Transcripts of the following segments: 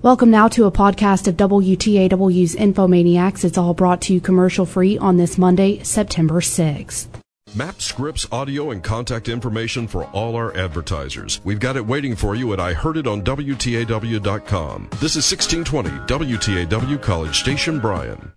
Welcome now to a podcast of WTAW's Infomaniacs. It's all brought to you commercial-free on this Monday, September 6th. Map, scripts, audio, and contact information for all our advertisers. We've got it waiting for you at ihearditonwtaw.com. This is 1620 WTAW College Station, Bryan.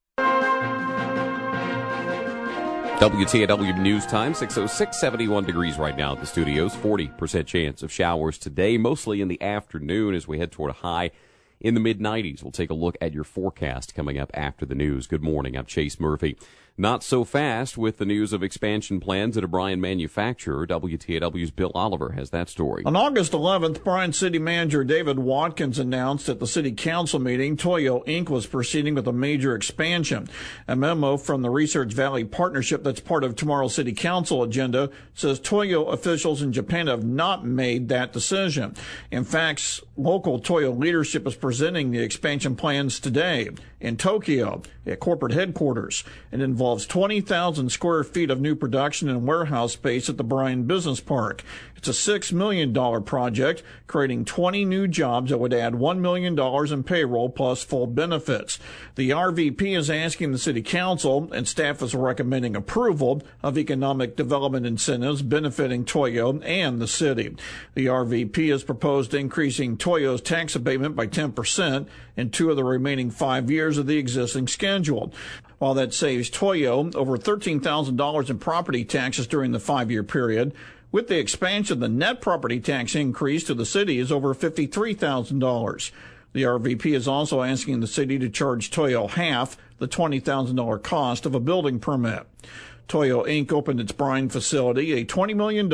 WTAW News Time, 6:06, 71 degrees right now at the studios. 40% chance of showers today, mostly in the afternoon as we head toward a high in the mid-90s. We'll take a look at your forecast coming up after the news. Good morning, I'm Chase Murphy. Not so fast with the news of expansion plans at a Bryan manufacturer. WTAW's Bill Oliver has that story. On August 11th, Bryan City Manager David Watkins announced at the City Council meeting Toyo Inc. was proceeding with a major expansion. A memo from the Research Valley Partnership that's part of tomorrow's City Council agenda says Toyo officials in Japan have not made that decision. In fact, local Toyo leadership is presenting the expansion plans today in Tokyo at corporate headquarters. It involves 20,000 square feet of new production and warehouse space at the Bryan Business Park. It's a $6 million project, creating 20 new jobs that would add $1 million in payroll plus full benefits. The RVP is asking the City Council, and staff is recommending approval of economic development incentives benefiting Toyo and the city. The RVP has proposed increasing Toyo's tax abatement by 10% in 2 of the remaining 5 years of the existing schedule. While that saves Toyo over $13,000 in property taxes during the 5-year period, with the expansion, the net property tax increase to the city is over $53,000. The RVP is also asking the city to charge Toyo half the $20,000 cost of a building permit. Toyo Inc. opened its Bryan facility, a $20 million,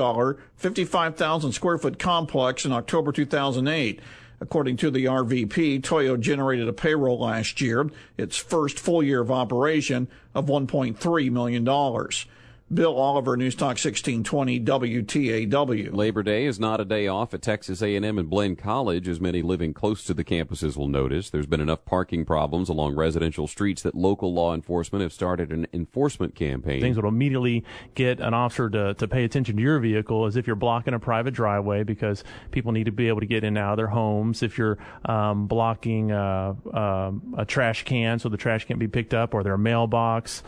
55,000 square foot complex in October 2008. According to the RVP, Toyo generated a payroll last year, its first full year of operation, of $1.3 million. Bill Oliver, News Talk 1620 WTAW. Labor Day is not a day off at Texas A&M and Blinn College, as many living close to the campuses will notice. There's been enough parking problems along residential streets that local law enforcement have started an enforcement campaign. Things that will immediately get an officer to pay attention to your vehicle as if you're blocking a private driveway, because people need to be able to get in and out of their homes. If you're blocking a trash can so the trash can't be picked up, or their mailbox.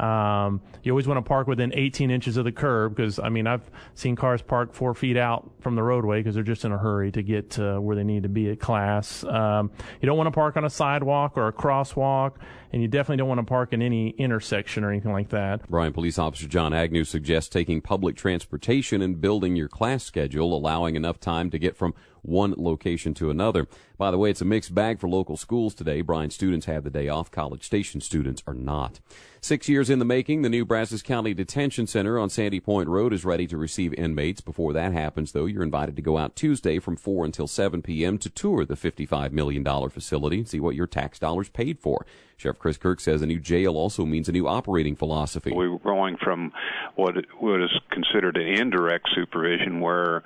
You always want to park within 18 inches of the curb, because, I've seen cars parked 4 feet out from the roadway because they're just in a hurry to get to where they need to be at class. You don't want to park on a sidewalk or a crosswalk, and you definitely don't want to park in any intersection or anything like that. Bryan Police Officer John Agnew suggests taking public transportation and building your class schedule, allowing enough time to get from one location to another. By the way, it's a mixed bag for local schools today. Bryan students have the day off. College Station students are not. 6 years in the making, the new Brazos County Detention Center on Sandy Point Road is ready to receive inmates. Before that happens, though, you're invited to go out Tuesday from 4 until 7 p.m. to tour the $55 million facility and see what your tax dollars paid for. Sheriff Chris Kirk says a new jail also means a new operating philosophy. We were going from what is considered an indirect supervision, where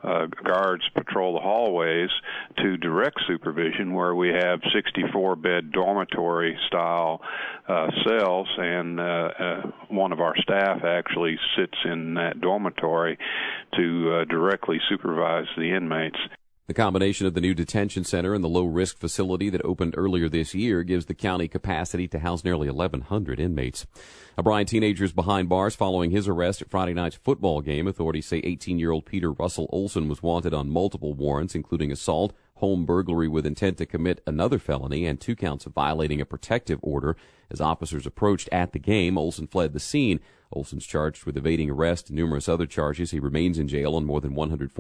guards patrol the hallways, to direct supervision, where we have 64-bed dormitory-style cells, and one of our staff actually sits in that dormitory to directly supervise the inmates. The combination of the new detention center and the low-risk facility that opened earlier this year gives the county capacity to house nearly 1,100 inmates. A Bryan teenager is behind bars following his arrest at Friday night's football game. Authorities say 18-year-old Peter Russell Olson was wanted on multiple warrants, including assault, home burglary with intent to commit another felony, and 2 counts of violating a protective order. As officers approached at the game, Olson fled the scene. Olson's charged with evading arrest and numerous other charges. He remains in jail on more than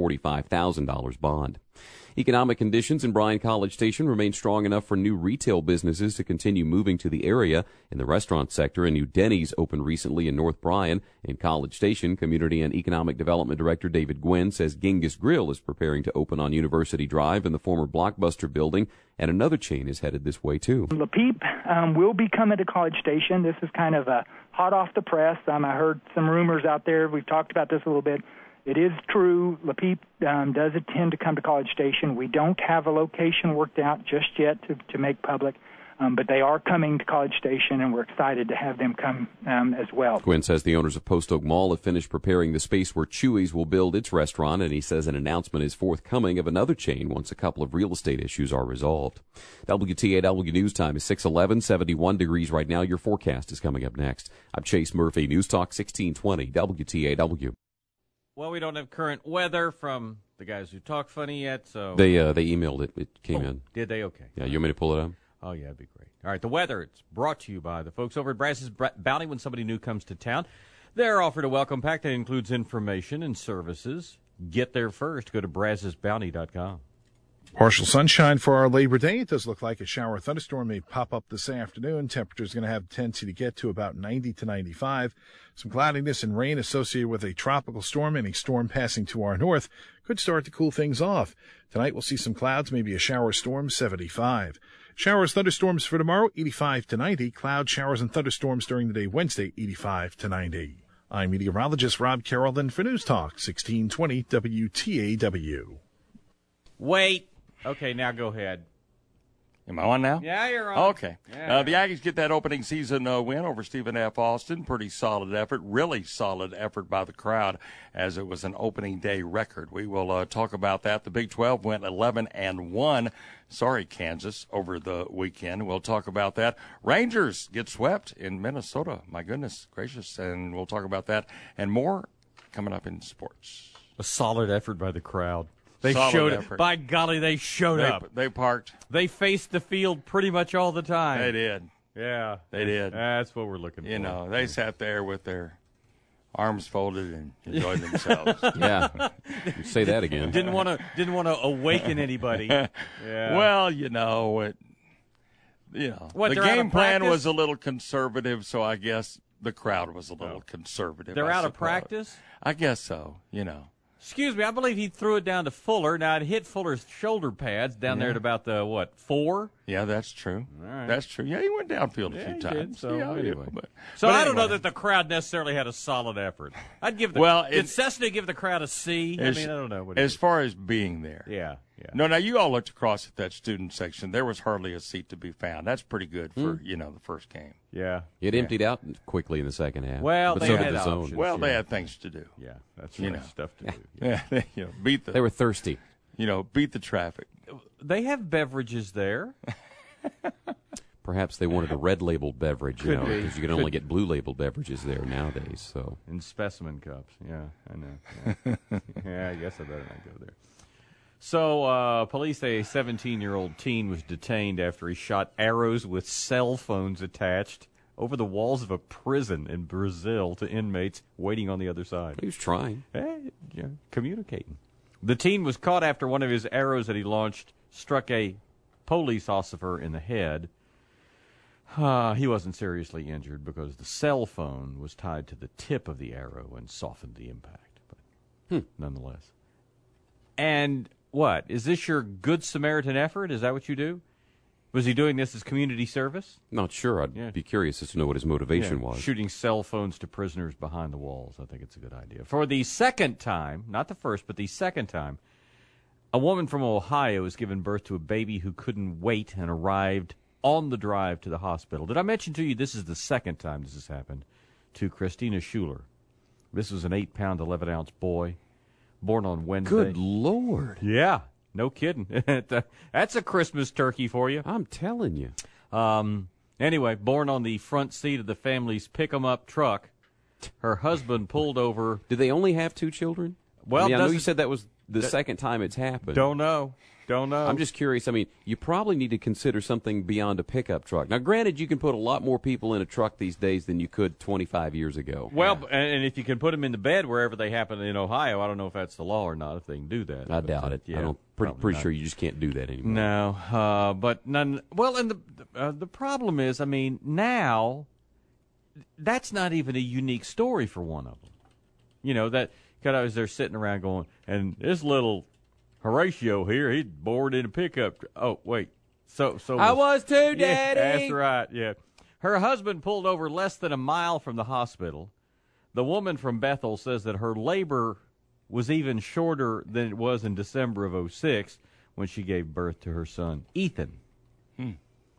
$145,000 bond. Economic conditions in Bryan College Station remain strong enough for new retail businesses to continue moving to the area. In the restaurant sector, a new Denny's opened recently in North Bryan. In College Station, Community and Economic Development Director David Gwynn says Genghis Grill is preparing to open on University Drive in the former Blockbuster building, and another chain is headed this way too. Le Peep will be coming to College Station. This is kind of a hot off the press. I heard some rumors out there. We've talked about this a little bit. It is true. Le Peep does intend to come to College Station. We don't have a location worked out just yet to make public. But they are coming to College Station, and we're excited to have them come as well. Quinn says the owners of Post Oak Mall have finished preparing the space where Chuy's will build its restaurant, and he says an announcement is forthcoming of another chain once a couple of real estate issues are resolved. WTAW News Time is 6:11, 71 degrees right now. Your forecast is coming up next. I'm Chase Murphy, News Talk 1620, WTAW. Well, we don't have current weather from the guys who talk funny yet, so... They emailed it. It came in. Did they? Okay. Yeah, you want me to pull it up? Oh, yeah, that'd be great. All right, the weather, it's brought to you by the folks over at Brazos Bounty. When somebody new comes to town, they're offered a welcome pack that includes information and services. Get there first. Go to brazosbounty.com. Partial sunshine for our Labor Day. It does look like a shower or thunderstorm may pop up this afternoon. Temperature's going to have a tendency to get to about 90 to 95. Some cloudiness and rain associated with a tropical storm and a storm passing to our north could start to cool things off. Tonight we'll see some clouds, maybe a shower storm, 75. Showers, thunderstorms for tomorrow, 85 to 90. Cloud showers and thunderstorms during the day Wednesday, 85 to 90. I'm meteorologist Rob Carrollton for News Talk 1620 WTAW. Wait. Okay, now go ahead. Am I on now? Yeah, you're on. Okay. Yeah. The Aggies get that opening season win over Stephen F. Austin. Pretty solid effort, really solid effort by the crowd as it was an opening day record. We will talk about that. The Big 12 went 11-1. Sorry, Kansas, over the weekend. We'll talk about that. Rangers get swept in Minnesota. My goodness gracious. And we'll talk about that and more coming up in sports. A solid effort by the crowd. They Solid showed effort. up. By golly, they showed up. They parked. They faced the field pretty much all the time. They did. Yeah. They did. That's what we're looking for. You know, they sat there with their arms folded and enjoyed themselves. Yeah. Say that again. Didn't want to awaken anybody. Yeah. Well, you know, the game plan was a little conservative, so I guess the crowd was a little conservative. They're out of practice? I guess so, you know. Excuse me, I believe he threw it down to Fuller. Now, it hit Fuller's shoulder pads down there at about the, 4? Yeah, that's true. All right. That's true. Yeah, he went downfield a few he times. did, so anyway. But I don't anyway. know that the crowd necessarily had a solid effort. I'd give did Cessna give the crowd a C? I mean, I don't know. As far as being there. Yeah. No, now you all looked across at that student section. There was hardly a seat to be found. That's pretty good for, the first game. Yeah. It emptied out quickly in the second half. Well, but they so had did the zone. options. Well, they had things to do. Yeah, that's right. Stuff to do. Yeah, They were thirsty. Beat the traffic. They have beverages there. Perhaps they wanted a red labeled beverage, Could be. because you can only get blue labeled beverages there nowadays. So In specimen cups. Yeah, I know. Yeah, I guess I better not go there. So, police say a 17-year-old teen was detained after he shot arrows with cell phones attached over the walls of a prison in Brazil to inmates waiting on the other side. he was trying. Communicating. The teen was caught after one of his arrows that he launched struck a police officer in the head. He wasn't seriously injured because the cell phone was tied to the tip of the arrow and softened the impact. But nonetheless. And what? Is this your Good Samaritan effort? Is that what you do? Was he doing this as community service? Not sure. I'd be curious as to know what his motivation was. Shooting cell phones to prisoners behind the walls. I think it's a good idea. For the second time, not the first, but the second time, a woman from Ohio has given birth to a baby who couldn't wait and arrived on the drive to the hospital. Did I mention to you this is the second time this has happened to Christina Schuler? This was an 8-pound, 11-ounce boy born on Wednesday. Good Lord. Yeah. No kidding. That's a Christmas turkey for you. I'm telling you. Anyway, born on the front seat of the family's pick-em-up truck, her husband pulled over. Did they only have 2 children? Well, I know you said that was the second time it's happened. Don't know. I'm just curious. I mean, you probably need to consider something beyond a pickup truck. Now, granted, you can put a lot more people in a truck these days than you could 25 years ago. Well, and if you can put them in the bed wherever they happen in Ohio, I don't know if that's the law or not, if they can do that. I doubt it. Yeah, pretty sure you just can't do that anymore. No, but none. Well, and the problem is, I mean, now that's not even a unique story for one of them. You know, that guys they're sitting around going, and this little Horatio here, he's bored in a pickup. Oh, wait. So I was too, Daddy. Yeah, that's right, yeah. Her husband pulled over less than a mile from the hospital. The woman from Bethel says that her labor was even shorter than it was in December of 2006 when she gave birth to her son, Ethan.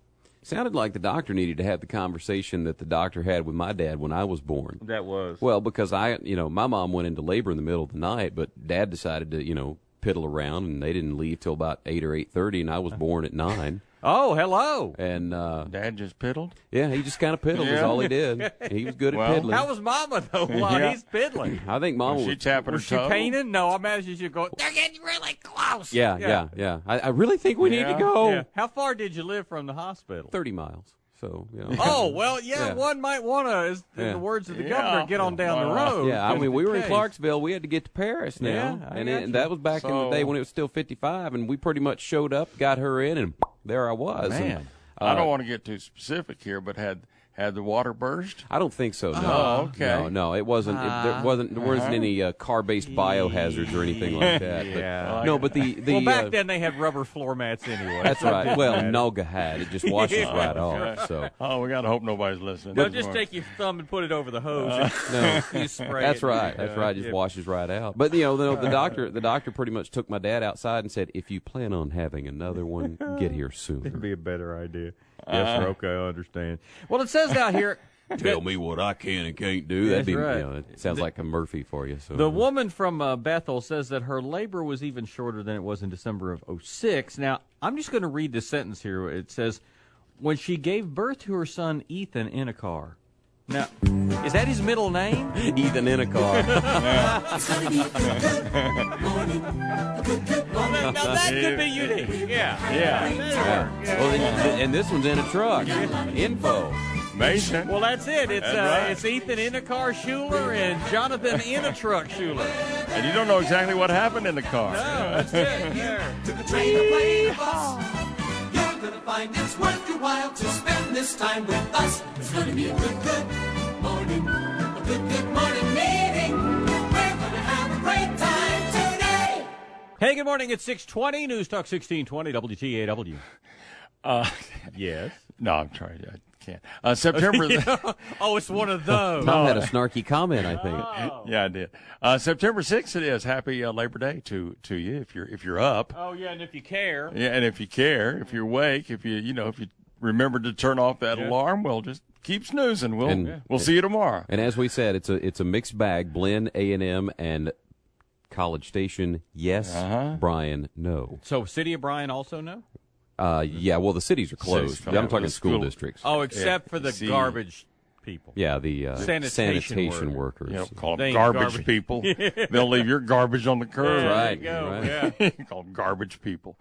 Sounded like the doctor needed to have the conversation that the doctor had with my dad when I was born. That was. Well, because my mom went into labor in the middle of the night, but Dad decided to, piddle around, and they didn't leave till about 8 or 8:30, and I was born at 9. Oh, hello. And Dad just piddled? Yeah, he just kind of piddled. Is all he did. He was good at piddling. How was Mama, though, while he's piddling? I think Mama was she tapping her toe? Was she painting? No, I imagine she'd go, they're getting really close. Yeah. I really think we need to go. Yeah. How far did you live from the hospital? 30 miles. So, Oh, well, one might want to, in the words of the governor, get on down the road. Yeah, I mean, we were in Clarksville. We had to get to Paris now. And that was back in the day when it was still 55, and we pretty much showed up, got her in, and there I was. Man, and, I don't want to get too specific here, but had the water burst? I don't think so. No. Oh, okay. No, it wasn't. There wasn't any car-based biohazards or anything like that. But, but the back then they had rubber floor mats anyway. That's right. Well, Noga had it. Just washes right off. So. Oh, we gotta hope nobody's listening. No, just take your thumb and put it over the hose. You spray That's it. right. That's right. Just washes right out. But the doctor pretty much took my dad outside and said, "If you plan on having another one, get here sooner." It'd be a better idea. Yes, sir. Okay, I understand. Well, it says down here. Tell me what I can and can't do. That'd be right. It sounds like a Murphy for you. So the woman from Bethel says that her labor was even shorter than it was in December of 2006. Now, I'm just going to read this sentence here. It says, when she gave birth to her son Ethan in a car. Now, is that his middle name? Ethan in a car. Now that could be unique. Yeah. Well, and this one's in a truck. Info. Mason. Well, that's it. It's Ethan in a car Schuler and Jonathan in a truck Schuler. And you don't know exactly what happened in the car. No, that's it. Took a train to play ball. You're gonna find it's worth your while to spend this time with us. It's gonna be a good morning. A good morning meeting. We're gonna have a great time today. Hey, good morning. It's 6:20. News Talk 1620 WTAW. Yes. No, I'm trying. I can't. September. Oh, it's one of those. Tom had a snarky comment, I think. Oh. Yeah, I did. September 6th it is. Happy Labor Day to you if you're up. Oh yeah, and if you care. Yeah, and if you care, if you're awake, if you remember to turn off that alarm, well, just keep snoozing. We'll see you tomorrow. And as we said, it's a mixed bag. Blinn, A&M, and College Station. Yes. Bryan. No. So City of Bryan also no. Yeah, well, the cities are closed. I'm talking school districts. Oh, except for the garbage people. Yeah, the sanitation workers. You know, call them garbage people. They'll leave your garbage on the curb. Right. Yeah. Call them garbage people.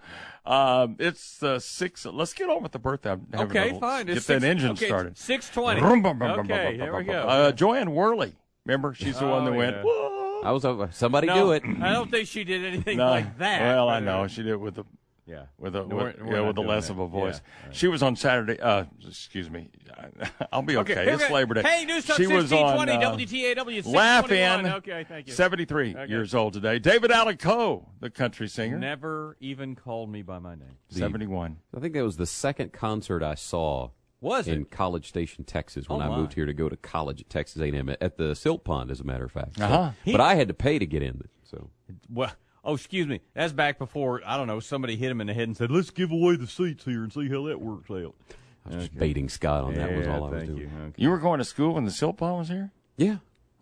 It's 6. Let's get on with the birthday. Okay, fine. Get that engine started. 6:20. Okay, there we go. Joanne Worley. Remember, she's the one that went, whoa. I was over. Somebody do it. I don't think she did anything like that. Well, I know. She did it with the... Yeah, with a less of a voice. Yeah, right. She was on Saturday. Excuse me. I'll be okay. It's Labor Day. Hey, News Talk 1620 WTAW 621. Laugh-In. Okay, thank you. 73 years old today. David Allan Coe, the country singer. Never even called me by my name. 71. I think that was the second concert I saw. In College Station, Texas, when I moved here to go to college at Texas A&M at the Silt Pond, as a matter of fact. So, but I had to pay to get in. So well. Oh, excuse me. That's back before, I don't know, somebody hit him in the head and said, let's give away the seats here and see how that works out. I was just baiting Scott on that was all I was doing. You were going to school when the Silt Pond was here? Yeah.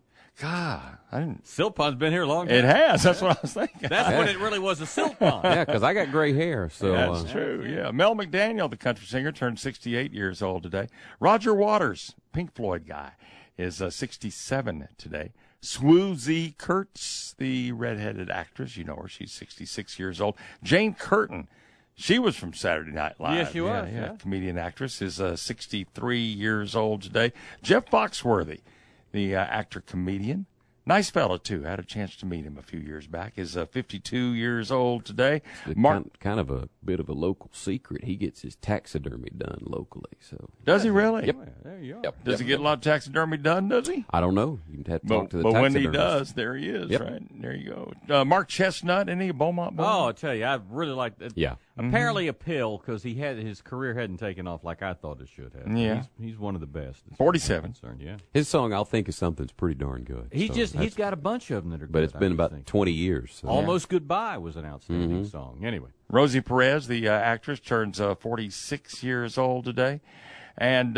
God, I didn't. Silt Pond's been here a long time. It has. That's what I was thinking. That's when it really was a silt pond. Yeah, because I got gray hair. So that's true. Yeah. Mel McDaniel, the country singer, turned 68 years old today. Roger Waters, Pink Floyd guy, is 67 today. Swoozie Kurtz, the redheaded actress, you know her. She's 66 years old. Jane Curtin, she was from Saturday Night Live. Yes, she was. Yeah. Comedian actress, is 63 years old today. Jeff Foxworthy, the actor-comedian. Nice fellow, too. I had a chance to meet him a few years back. Is 52 years old today. Kind of a bit of a local secret. He gets his taxidermy done locally. So does he really? Yep. There you go. Yep. Does he get a lot of taxidermy done, does he? I don't know. You have to talk to the taxidermist. But when he does, there he is, yep. right? There you go. Mark Chestnut, any Beaumont? Oh, I'll tell you, I really like that. Yeah. Apparently a pill, because his career hadn't taken off like I thought it should have. Yeah. He's one of the best. 47. Yeah. His song, I'll Think of Something's pretty darn good. He's got a bunch of them that are good. But it's been about 20 years. So. Almost Goodbye was an outstanding song. Anyway. Rosie Perez, the actress, turns 46 years old today. And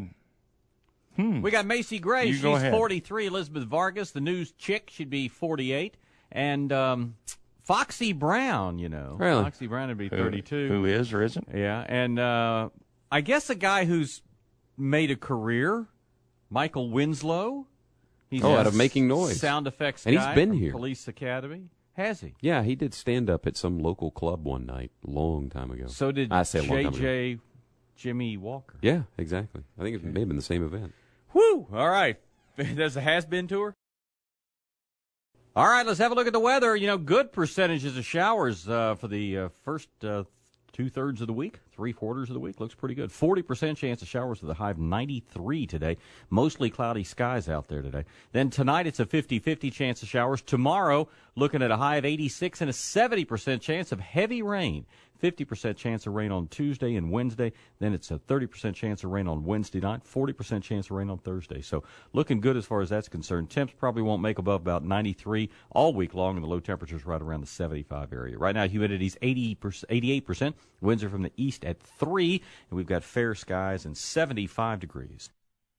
we got Macy Gray. She's ahead. 43. Elizabeth Vargas, the news chick, should be 48. And Foxy Brown, Really? Foxy Brown would be 32. Who is or isn't? Yeah, and I guess a guy who's made a career, Michael Winslow. He's out of Making Noise. Sound effects and guy he's been from here. Police Academy. Has he? Yeah, he did stand up at some local club one night, a long time ago. So did J.J. Jimmy Walker. Yeah, exactly. I think it may have been the same event. Woo! All right. There's a has-been tour. All right, let's have a look at the weather. Good percentages of showers for the first two-thirds of the week, three-quarters of the week. Looks pretty good. 40% chance of showers with a high of 93 today. Mostly cloudy skies out there today. Then tonight it's a 50-50 chance of showers. Tomorrow, looking at a high of 86 and a 70% chance of heavy rain. 50% chance of rain on Tuesday and Wednesday. Then it's a 30% chance of rain on Wednesday night, 40% chance of rain on Thursday. So looking good as far as that's concerned. Temps probably won't make above about 93 all week long, and the low temperatures right around the 75 area. Right now, humidity's 88%. Winds are from the east at 3, and we've got fair skies and 75 degrees.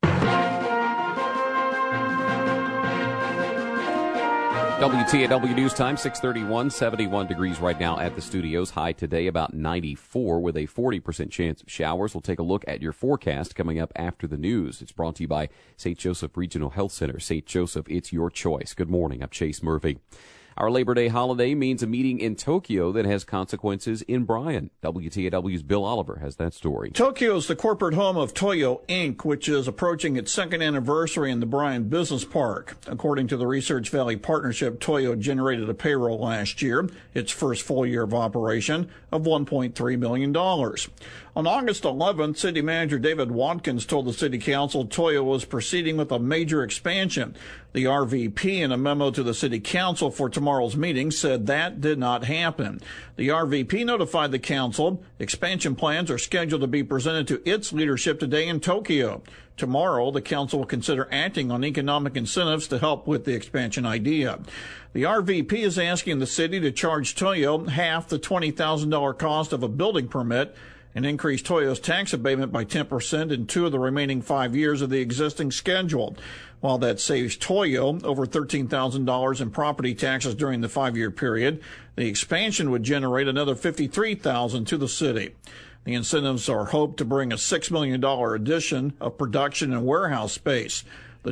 WTAW News Time, 6:31, 71 degrees right now at the studios. High today about 94 with a 40% chance of showers. We'll take a look at your forecast coming up after the news. It's brought to you by St. Joseph Regional Health Center. St. Joseph, it's your choice. Good morning. I'm Chase Murphy. Our Labor Day holiday means a meeting in Tokyo that has consequences in Bryan. WTAW's Bill Oliver has that story. Tokyo is the corporate home of Toyo Inc., which is approaching its second anniversary in the Bryan Business Park. According to the Research Valley Partnership, Toyo generated a payroll last year, its first full year of operation, of $1.3 million. On August 11th, City Manager David Watkins told the City Council Toyo was proceeding with a major expansion. The RVP, in a memo to the City Council for tomorrow's meeting, said that did not happen. The RVP notified the Council expansion plans are scheduled to be presented to its leadership today in Tokyo. Tomorrow, the Council will consider acting on economic incentives to help with the expansion idea. The RVP is asking the City to charge Toyo half the $20,000 cost of a building permit and increase Toyo's tax abatement by 10% in 2 of the remaining 5 years of the existing schedule. While that saves Toyo over $13,000 in property taxes during the 5-year period, the expansion would generate another $53,000 to the city. The incentives are hoped to bring a $6 million addition of production and warehouse space. The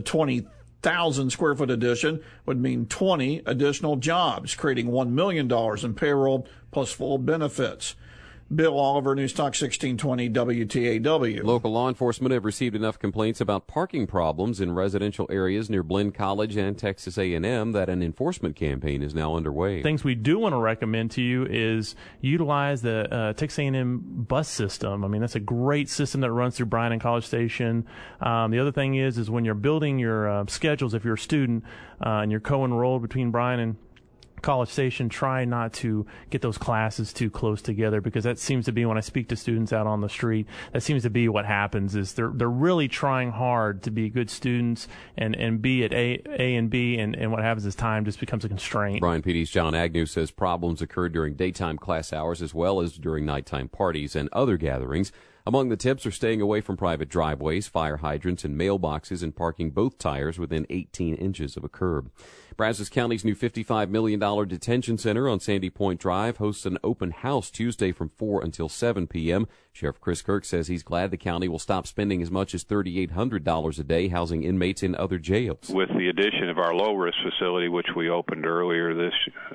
20,000 square foot addition would mean 20 additional jobs, creating $1 million in payroll plus full benefits. Bill Oliver, News Talk 1620 WTAW. Local law enforcement have received enough complaints about parking problems in residential areas near Blinn College and Texas A&M that an enforcement campaign is now underway. Things we do want to recommend to you is utilize the Texas A&M bus system. I mean, that's a great system that runs through Bryan and College Station. The other thing is when you're building your schedules, if you're a student and you're co-enrolled between Bryan and College Station, try not to get those classes too close together, because that seems to be, when I speak to students out on the street, that seems to be what happens is they're really trying hard to be good students and be at A and B, and what happens is time just becomes a constraint. Bryan PD's John Agnew says problems occurred during daytime class hours as well as during nighttime parties and other gatherings. Among the tips are staying away from private driveways, fire hydrants, and mailboxes, and parking both tires within 18 inches of a curb. Brazos County's new $55 million detention center on Sandy Point Drive hosts an open house Tuesday from 4 until 7 p.m. Sheriff Chris Kirk says he's glad the county will stop spending as much as $3,800 a day housing inmates in other jails. With the addition of our low-risk facility, which we opened earlier this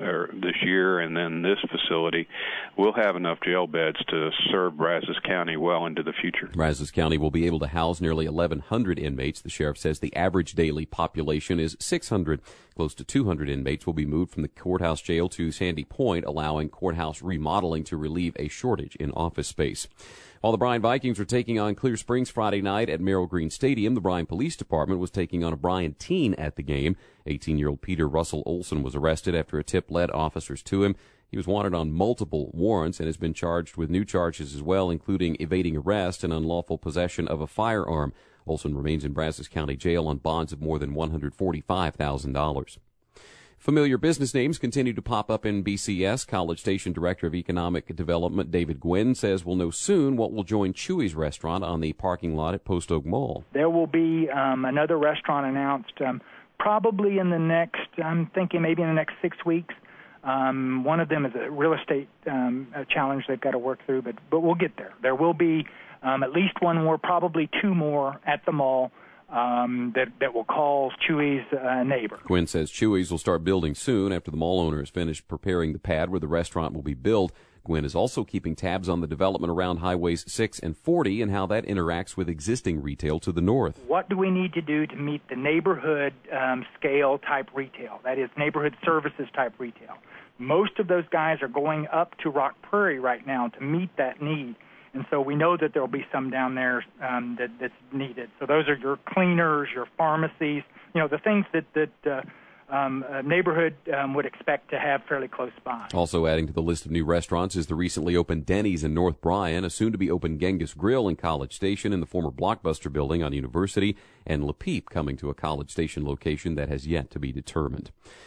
year, and then this facility, we'll have enough jail beds to serve Brazos County well into the future. Brazos County will be able to house nearly 1,100 inmates. The sheriff says the average daily population is 600. Close to 200 inmates will be moved from the courthouse jail to Sandy Point, allowing courthouse remodeling to relieve a shortage in office space. While the Bryan Vikings were taking on Clear Springs Friday night at Merrill Green Stadium, the Bryan Police Department was taking on a Bryan teen at the game. 18-year-old Peter Russell Olson was arrested after a tip led officers to him. He was wanted on multiple warrants and has been charged with new charges as well, including evading arrest and unlawful possession of a firearm. Olson remains in Brazos County Jail on bonds of more than $145,000. Familiar business names continue to pop up in BCS. College Station Director of Economic Development David Gwynn says we'll know soon what will join Chuy's restaurant on the parking lot at Post Oak Mall. There will be another restaurant announced probably in the next, I'm thinking maybe in the next 6 weeks. One of them is a real estate challenge they've got to work through, but we'll get there. There will be at least one more, probably two more at the mall. That will call Chuy's a neighbor. Quinn says Chuy's will start building soon after the mall owner has finished preparing the pad where the restaurant will be built. Gwynn is also keeping tabs on the development around Highways 6 and 40 and how that interacts with existing retail to the north. What do we need to do to meet the neighborhood scale type retail? That is neighborhood services type retail. Most of those guys are going up to Rock Prairie right now to meet that need. And so we know that there will be some down there that's needed. So those are your cleaners, your pharmacies, the things that a neighborhood would expect to have fairly close by. Also adding to the list of new restaurants is the recently opened Denny's in North Bryan, a soon-to-be-open Genghis Grill in College Station in the former Blockbuster building on University, and Le Peep coming to a College Station location that has yet to be determined.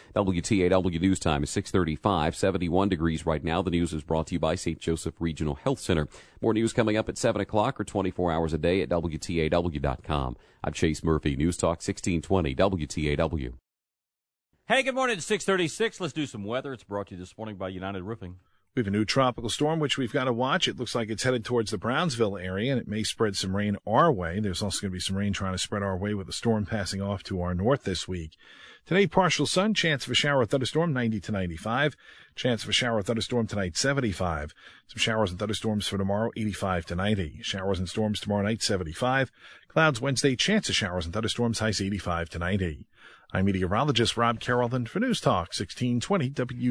WTAW News Time is 6:35, 71 degrees right now. The news is brought to you by St. Joseph Regional Health Center. More news coming up at 7 o'clock or 24 hours a day at WTAW.com. I'm Chase Murphy, News Talk 1620, WTAW. Hey, good morning. It's 6:36. Let's do some weather. It's brought to you this morning by United Roofing. We have a new tropical storm, which we've got to watch. It looks like it's headed towards the Brownsville area, and it may spread some rain our way. There's also going to be some rain trying to spread our way with a storm passing off to our north this week. Today, partial sun, chance of a shower or thunderstorm, 90 to 95. Chance of a shower or thunderstorm tonight, 75. Some showers and thunderstorms for tomorrow, 85 to 90. Showers and storms tomorrow night, 75. Clouds Wednesday, chance of showers and thunderstorms, highs 85 to 90. I'm meteorologist Rob Carrollton for News Talk 1620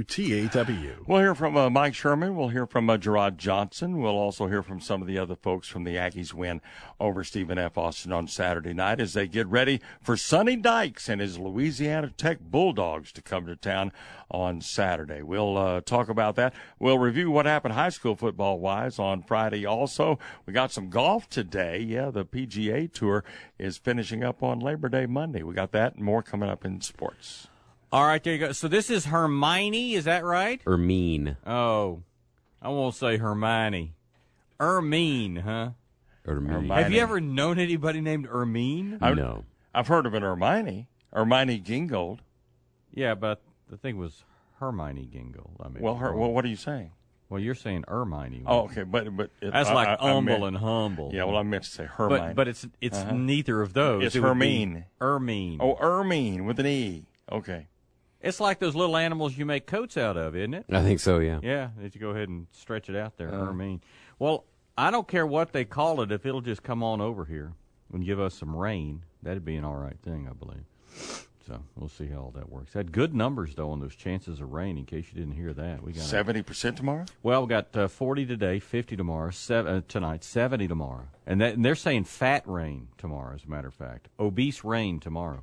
WTAW. We'll hear from Mike Sherman. We'll hear from Gerard Johnson. We'll also hear from some of the other folks from the Aggies win over Stephen F. Austin on Saturday night as they get ready for Sonny Dykes and his Louisiana Tech Bulldogs to come to town on Saturday. We'll talk about that. We'll review what happened high school football-wise on Friday also. We got some golf today. Yeah, the PGA Tour is finishing up on Labor Day Monday. We got that and more coming up in sports. All right, there you go. So this is Hermione, is that right? Ermine. Oh, I won't say Hermione. Ermine, huh? Ermine. Have you ever known anybody named Ermine? No. I've heard of an Hermione Gingold. Yeah, but the thing was Hermione Gingold. I mean, well, what are you saying? Well, you're saying Ermione. Oh, okay, but that's like humble and humble. Yeah, well, I meant to say Hermione. But it's neither of those. It's Hermine. Ermine. Oh, Ermine with an E. Okay. It's like those little animals you make coats out of, isn't it? I think so, yeah. Yeah, if you go ahead and stretch it out there, Ermine. Well, I don't care what they call it if it'll just come on over here and give us some rain. That'd be an all right thing, I believe. So we'll see how all that works. Had good numbers, though, on those chances of rain, in case you didn't hear that. We got 70% tomorrow? Well, we got 40 today, 50 tomorrow, tonight, 70 tomorrow. And they're saying fat rain tomorrow, as a matter of fact. Obese rain tomorrow.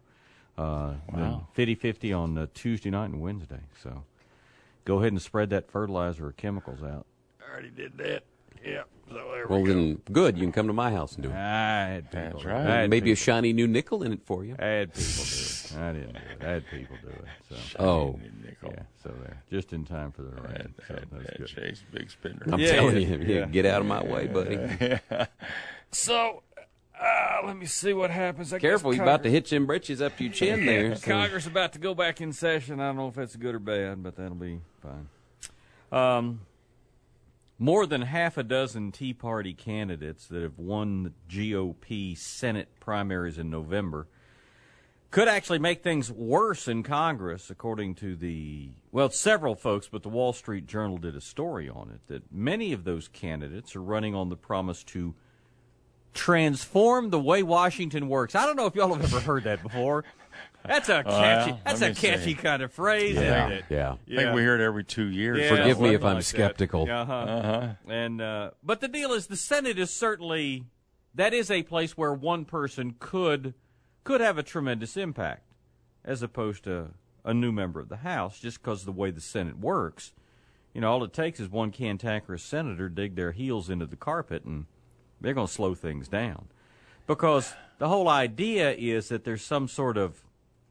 Wow. 50-50 on Tuesday night and Wednesday. So go ahead and spread that fertilizer or chemicals out. I already did that. Yeah. So there Well, we go. then, good. You can come to my house and do it. I had people. That's do right. it. I had Maybe a people. shiny new nickel in it for you. I had people do it. I didn't do it. I had people do it. So. Oh. Yeah, so there. Just in time for the rain. So that's good. Chase, big spender. I'm telling you, get out of my way, buddy. So, let me see what happens. Careful, you're about to hitch them britches up to your chin there. So. Congress about to go back in session. I don't know if that's good or bad, but that'll be fine. More than half a dozen Tea Party candidates that have won the GOP Senate primaries in November could actually make things worse in Congress, according to several folks, but the Wall Street Journal did a story on it, that many of those candidates are running on the promise to transform the way Washington works. I don't know if y'all have ever heard that before. That's a catchy kind of phrase, isn't it? Yeah. I think we hear it every 2 years. Yeah, Forgive me if something I'm like skeptical. that. And but the deal is, the Senate is certainly, that is a place where one person could have a tremendous impact, as opposed to a new member of the House, just because of the way the Senate works. all it takes is one cantankerous senator dig their heels into the carpet, and they're going to slow things down. Because the whole idea is that there's some sort of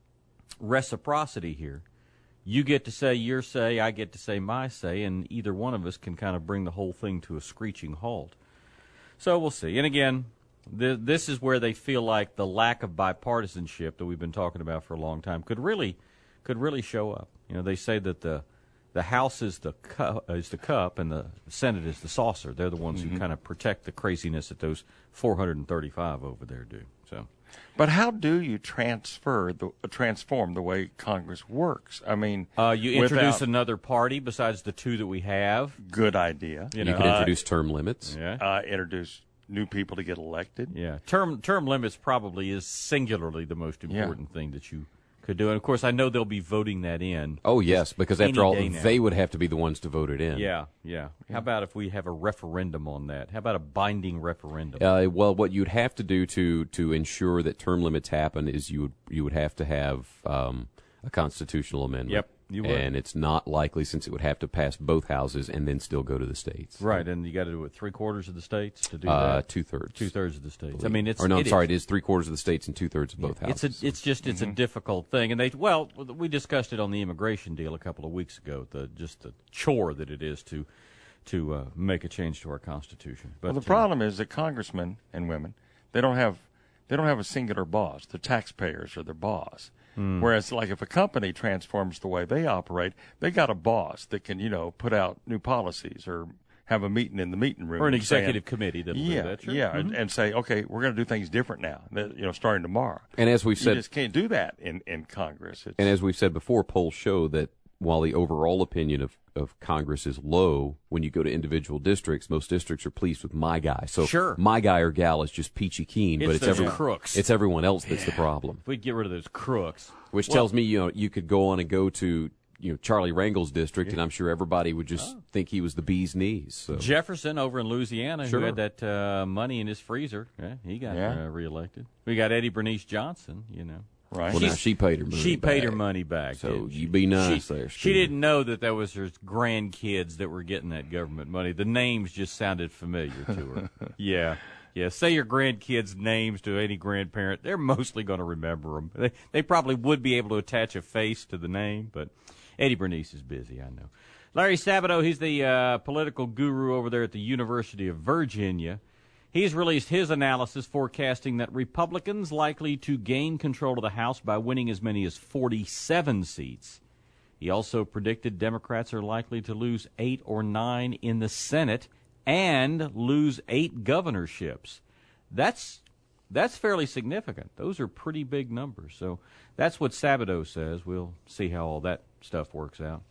reciprocity here. You get to say your say, I get to say my say, and either one of us can kind of bring the whole thing to a screeching halt. So we'll see. And again, this is where they feel like the lack of bipartisanship that we've been talking about for a long time could really show up. They say that the House is the cup and the Senate is the saucer. They're the ones who kind of protect the craziness that those 435 over there do. So, but how do you transform the way Congress works? I mean, you introduce another party besides the two that we have. Good idea. You can introduce term limits. Yeah. Introduce new people to get elected. Yeah. Term limits probably is singularly the most important thing that you could do. And, of course, I know they'll be voting that in. Oh, yes, because after all, they would have to be the ones to vote it in. Yeah. How about if we have a referendum on that? How about a binding referendum? Well, what you'd have to do to ensure that term limits happen is you would have to have a constitutional amendment. Yep, you would. And it's not likely, since it would have to pass both houses and then still go to the states. Right, and you got to do it 3/4 of the states to do that? 2/3. 2/3 of the states. I mean, it is 3/4 of the states and 2/3 of both houses. It's a difficult thing, and we discussed it on the immigration deal a couple of weeks ago. The chore that it is to make a change to our Constitution. But the problem is that congressmen and women, they don't have a singular boss. The taxpayers are their boss. Whereas, like, if a company transforms the way they operate, they got a boss that can, put out new policies or have a meeting in the meeting room. Or an executive committee that'll do that. Sure. Yeah, and say, okay, we're going to do things different now, starting tomorrow. And as we've said, you just can't do that in Congress. And as we've said before, polls show that while the overall opinion of Congress is low, when you go to individual districts, most districts are pleased with my guy. So sure. My guy or gal is just peachy keen, but it's crooks. It's everyone else that's the problem. If we get rid of those crooks. Which tells me, you could go on and go to Charlie Rangel's district, and I'm sure everybody would just think he was the bee's knees. So. Jefferson over in Louisiana, sure. who had that money in his freezer, he got reelected. We got Eddie Bernice Johnson, Right. Well, now she paid her money back. She paid her money back. So you be nice there, Steve. She didn't know that was her grandkids that were getting that government money. The names just sounded familiar to her. Yeah. Say your grandkids' names to any grandparent. They're mostly going to remember them. They probably would be able to attach a face to the name, but Eddie Bernice is busy, I know. Larry Sabato, he's the political guru over there at the University of Virginia. He's released his analysis forecasting that Republicans likely to gain control of the House by winning as many as 47 seats. He also predicted Democrats are likely to lose 8 or 9 in the Senate and lose 8 governorships. That's fairly significant. Those are pretty big numbers. So that's what Sabato says. We'll see how all that stuff works out.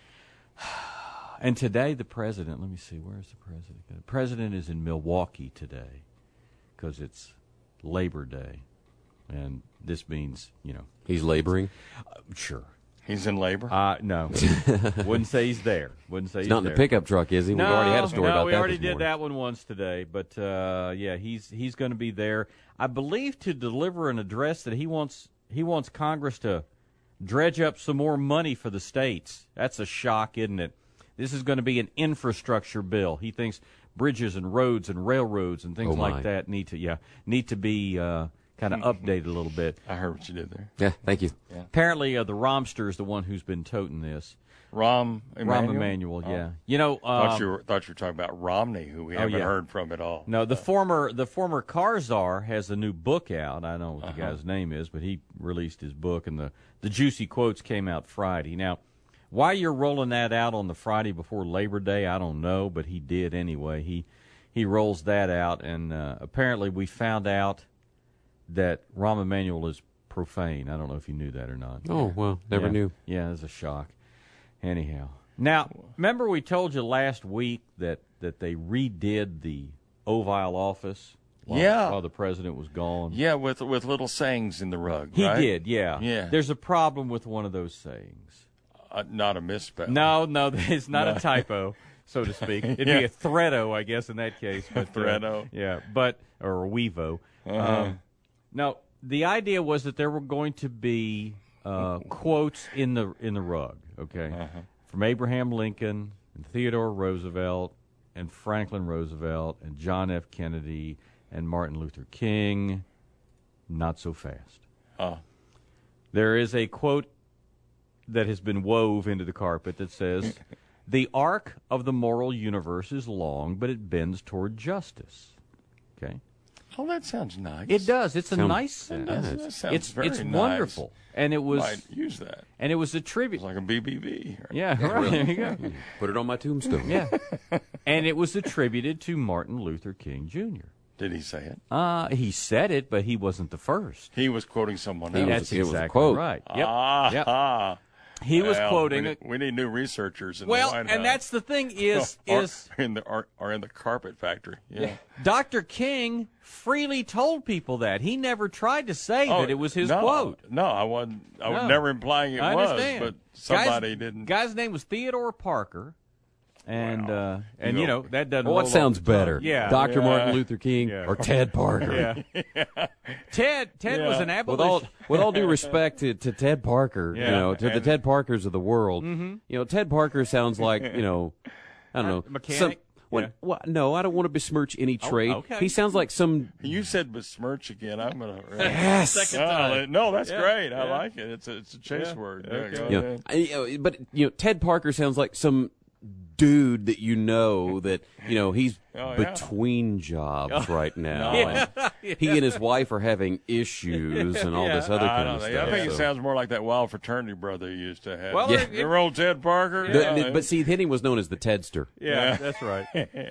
And today, the president, let me see, where's the president? The president is in Milwaukee today because it's Labor Day. And this means, He's laboring? Sure. He's in labor? No. Wouldn't say he's there. He's not in the pickup truck, is he? We've already had a story about that. We already this did morning. that one once today. But, he's going to be there, I believe, to deliver an address that he wants Congress to dredge up some more money for the states. That's a shock, isn't it? This is going to be an infrastructure bill. He thinks bridges and roads and railroads and things like that need to be kind of updated a little bit. I heard what you did there. Yeah, thank you. Yeah. Apparently, the Romster is the one who's been toting this. Rahm Emanuel, yeah. Thought you were talking about Romney, who we haven't heard from at all. No, the former car czar has a new book out. I don't know what the guy's name is, but he released his book, and the juicy quotes came out Friday. Now, why you're rolling that out on the Friday before Labor Day, I don't know, but he did anyway. He rolls that out, and apparently we found out that Rahm Emanuel is profane. I don't know if you knew that or not. Oh, well, never knew. Yeah, it was a shock. Anyhow. Now, remember we told you last week that they redid the Oval Office while the president was gone? Yeah, with little sayings in the rug, He right? did, yeah. There's a problem with one of those sayings. Not a misspell. No, it's not a typo, so to speak. It'd be a threado, I guess, in that case. But, threado. Or a weevo. No, the idea was that there were going to be quotes in the rug, okay, from Abraham Lincoln and Theodore Roosevelt and Franklin Roosevelt and John F. Kennedy and Martin Luther King. Not so fast. There is a quote that has been wove into the carpet that says, "The arc of the moral universe is long, but it bends toward justice." Okay? Oh, that sounds nice. It does. It's a nice That sentence. sounds very It's nice. wonderful. And it was Might use that. And it was a tribute. It's like a BBB. Yeah, right. There you go. Put it on my tombstone. Yeah. And it was attributed to Martin Luther King Jr. Did he say it? He said it, but he wasn't the first. He was quoting someone else. That's it was a exactly quote. right. Yep. Yep. He was quoting. We need new researchers in Well, the White House. and that's the thing is in the carpet factory. Yeah. Dr. King freely told people that he never tried to say that it was his quote. No, I wasn't. I was never implying it I was, understand. but somebody didn't. Guy's name was Theodore Parker. And you know that doesn't. Well, what sounds better? Yeah, Dr. Martin Luther King or Ted Parker? Yeah. Ted was an abolitionist. With all due respect to Ted Parker, you know, to the Ted Parkers of the world, you know, Ted Parker sounds like, you know, I don't know, mechanic. No, I don't want to besmirch any trade. Okay. He sounds like some. You said besmirch again. I'm gonna. Yes. Second time. No, that's great. I like it. It's a chase word. Okay. But you know, Ted Parker sounds like some dude that you know he's between jobs right now. And he and his wife are having issues and all this other kind of stuff. I think it sounds more like that wild fraternity brother you used to have. Well, Remember old Ted Parker? But see, then he was known as the Tedster. Yeah, that's right.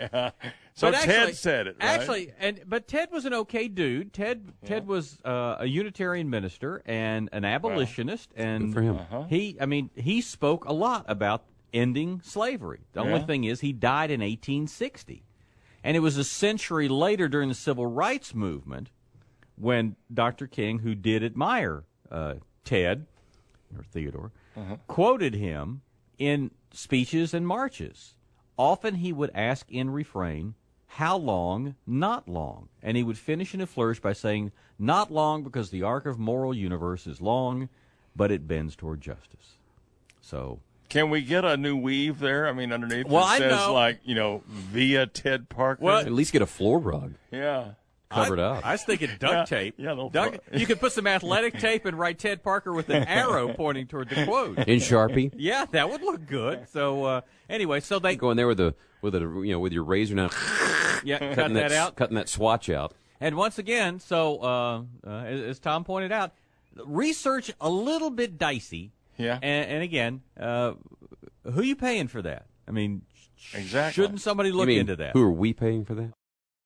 So But Ted said it, right? Actually, but Ted was an okay dude. Ted was a Unitarian minister and an abolitionist, and Good for him. he spoke a lot about ending slavery. The only thing is he died in 1860. And it was a century later during the Civil Rights Movement when Dr. King, who did admire Ted, or Theodore, quoted him in speeches and marches. Often he would ask in refrain, "How long? Not long." And he would finish in a flourish by saying, "Not long because the arc of moral universe is long, but it bends toward justice." So... Can we get a new weave there? I mean, underneath Well, it I says, know. like, via Ted Parker. Well, At least get a floor rug Yeah. covered up. I was thinking duct tape. Yeah, You could put some athletic tape and write Ted Parker with an arrow pointing toward the quote. In Sharpie. Yeah, that would look good. So anyway, so they Go in there with your razor now, cut that out. cutting that swatch out. And once again, so as Tom pointed out, research a little bit dicey. Yeah. And again, who are you paying for that? I mean, Exactly. shouldn't somebody look You mean, into that? Who are we paying for that?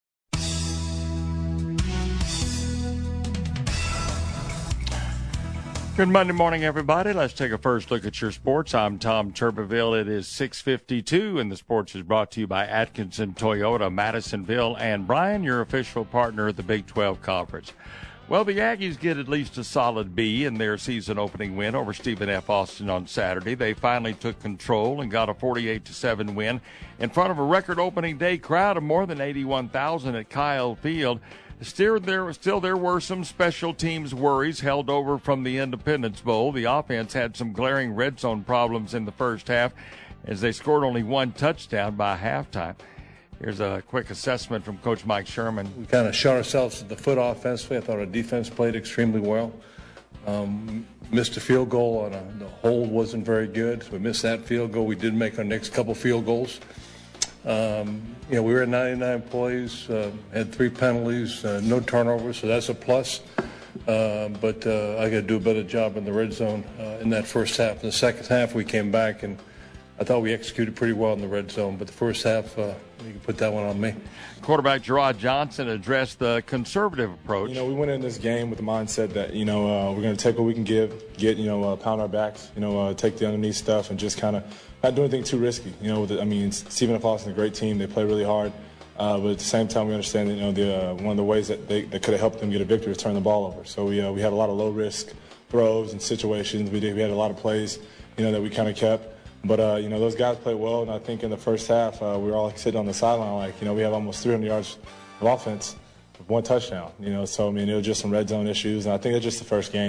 Good Monday morning, everybody. Let's take a first look at your sports. I'm Tom Turbeville. It is 6:52, and the sports is brought to you by Atkinson Toyota, Madisonville, and Brian, your official partner at the Big 12 Conference. Well, the Aggies get at least a solid B in their season opening win over Stephen F. Austin on Saturday. They finally took control and got a 48-7 win in front of a record opening day crowd of more than 81,000 at Kyle Field. Still, there were some special teams worries held over from the Independence Bowl. The offense had some glaring red zone problems in the first half as they scored only one touchdown by halftime. Here's a quick assessment from Coach Mike Sherman. We kind of shot ourselves at the foot offensively. I thought our defense played extremely well. Missed a field goal on the hold wasn't very good. So we missed that field goal. We did make our next couple field goals. We were at 99 plays, had 3 penalties, no turnovers, so that's a plus. But I got to do a better job in the red zone in that first half. In the second half, we came back, and I thought we executed pretty well in the red zone. But the first half, you can put that one on me. Quarterback Gerard Johnson addressed the conservative approach. We went in this game with the mindset that, we're going to take what we can get, pound our backs, take the underneath stuff and just kind of not do anything too risky. Stephen F. Austin is a great team. They play really hard. But at the same time, we understand that, one of the ways that could have helped them get a victory is turn the ball over. So we had a lot of low-risk throws and situations. We had a lot of plays, that we kind of kept. But, those guys played well, and I think in the first half, we were all sitting on the sideline we have almost 300 yards of offense with 1 touchdown, So, it was just some red zone issues, and I think it's just the first game.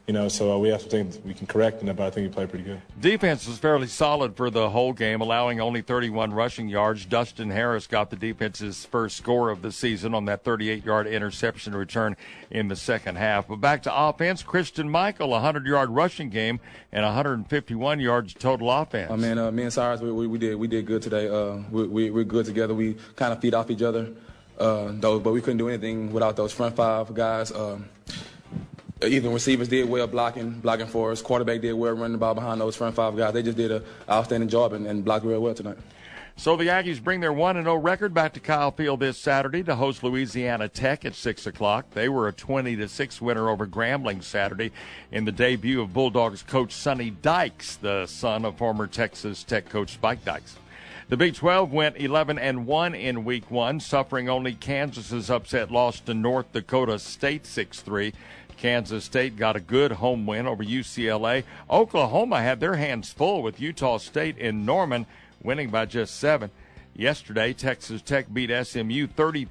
So we have some things we can correct, but I think we played pretty good. Defense was fairly solid for the whole game, allowing only 31 rushing yards. Dustin Harris got the defense's first score of the season on that 38-yard interception return in the second half. But back to offense, Christian Michael, a 100-yard rushing game and 151 yards total offense. Me and Cyrus, we did good today. We're good together. We kind of feed off each other, but we couldn't do anything without those front five guys. Even receivers did well blocking for us. Quarterback did well running the ball behind those front five guys. They just did an outstanding job and blocked real well tonight. So the Aggies bring their 1-0 record back to Kyle Field this Saturday to host Louisiana Tech at 6 o'clock. They were a 20-6 winner over Grambling Saturday in the debut of Bulldogs coach Sonny Dykes, the son of former Texas Tech coach Spike Dykes. The Big 12 went 11-1 in Week 1, suffering only Kansas's upset loss to North Dakota State 6-3. Kansas State got a good home win over UCLA. Oklahoma had their hands full with Utah State in Norman, winning by just 7. Yesterday, Texas Tech beat SMU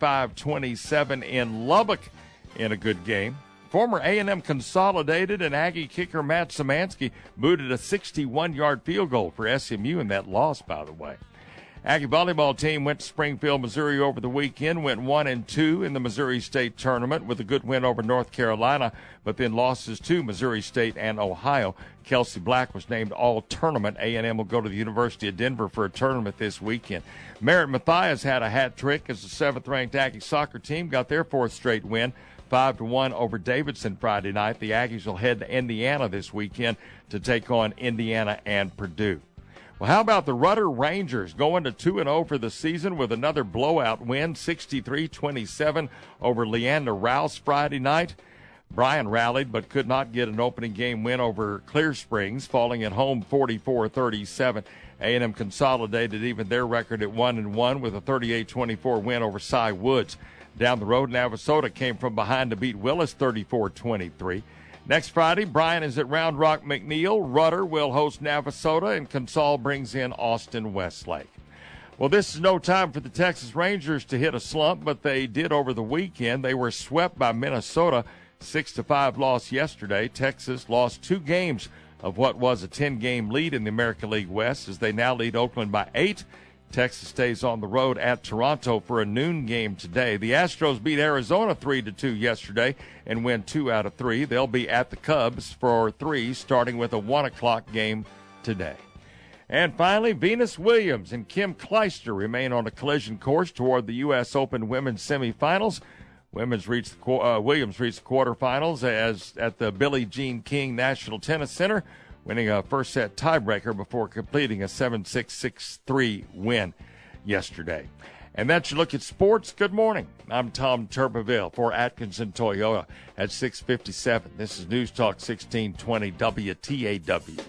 35-27 in Lubbock in a good game. Former A&M Consolidated and Aggie kicker Matt Szymanski booted a 61-yard field goal for SMU in that loss, by the way. Aggie volleyball team went to Springfield, Missouri over the weekend, went 1-2 in the Missouri State tournament with a good win over North Carolina, but then losses to Missouri State and Ohio. Kelsey Black was named all-tournament. A&M will go to the University of Denver for a tournament this weekend. Merritt Mathias had a hat trick as the 7th-ranked Aggie soccer team got their 4th straight win, 5-1 over Davidson Friday night. The Aggies will head to Indiana this weekend to take on Indiana and Purdue. Well, how about the Rudder Rangers going to 2-0 for the season with another blowout win, 63-27 over Leander Rouse Friday night. Bryan rallied but could not get an opening game win over Clear Springs, falling at home 44-37. A&M consolidated even their record at 1-1 with a 38-24 win over Cy Woods. Down the road, Navasota came from behind to beat Willis 34-23. Next Friday, Bryan is at Round Rock McNeil. Rudder will host Navasota, and Consol brings in Austin Westlake. Well, this is no time for the Texas Rangers to hit a slump, but they did over the weekend. They were swept by Minnesota, 6-5 loss yesterday. Texas lost 2 games of what was a 10-game lead in the American League West as they now lead Oakland by 8. Texas stays on the road at Toronto for a noon game today. The Astros beat Arizona 3-2 yesterday and win 2 out of 3. They'll be at the Cubs for 3, starting with a 1 o'clock game today. And finally, Venus Williams and Kim Clijsters remain on a collision course toward the U.S. Open women's semifinals. Williams reached the quarterfinals as at the Billie Jean King National Tennis Center, winning a first-set tiebreaker before completing a 7-6, 6-3 win yesterday. And that's your look at sports. Good morning. I'm Tom Turbeville for Atkinson Toyota at 6:57. This is News Talk 1620 WTAW.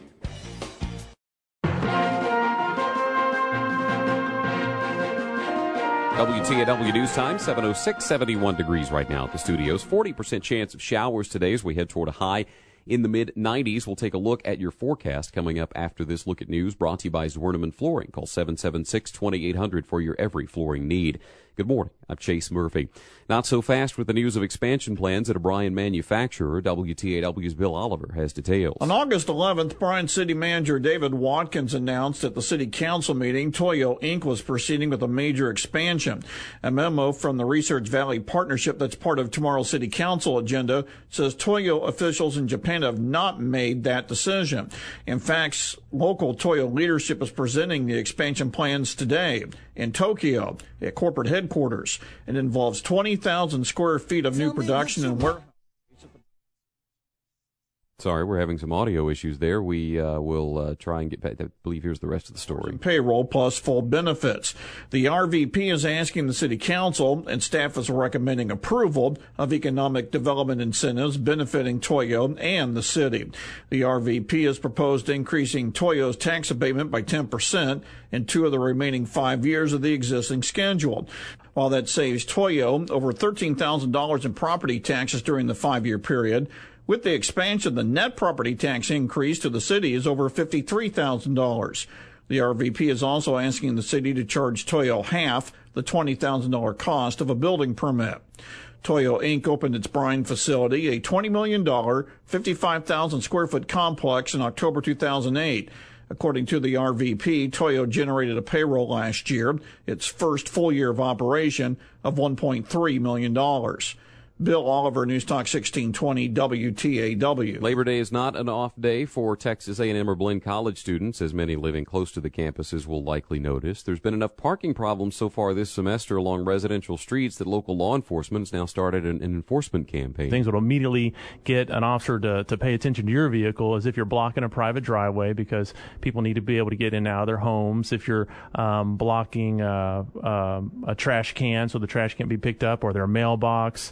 WTAW News Time, 7:06, 71 degrees right now at the studios. 40% chance of showers today as we head toward a high in the mid-90s. We'll take a look at your forecast coming up after this look at news, brought to you by Zwerneman Flooring. Call 776-2800 for your every flooring need. Good morning. I'm Chase Murphy. Not so fast with the news of expansion plans at a Bryan manufacturer. WTAW's Bill Oliver has details. On August 11th, Bryan City Manager David Watkins announced at the City Council meeting Toyo Inc. was proceeding with a major expansion. A memo from the Research Valley Partnership that's part of tomorrow's City Council agenda says Toyo officials in Japan have not made that decision. In fact, local Toyo leadership is presenting the expansion plans today in Tokyo at corporate headquarters. It involves 20,000 square feet of new production and warehouse. Sorry, we're having some audio issues there. We will try and get back. I believe here's the rest of the story. Payroll plus full benefits. The RVP is asking the City Council, and staff is recommending approval of economic development incentives benefiting Toyo and the city. The RVP has proposed increasing Toyo's tax abatement by 10% in 2 of the remaining 5 years of the existing schedule. While that saves Toyo over $13,000 in property taxes during the 5-year period, with the expansion, the net property tax increase to the city is over $53,000. The RVP is also asking the city to charge Toyo half the $20,000 cost of a building permit. Toyo Inc. opened its brine facility, a $20 million, 55,000 square foot complex, in October 2008. According to the RVP, Toyo generated a payroll last year, its first full year of operation, of $1.3 million. Bill Oliver, News Talk 1620 WTAW. Labor Day is not an off day for Texas A&M or Blinn College students, as many living close to the campuses will likely notice. There's been enough parking problems so far this semester along residential streets that local law enforcement has now started an enforcement campaign. Things that will immediately get an officer to pay attention to your vehicle is if you're blocking a private driveway, because people need to be able to get in and out of their homes. If you're blocking a trash can so the trash can't be picked up, or their mailbox.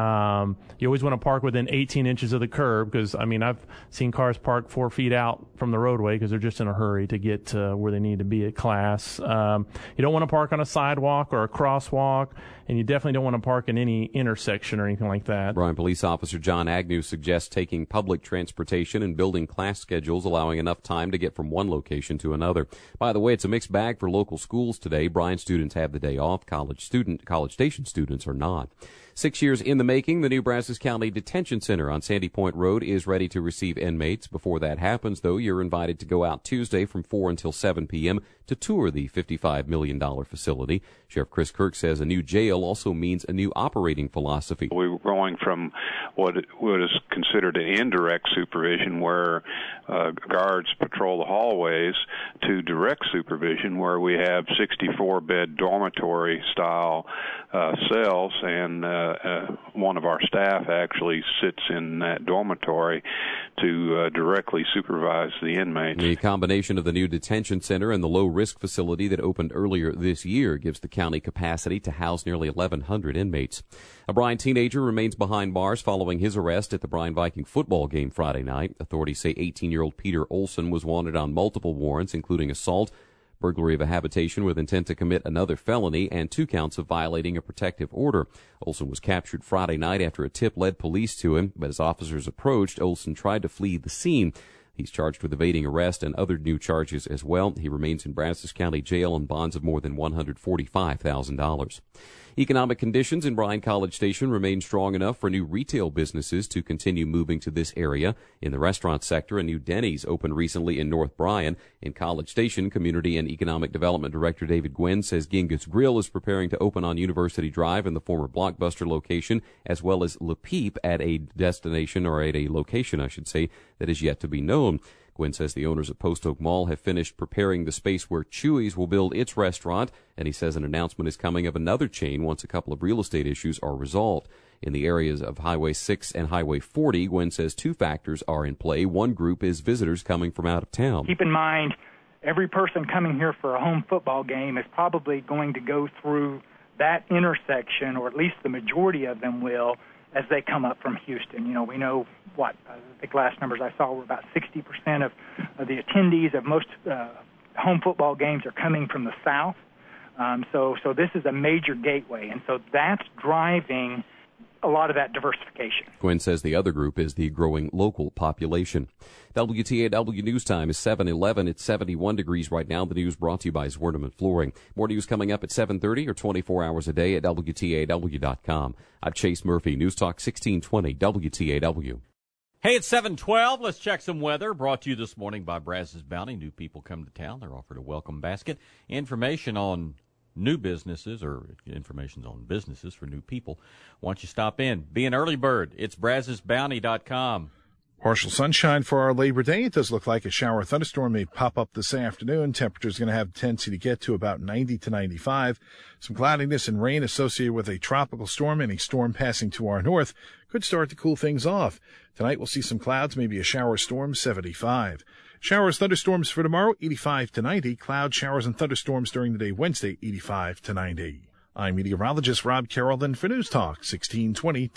You always want to park within 18 inches of the curb, because, I've seen cars parked 4 feet out from the roadway because they're just in a hurry to get to where they need to be at class. You don't want to park on a sidewalk or a crosswalk, and you definitely don't want to park in any intersection or anything like that. Bryan Police Officer John Agnew suggests taking public transportation and building class schedules, allowing enough time to get from one location to another. By the way, it's a mixed bag for local schools today. Bryan students have the day off. College Station students are not. 6 years in the making, the new Brazos County Detention Center on Sandy Point Road is ready to receive inmates. Before that happens, though, you're invited to go out Tuesday from 4 until 7 p.m. to tour the $55 million facility. Sheriff Chris Kirk says a new jail also means a new operating philosophy. We were going from what is considered an indirect supervision, where guards patrol the hallways, to direct supervision, where we have 64-bed dormitory-style cells, and one of our staff actually sits in that dormitory to directly supervise the inmates. The combination of the new detention center and the low-risk facility that opened earlier this year gives the county capacity to house nearly 1,100 inmates. A Bryan teenager remains behind bars following his arrest at the Bryan Viking football game Friday night. Authorities say 18-year-old Peter Olson was wanted on multiple warrants, including assault, burglary of a habitation with intent to commit another felony, and 2 counts of violating a protective order. Olson was captured Friday night after a tip led police to him, but as officers approached, Olson tried to flee the scene. He's charged with evading arrest and other new charges as well. He remains in Brazos County Jail on bonds of more than $145,000. Economic conditions in Bryan College Station remain strong enough for new retail businesses to continue moving to this area. In the restaurant sector, a new Denny's opened recently in North Bryan. In College Station, Community and Economic Development Director David Gwynn says Genghis Grill is preparing to open on University Drive in the former Blockbuster location, as well as Le Peep at a destination, or at a location, I should say, that is yet to be known. Gwynn says the owners of Post Oak Mall have finished preparing the space where Chuy's will build its restaurant, and he says an announcement is coming of another chain once a couple of real estate issues are resolved. In the areas of Highway 6 and Highway 40, Gwynn says 2 factors are in play. One group is visitors coming from out of town. Keep in mind, every person coming here for a home football game is probably going to go through that intersection, or at least the majority of them will, as they come up from Houston. We know I think last numbers I saw were about 60% of the attendees of most home football games are coming from the south. So this is a major gateway, and so that's driving a lot of that diversification. Gwynn says the other group is the growing local population. WTAW News Time is 7:11. It's 71 degrees right now. The news brought to you by Zwerneman Flooring. More news coming up at 7:30 or 24 hours a day at WTAW.com. I'm Chase Murphy, News Talk 1620 WTAW. Hey, it's 7:12. Let's check some weather. Brought to you this morning by Brazos Bounty. New people come to town. They're offered a welcome basket. Information on new businesses, or information on businesses for new people. Why don't you stop in? Be an early bird. It's BrazosBounty.com. Partial sunshine for our Labor Day. It does look like a shower thunderstorm may pop up this afternoon. Temperature's going to have a tendency to get to about 90 to 95. Some cloudiness and rain associated with a tropical storm and a storm passing to our north could start to cool things off. Tonight we'll see some clouds, maybe a shower storm, 75. Showers, thunderstorms for tomorrow, 85 to 90. Cloud showers and thunderstorms during the day Wednesday, 85 to 90. I'm meteorologist Rob Carrollton for News Talk 1620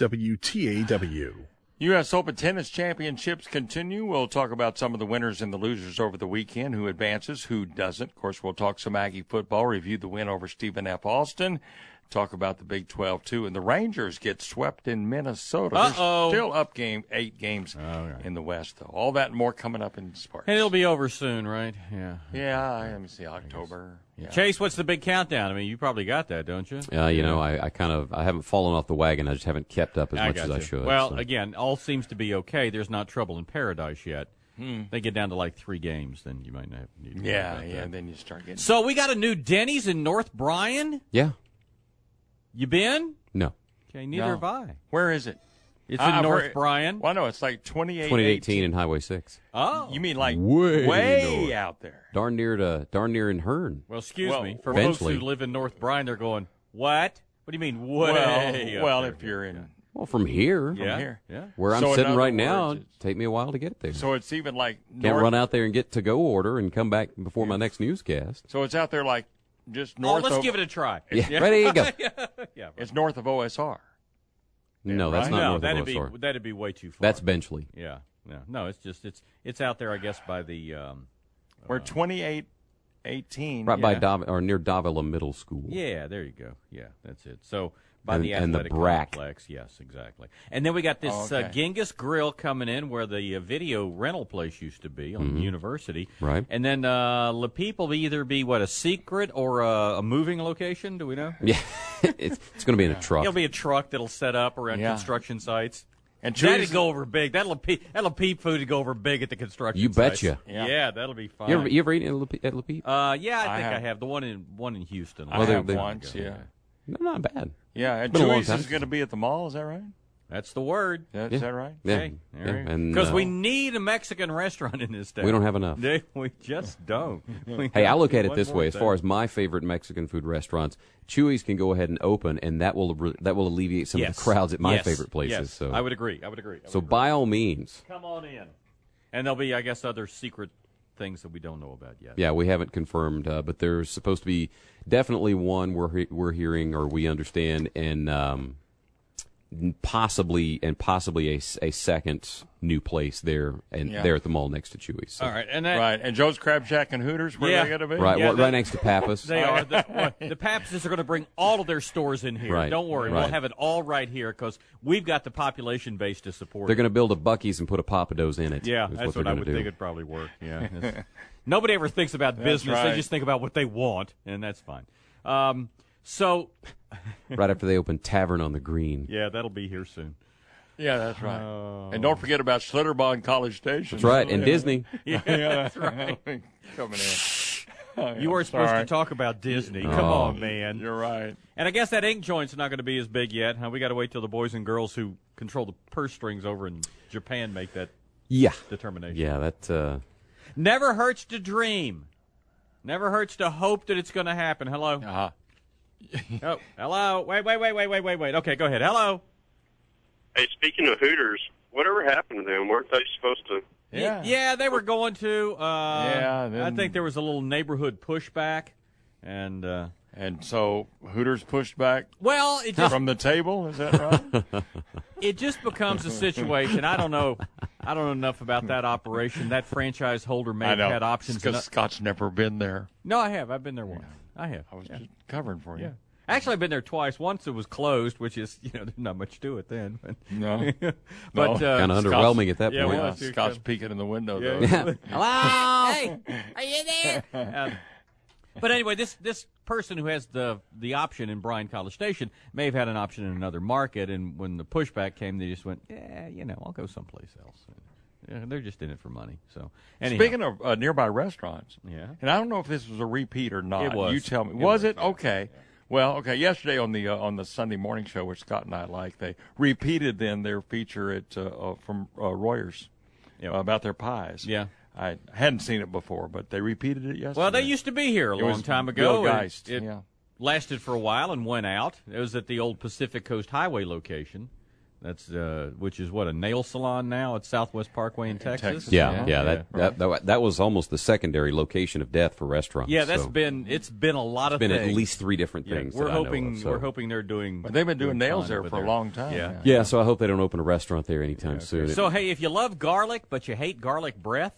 WTAW. U.S. Open Tennis Championships continue. We'll talk about some of the winners and the losers over the weekend, who advances, who doesn't. Of course, we'll talk some Aggie football, review the win over Stephen F. Austin. talk about the Big 12 too. And the Rangers get swept in Minnesota. Uh-oh. They're still up 8 games in the West, though. All that and more coming up in sports. And it'll be over soon, right? Yeah. Yeah, let me see, October. Yeah. Chase, what's the big countdown? I mean, you probably got that, don't you? You know, I haven't fallen off the wagon. I just haven't kept up as much as I should. Well, again, all seems to be okay. There's not trouble in paradise yet. They get down to like 3 games, then you might not need to then you start getting... So we got a new Denny's in North Bryan? Yeah. You been? No. Okay, neither have I. Where is it? It's in North Bryan. Well, no, it's like 2018 in Highway 6. Oh. You mean like way north. Out there? Darn near in Hearn. Well, excuse me. For eventually. folks who live in North Bryan, they're going, what? What do you mean, way? Well, if you're in... Well, from here. Yeah. Where I'm sitting right now, take me a while to get there. So it's even like... Can't run out there and get to-go order and come back before my next newscast. So it's out there like just north let's of... give it a try. Yeah, right, there you go. Yeah. It's north of OSR. No, that's not north of OSR. That'd be way too far. That's Benchley. Yeah. No, it's just it's out there, I guess, by the where 2818 right by near Davila Middle School. Yeah, there you go. Yeah, that's it. So by the and athletic the BRAC. complex, yes, exactly. And then we got this Genghis Grill coming in, where the video rental place used to be on University. Right. And then La Peep will either be a secret or a moving location. Do we know? Yeah, it's going to be in a truck. It'll be a truck that'll set up around construction sites. And that'd go over big. That'll Peep food would go over big at the construction. You betcha. Yeah, that'll be fun. You ever eaten at La Peep? Yeah, I think I have. The one in Houston. I have once. Yeah. Not bad. Yeah, and Chewy's is going to be at the mall. Is that right? That's the word. Is that right? Yeah. Because we need a Mexican restaurant in this town. We don't have enough. We just don't. Hey, I look at it this way. As far as my favorite Mexican food restaurants, Chewy's can go ahead and open, and that will alleviate some of the crowds at my favorite places. Yes. So I would agree. So by all means, come on in. And there'll be, I guess, other secret things that we don't know about yet. Yeah, we haven't confirmed, but there's supposed to be definitely one we're hearing or we understand, and possibly a second new place there there at the mall next to Chewy's. So. All right, and Joe's Crab Shack and Hooters, where are they going to be? Right, right next to Pappas. They are. The Pappas are going to bring all of their stores in here. Right. Don't worry, we'll have it all right here because we've got the population base to support. They're going to build a Buc-ee's and put a Pappadeaux's in it. Yeah, that's what I would think it'd probably work. Yeah. Nobody ever thinks about business; they just think about what they want, and that's fine. So, right after they open Tavern on the Green. Yeah, that'll be here soon. Yeah, that's right. And don't forget about Schlitterbahn College Station. That's right, and Disney. Yeah, that's right. Coming in. You weren't supposed to talk about Disney. Come on, man. You're right. And I guess that ink joint's not going to be as big yet. We got to wait till the boys and girls who control the purse strings over in Japan make that determination. Yeah, that... Never hurts to dream. Never hurts to hope that it's going to happen. Hello? Uh-huh. Oh, hello. Wait. Okay, go ahead. Hello. Hey, speaking of Hooters, whatever happened to them? Weren't they supposed to? Yeah, they were going to. I think there was a little neighborhood pushback, and so Hooters pushed back. Well, it just, from the table. Is that right? It just becomes a situation. I don't know enough about that operation. That franchise holder may have had options. Because Scott's never been there. No, I have. I've been there once. I have. I was just covering for you. Yeah. Actually, I've been there twice. Once it was closed, which is, there's not much to it then. But, no. But kind of underwhelming at that point. Yeah, Scott's peeking in the window, though. Yeah. Hello? Hey, are you there? But anyway, this person who has the option in Bryan College Station may have had an option in another market, and when the pushback came, they just went, I'll go someplace else. Yeah, they're just in it for money. So, anyhow. Speaking of nearby restaurants, and I don't know if this was a repeat or not. It was. You tell me. Was it? Okay. Yeah. Well, okay. Yesterday on the Sunday morning show, which Scott and I like, they repeated then their feature at from Royers about their pies. Yeah. I hadn't seen it before, but they repeated it yesterday. Well, they used to be here a long time ago. Bill Geist. It lasted for a while and went out. It was at the old Pacific Coast Highway location. That's which is a nail salon now at Southwest Parkway in Texas. That was almost the secondary location of death for restaurants. Yeah, it's been a lot of things. At least 3 different things. We're hoping they're doing. But they've been doing nails there for a long time. Yeah. So I hope they don't open a restaurant there anytime soon. So hey, if you love garlic but you hate garlic breath,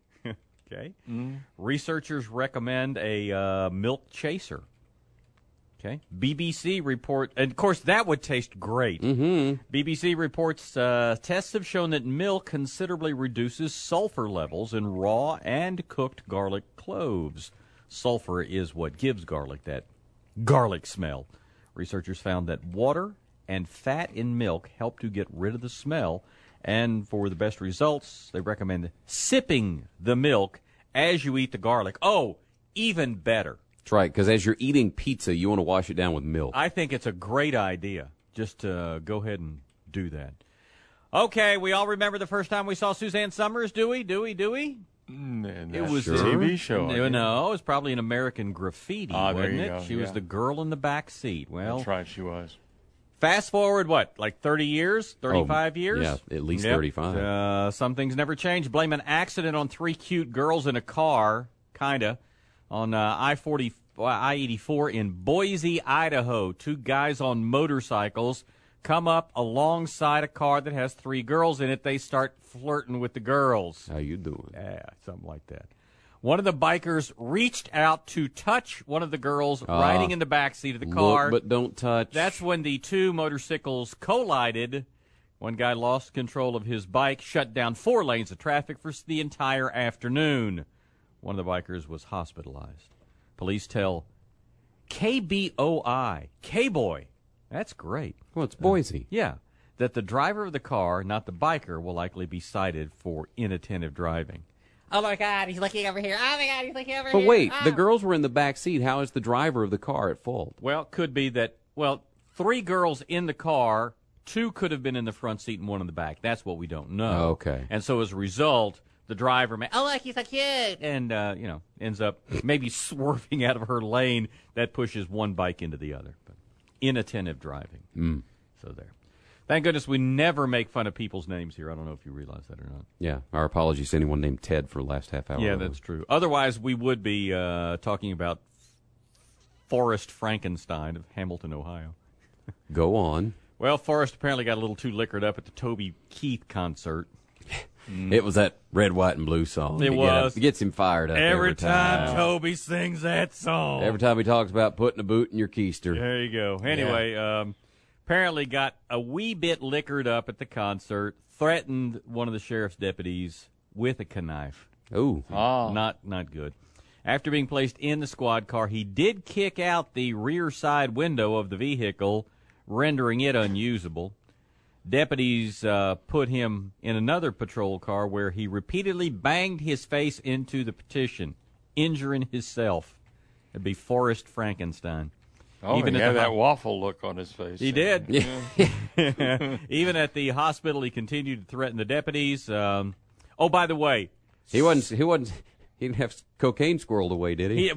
okay. Researchers recommend a milk chaser. Okay. BBC report, and of course that would taste great. Mm-hmm. BBC reports tests have shown that milk considerably reduces sulfur levels in raw and cooked garlic cloves. Sulfur is what gives garlic that garlic smell. Researchers found that water and fat in milk help to get rid of the smell, and for the best results, they recommend sipping the milk as you eat the garlic. Oh, even better. That's right, because as you're eating pizza, you want to wash it down with milk. I think it's a great idea just to go ahead and do that. Okay, we all remember the first time we saw Suzanne Summers, do we? It was a TV show. No, it was probably an American Graffiti, wasn't it? Go. She was the girl in the back seat. Well, that's right, she was. Fast forward, like 30 years, 35 years? Yeah, at least 35. Some things never change. Blame an accident on 3 cute girls in a car, kinda, on I-84 in Boise, Idaho. 2 guys on motorcycles come up alongside a car that has 3 girls in it. They start flirting with the girls. How you doing? Yeah, something like that. One of the bikers reached out to touch one of the girls riding in the back seat of the car. Look, but don't touch. That's when the 2 motorcycles collided. One guy lost control of his bike, shut down 4 lanes of traffic for the entire afternoon. One of the bikers was hospitalized. Police tell KBOI, K-Boy, that's great. Well, it's Boise. Yeah, that the driver of the car, not the biker, will likely be cited for inattentive driving. Oh, my God, he's looking over here. Oh, my God, he's looking over But here. wait, the girls were in the back seat. How is the driver of the car at fault? Well, could be that, 3 girls in the car, 2 could have been in the front seat and 1 in the back. That's what we don't know. Okay. And so as a result, the driver may, oh, look, he's so cute, and, ends up maybe swerving out of her lane. That pushes one bike into the other. But inattentive driving. So there. Thank goodness we never make fun of people's names here. I don't know if you realize that or not. Yeah, our apologies to anyone named Ted for the last half hour. Yeah, that's true. Otherwise, we would be talking about Forrest Frankenstein of Hamilton, Ohio. Go on. Well, Forrest apparently got a little too liquored up at the Toby Keith concert. It was that red, white, and blue song. It was. It gets him fired up every time Toby sings that song. Every time he talks about putting a boot in your keister. There you go. Anyway, apparently got a wee bit liquored up at the concert, threatened one of the sheriff's deputies with a knife. Ooh. Not good. After being placed in the squad car, he did kick out the rear side window of the vehicle, rendering it unusable. Deputies put him in another patrol car where he repeatedly banged his face into the partition, injuring himself. It'd be Forrest Frankenstein. Oh, he had that waffle look on his face. He did. Yeah. Even at the hospital, he continued to threaten the deputies. By the way, he didn't have cocaine squirreled away, did he?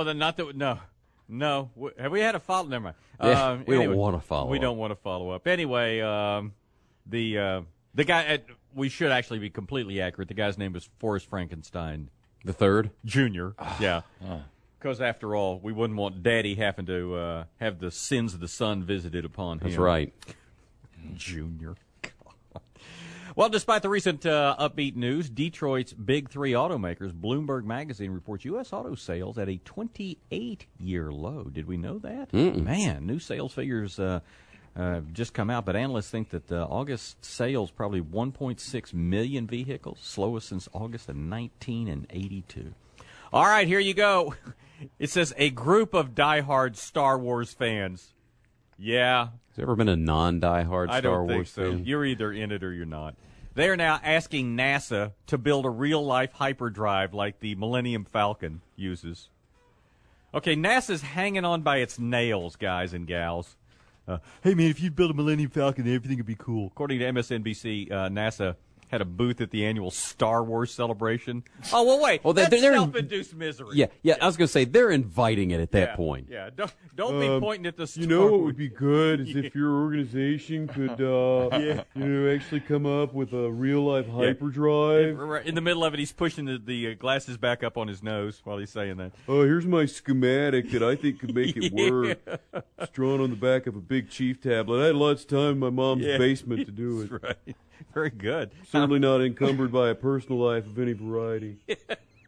No. Have we had a follow? Never mind. Yeah, we don't want to follow. We don't want to follow up. Anyway, the guy. We should actually be completely accurate. The guy's name was Forrest Frankenstein the Third, Jr. Yeah. Because after all, we wouldn't want Daddy having to have the sins of the son visited upon him. That's right. Junior. Well, despite the recent upbeat news, Detroit's big 3 automakers, Bloomberg Magazine reports U.S. auto sales at a 28-year low. Did we know that? Man, new sales figures just come out, but analysts think that August sales probably 1.6 million vehicles, slowest since August of 1982. All right, here you go. It says a group of diehard Star Wars fans. Yeah. Has there ever been a non-diehard I Star don't think Wars so. fan? You're either in it or you're not. They are now asking NASA to build a real-life hyperdrive like the Millennium Falcon uses. Okay, NASA's hanging on by its nails, guys and gals. Hey, man, if you'd build a Millennium Falcon, everything would be cool. According to MSNBC, NASA had a booth at the annual Star Wars celebration. Oh, well, wait. Well, that's they're self-induced misery. Yeah. I was going to say, they're inviting it at that point. Yeah, don't be pointing at the Star You know what Wars. would be good is if your organization could, actually come up with a real-life hyperdrive. Right in the middle of it, he's pushing the glasses back up on his nose while he's saying that. Oh, here's my schematic that I think could make it work. It's drawn on the back of a big Chief tablet. I had lots of time in my mom's basement to do it. That's right. Very good. Certainly not encumbered by a personal life of any variety.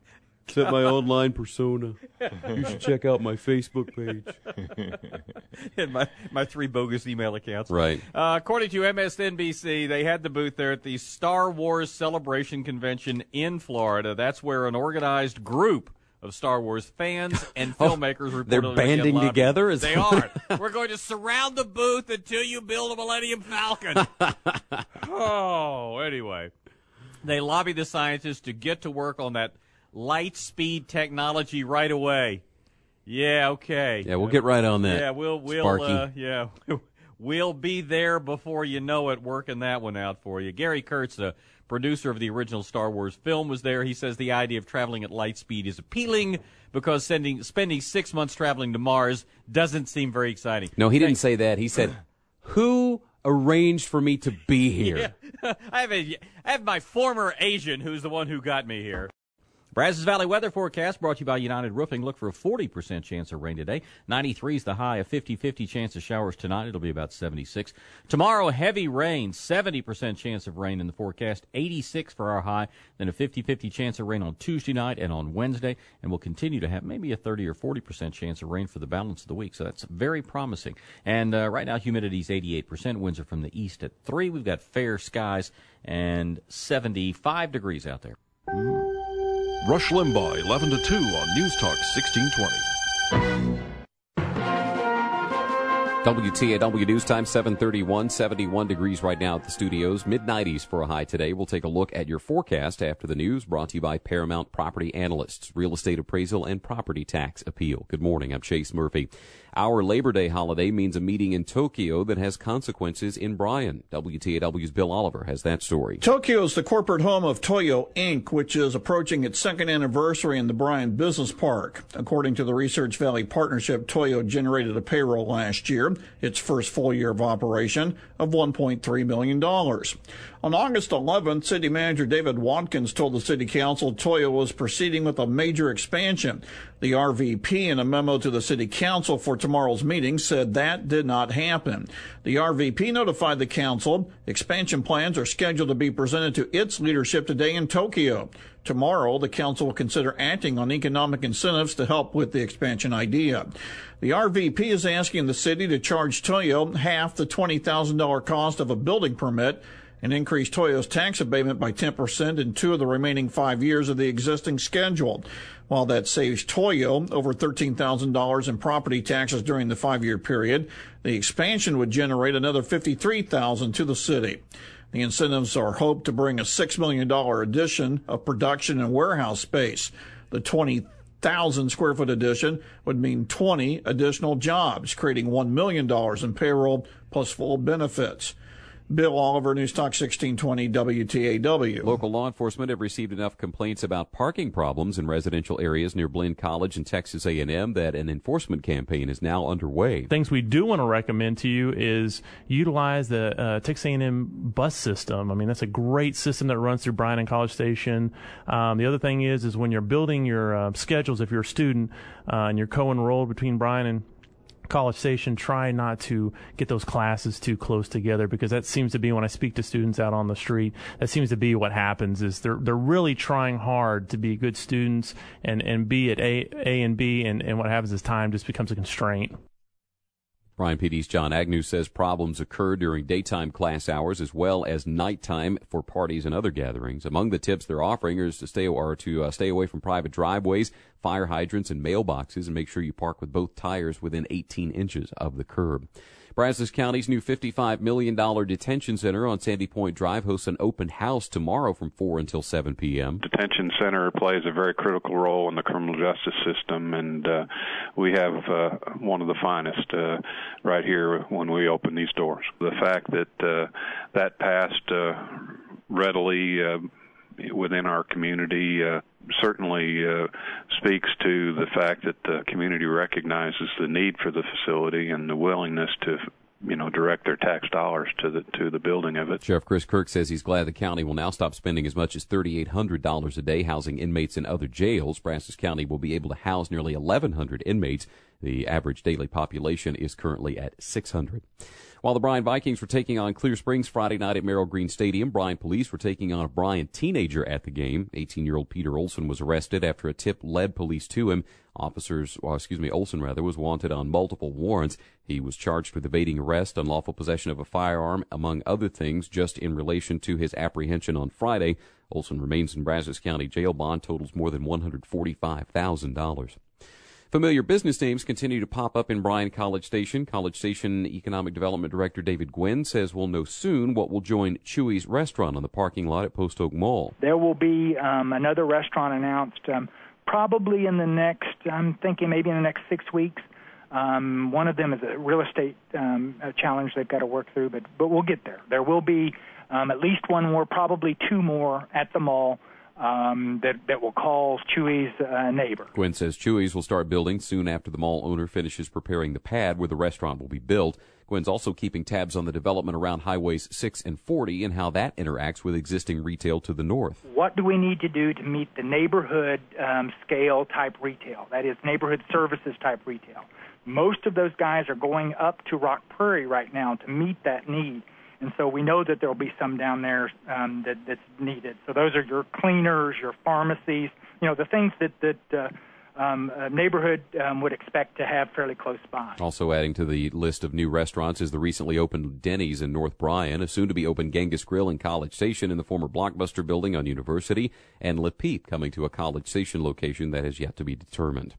except my online persona. You should check out my Facebook page. And my 3 bogus email accounts. Right. According to MSNBC, they had the booth there at the Star Wars Celebration Convention in Florida. That's where an organized group of Star Wars fans and filmmakers reportedly they're banding began together? They are. We're going to surround the booth until you build a Millennium Falcon. Anyway. They lobby the scientists to get to work on that light speed technology right away. Yeah, okay. Yeah, we'll get right on that. Yeah, we'll be there before you know it, working that one out for you. Gary Kurtz, the producer of the original Star Wars film, was there. He says the idea of traveling at light speed is appealing because spending 6 months traveling to Mars doesn't seem very exciting. No, he didn't say that. He said, who arranged for me to be here? Yeah. I have my former agent who's the one who got me here. Brazos Valley weather forecast brought to you by United Roofing. Look for a 40% chance of rain today. 93 is the high, a 50-50 chance of showers tonight. It'll be about 76. Tomorrow, heavy rain, 70% chance of rain in the forecast, 86 for our high, then a 50-50 chance of rain on Tuesday night and on Wednesday, and we'll continue to have maybe a 30 or 40% chance of rain for the balance of the week, so that's very promising. And right now, humidity is 88%. Winds are from the east at 3. We've got fair skies and 75 degrees out there. Rush Limbaugh, 11 to 2 on News Talk 1620. WTAW News Time, 7:31, 71 degrees right now at the studios. Mid-90s for a high today. We'll take a look at your forecast after the news, brought to you by Paramount Property Analysts, Real Estate Appraisal and Property Tax Appeal. Good morning, I'm Chase Murphy. Our Labor Day holiday means a meeting in Tokyo that has consequences in Bryan. WTAW's Bill Oliver has that story. Tokyo is the corporate home of Toyo Inc., which is approaching its second anniversary in the Bryan Business Park. According to the Research Valley Partnership, Toyo generated a payroll last year, its first full year of operation, of $1.3 million. On August 11th, City Manager David Watkins told the City Council Toyo was proceeding with a major expansion. The RVP, in a memo to the City Council for tomorrow's meeting, said that did not happen. The RVP notified the Council expansion plans are scheduled to be presented to its leadership today in Tokyo. Tomorrow, the Council will consider acting on economic incentives to help with the expansion idea. The RVP is asking the City to charge Toyo half the $20,000 cost of a building permit and increase Toyo's tax abatement by 10% in 2 of the remaining 5 years of the existing schedule. While that saves Toyo over $13,000 in property taxes during the 5-year period, the expansion would generate another $53,000 to the city. The incentives are hoped to bring a $6 million addition of production and warehouse space. The 20,000 square foot addition would mean 20 additional jobs, creating $1 million in payroll plus full benefits. Bill Oliver, News Talk 1620 WTAW. Local law enforcement have received enough complaints about parking problems in residential areas near Blinn College and Texas A&M that an enforcement campaign is now underway. Things we do want to recommend to you is utilize the Texas A&M bus system. I mean, that's a great system that runs through Bryan and College Station. The other thing is when you're building your schedules, if you're a student and you're co-enrolled between Bryan and College Station, try not to get those classes too close together, because that seems to be, when I speak to students out on the street, that seems to be what happens is they're really trying hard to be good students and be at A and B, and what happens is time just becomes a constraint. Bryan PD's John Agnew says problems occur during daytime class hours as well as nighttime for parties and other gatherings. Among the tips they're offering is to stay away from private driveways, fire hydrants, and mailboxes, and make sure you park with both tires within 18 inches of the curb. Brazos County's new $55 million detention center on Sandy Point Drive hosts an open house tomorrow from 4 until 7 p.m. Detention center plays a very critical role in the criminal justice system, and we have one of the finest right here when we open these doors. The fact that that passed readily within our community certainly speaks to the fact that the community recognizes the need for the facility and the willingness to direct their tax dollars to the building of it. Sheriff Chris Kirk says he's glad the county will now stop spending as much as $3,800 a day housing inmates in other jails. Brazos County will be able to house nearly 1,100 inmates The average daily population is currently at 600. While the Bryan Vikings were taking on Clear Springs Friday night at Merrill Green Stadium, Bryan police were taking on a Bryan teenager at the game. 18-year-old Peter Olson was arrested after a tip led police to him. Olson was wanted on multiple warrants. He was charged with evading arrest, unlawful possession of a firearm, among other things, just in relation to his apprehension on Friday. Olson remains in Brazos County jail. Bond totals more than $145,000. Familiar business names continue to pop up in Bryan College Station. College Station Economic Development Director David Gwynn says we'll know soon what will join Chuy's restaurant on the parking lot at Post Oak Mall. There will be another restaurant announced probably in the next, I'm thinking maybe in the next 6 weeks. One of them is a real estate challenge they've got to work through, but we'll get there. There will be at least one more, probably two more at the mall. That will call Chuy's neighbor. Gwynn says Chuy's will start building soon after the mall owner finishes preparing the pad where the restaurant will be built. Gwynn's also keeping tabs on the development around Highways 6 and 40 and how that interacts with existing retail to the north. What do we need to do to meet the neighborhood scale type retail? That is neighborhood services type retail. Most of those guys are going up to Rock Prairie right now to meet that need. And so we know that there will be some down there that's needed. So those are your cleaners, your pharmacies, the things that a neighborhood would expect to have fairly close by. Also adding to the list of new restaurants is the recently opened Denny's in North Bryan, a soon-to-be-open Genghis Grill in College Station in the former Blockbuster building on University, and Le Peep coming to a College Station location that has yet to be determined.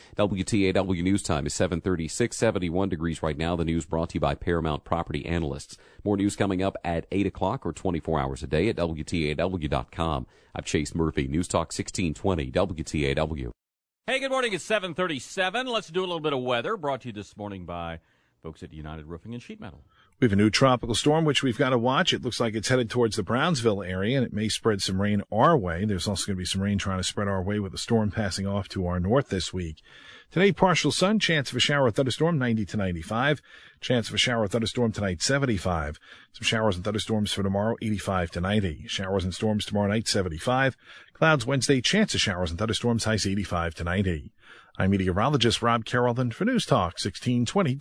WTAW News Time is 7:36, 71 degrees right now. The news brought to you by Paramount Property Analysts. More news coming up at 8 o'clock or 24 hours a day at WTAW.com. I'm Chase Murphy, News Talk 1620, WTAW. Hey, good morning. It's 7:37. Let's do a little bit of weather, brought to you this morning by folks at United Roofing and Sheet Metal. We have a new tropical storm, which we've got to watch. It looks like it's headed towards the Brownsville area, and it may spread some rain our way. There's also going to be some rain trying to spread our way with a storm passing off to our north this week. Today, partial sun, chance of a shower or thunderstorm, 90 to 95. Chance of a shower or thunderstorm tonight, 75. Some showers and thunderstorms for tomorrow, 85 to 90. Showers and storms tomorrow night, 75. Clouds Wednesday, chance of showers and thunderstorms, highs 85 to 90. I'm meteorologist Rob Carrollton for News Talk 1620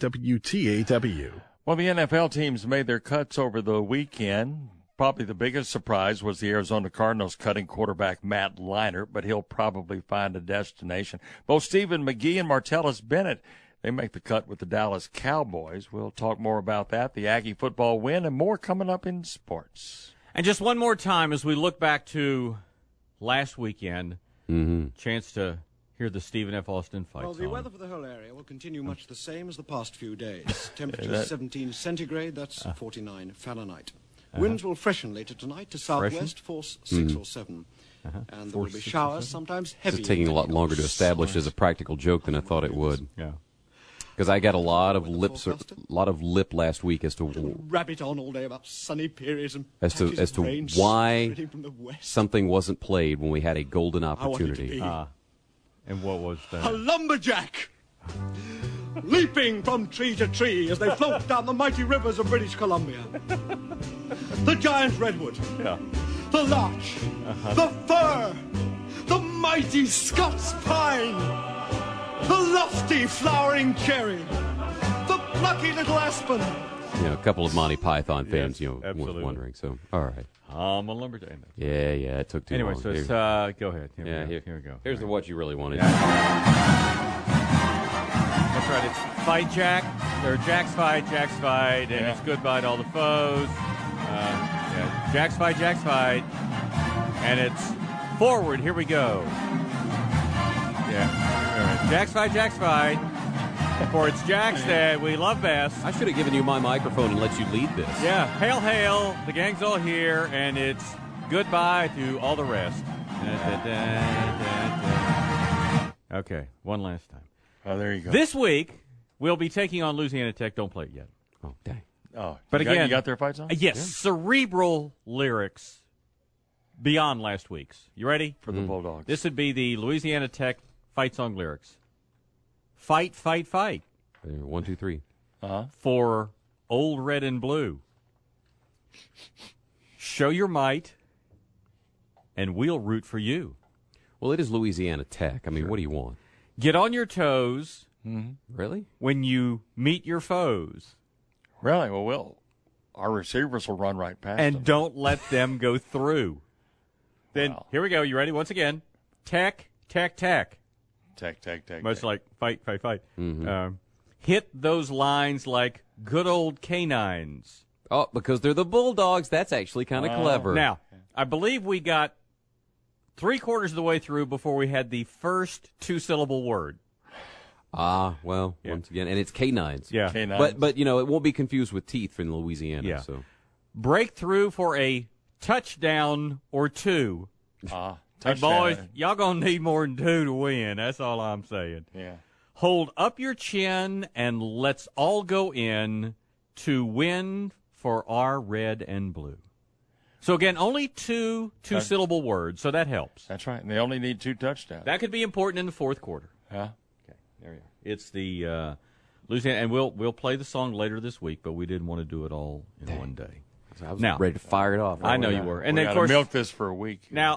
WTAW. Well, the NFL teams made their cuts over the weekend. Probably the biggest surprise was the Arizona Cardinals cutting quarterback Matt Leinart, but he'll probably find a destination. Both Stephen McGee and Martellus Bennett, they make the cut with the Dallas Cowboys. We'll talk more about that, the Aggie football win, and more coming up in sports. And just one more time as we look back to last weekend, chance to hear the Stephen F. Austin fight Well, the song. weather for the whole area will continue much the same as the past few days. Temperature 17 centigrade, that's 49 Fahrenheit. Winds will freshen later tonight to southwest, force 6 or 7. And there will be showers, sometimes heavy. It's taking a lot longer to establish as a practical joke than I thought it would. Yeah. Because I got a lot of lip last week as to rabbit on all day about sunny periods and as to why something wasn't played when we had a golden opportunity. And what was that? A lumberjack! Leaping from tree to tree as they float down the mighty rivers of British Columbia. The giant redwood. Yeah. The larch. The fir. The mighty Scots pine. The lofty flowering cherry. The plucky little aspen. A couple of Monty Python fans, absolutely. were wondering. So, all right. I'm a lumberjack. Yeah, it took too long. Anyway, so it's, go ahead. Here we go. Here's the what you really wanted. That's right. It's Fight Jack, or Jack's Fight, and it's goodbye to all the foes. Jack's Fight, and it's forward. Here we go. Yeah. Jack's Fight. For it's Jack's Dad, we love best. I should have given you my microphone and let you lead this. Yeah. Hail, hail. The gang's all here, and it's goodbye to all the rest. Okay, one last time. Oh, there you go. This week, we'll be taking on Louisiana Tech. Don't play it yet. Oh, dang. Oh, but you got their fight song? Yes, yeah. Cerebral lyrics beyond last week's. You ready? For the Bulldogs. This would be the Louisiana Tech fight song lyrics. Fight, fight, fight. 1, 2, 3. For Old Red and Blue. Show your might, and we'll root for you. Well, it is Louisiana Tech. I mean, what do you want? Get on your toes Really? When you meet your foes. Really? Well, our receivers will run right past them. And don't let them go through. Then, here we go. You ready? Once again. Tack, tack, tack. Tack, tack, tack. Much tack. like fight, fight, fight. Hit those lines like good old canines. Oh, because they're the Bulldogs. That's actually kind of clever. Now, I believe we got 3/4 of the way through before we had the first 2-syllable word. Well, once again, and it's canines. Yeah. Canines. But it won't be confused with teeth in Louisiana. Yeah. So Breakthrough for a touchdown or two. Hey, Touchdown. boys, y'all going to need more than 2 to win. That's all I'm saying. Yeah. Hold up your chin and let's all go in to win for our red and blue. So, again, only two-syllable words, so that helps. That's right. And they only need 2 touchdowns. That could be important in the fourth quarter. Yeah. Okay, there we are. It's the Louisiana, and we'll play the song later this week, but we didn't want to do it all in one day. I was ready to fire it off. I know you were. And we then, of course, milk this for a week. Now,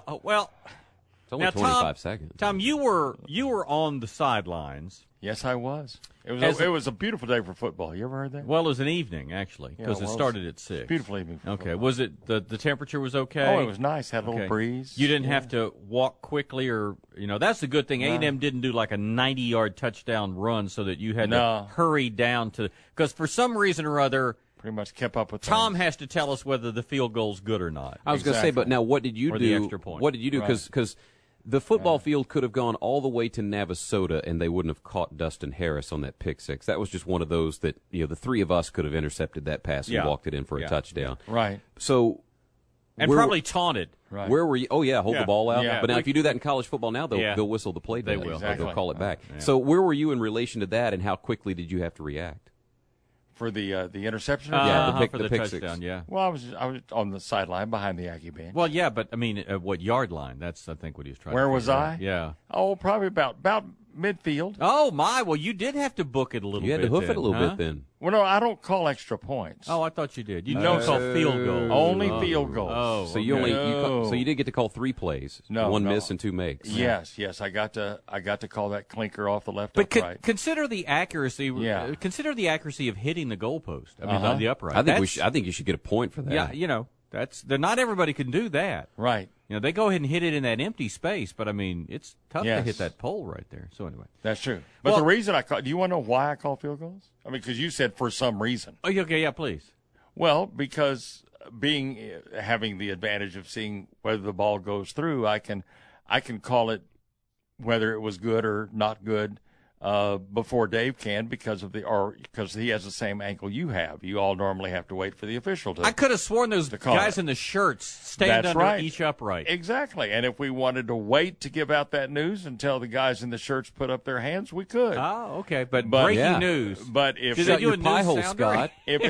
it's only 25 seconds. Tom, you were on the sidelines. Yes, I was. It was a beautiful day for football. You ever heard that? Well, it was an evening, actually, because it started at 6. Beautiful evening for Okay. football. Was it the temperature was okay? Oh, it was nice. Had a little breeze. You didn't have to walk quickly or, that's the good thing. No. A&M didn't do like a 90-yard touchdown run so that you had No. to hurry down to – because for some reason or other – pretty much kept up with Tom things. has to tell us whether the field goal's good or not. I was going to say, but now what did you or do? The extra point. What did you do? Because the football field could have gone all the way to Navasota, and they wouldn't have caught Dustin Harris on that pick six. That was just one of those that the 3 of us could have intercepted that pass and walked it in for a touchdown. Right. So, and probably taunted. Right. Where were you? Oh yeah, hold the ball out. Yeah. But now, if you do that in college football now, they'll whistle the play. They will. Exactly. They'll call it back. Yeah. So, where were you in relation to that, and how quickly did you have to react? For the interception? The for the pick touchdown, six. yeah. Well, I was on the sideline behind the Aggie bench. Well, yeah, but, I mean, what yard line? That's, I think, what he was trying Where to was figure I? out. Yeah. Oh, probably about midfield. Oh, my. Well, you did have to book it a little bit. You had to hoof then, it a little huh? bit then. Well, no, I don't call extra points. Oh, I thought you did. You don't call field goals. Only field goals. Oh, So you you did get to call 3 plays. No, one no. miss and 2 makes. Yes. I got to call that clinker off the left But upright. consider the accuracy. Yeah. Consider the accuracy of hitting the goalpost. I mean, the upright. I think you should get a point for that. Yeah, not everybody can do that. Right. They go ahead and hit it in that empty space, but I mean, it's tough to Yes. hit that pole right there. So anyway, That's true. But the reason do you want to know why I call field goals? I mean, because you said for some reason. oh, okay, yeah, please. Well, because having the advantage of seeing whether the ball goes through, I can call it whether it was good or not good before Dave can because he has the same ankle you have. You all normally have to wait for the official to. I could have sworn those call guys it. in the shirts stand That's under right. each upright. Exactly. And if we wanted to wait to give out that news until the guys in the shirts put up their hands, we could. Oh, okay. But breaking news. But if Did they do a pie news hole, sounder? Scott.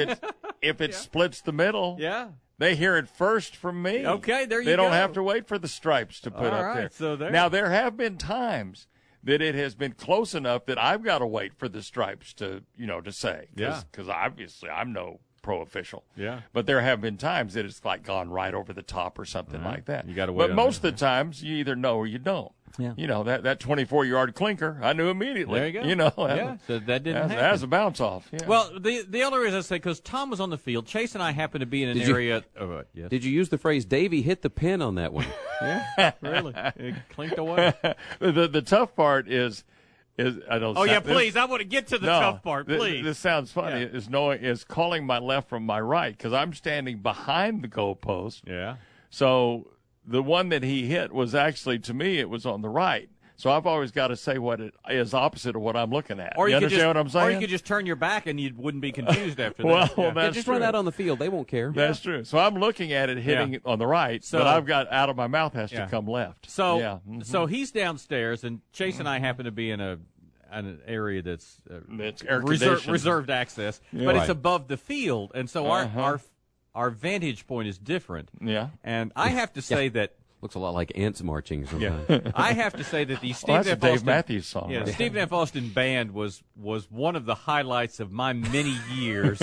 if it splits the middle, Yeah. they hear it first from me. Okay, there you They don't go. have to wait for the stripes to put All up right, there. so there. Now, there have been times that it has been close enough that I've got to wait for the stripes to say. Yeah. Because obviously I'm no pro official. Yeah. But there have been times that it's like gone right over the top or something like that. You gotta wait But on most that. of the times you either know or you don't. Yeah. That 24-yard clinker, I knew immediately. There you go. That, So that didn't happen. That's a bounce off. Yeah. Well, the only reason I say because Tom was on the field, Chase and I happened to be in an area. Yes. Did you use the phrase "Davey hit the pin" on that one? Yeah, really. It clinked away. the tough part is I don't. Oh yeah, please! I want to get to the tough part, please. This sounds funny. Yeah. Is calling my left from my right because I'm standing behind the goalpost. Yeah. So the one that he hit was actually, to me, it was on the right. So I've always got to say what it is opposite of what I'm looking at. Or you could understand just, what I'm saying? Or you could just turn your back and you wouldn't be confused after Well, that. Yeah. that's just true. run out on the field; they won't care. That's true. So I'm looking at it hitting on the right, So- but I've got out of my mouth has to come left. So, yeah. so he's downstairs, and Chase and I happen to be in an area that's air conditioned. reserved access, Yeah. but it's Right. above the field, and so our vantage point is different. Yeah. And I have to say that. Looks a lot like ants marching sometimes. Yeah. I have to say that the Steve that's a F. Dave Austin, Matthews song. Yeah, right? the Stephen F. Austin Band was one of the highlights of my many years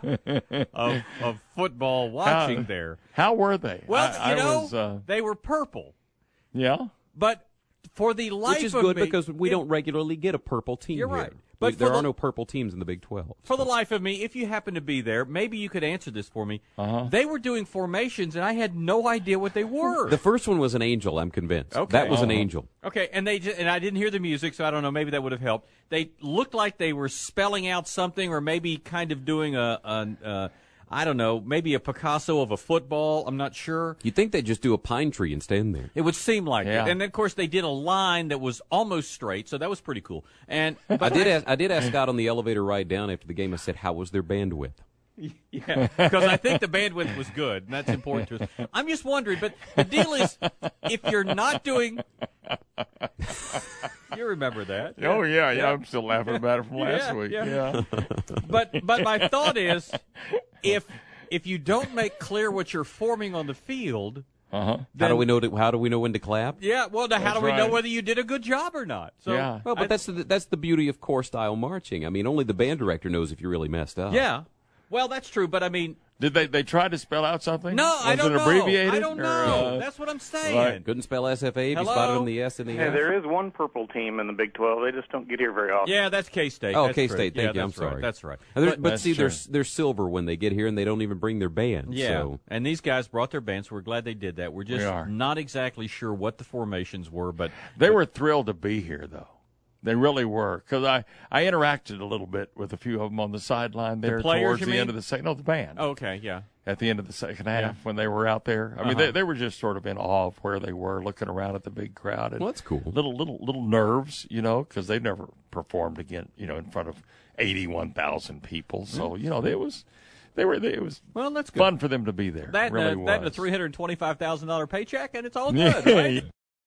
of football watching there. How were they? Well, they were purple. Yeah. But for the life Which is of good me, because we don't regularly get a purple team You're here. right. But there are no purple teams in the Big 12. For the life of me, if you happen to be there, maybe you could answer this for me. They were doing formations, and I had no idea what they were. The first one was an angel, I'm convinced. Okay. That was an angel. Okay, and I didn't hear the music, so I don't know. Maybe that would have helped. They looked like they were spelling out something, or maybe kind of doing I don't know, maybe a Picasso of a football. I'm not sure. You'd think they'd just do a pine tree and stand there. It would seem like Yeah. it. And, of course, they did a line that was almost straight, so that was pretty cool. And I did ask Scott on the elevator ride down after the game. I said, how was their bandwidth? Yeah, because I think the bandwidth was good, and that's important to us. I'm just wondering, but the deal is, if you're not doing... You remember that. Oh, yeah. I'm still laughing about it from last week. Yeah. But my thought is, if you don't make clear what you're forming on the field... How do we know when to clap? Yeah, well, how do we know whether you did a good job or not? So, Well, but that's the beauty of corps style marching. I mean, only the band director knows if you really messed up. Yeah. Well, that's true, but I mean... Did they try to spell out something? No, I don't know. Abbreviated? I don't know. That's what I'm saying. Right. Couldn't spell SFA. Hello? You spotted on the S and the Hey, F. there is one purple team in the Big 12. They just don't get here very often. Yeah, that's K-State. Oh, That's K-State. true. Thank you. I'm that's sorry. Right. That's right. But see, they're silver when they get here, and they don't even bring their band. Yeah, So. and these guys brought their bands. So we're glad they did that. We're just We are. not exactly sure what the formations were, but They were thrilled to be here, though. They really were, because I interacted a little bit with a few of them on the sideline there players, towards you the mean? end of the second. No, the band. Oh, okay, yeah. At the end of the second half when they were out there. I mean, they were just sort of in awe of where they were, looking around at the big crowd. And Well, that's cool. Little nerves, because they've never performed again, in front of 81,000 people. So, it was well, that's good. fun for them to be there. That It really and a was. $325,000 paycheck, and it's all good, right?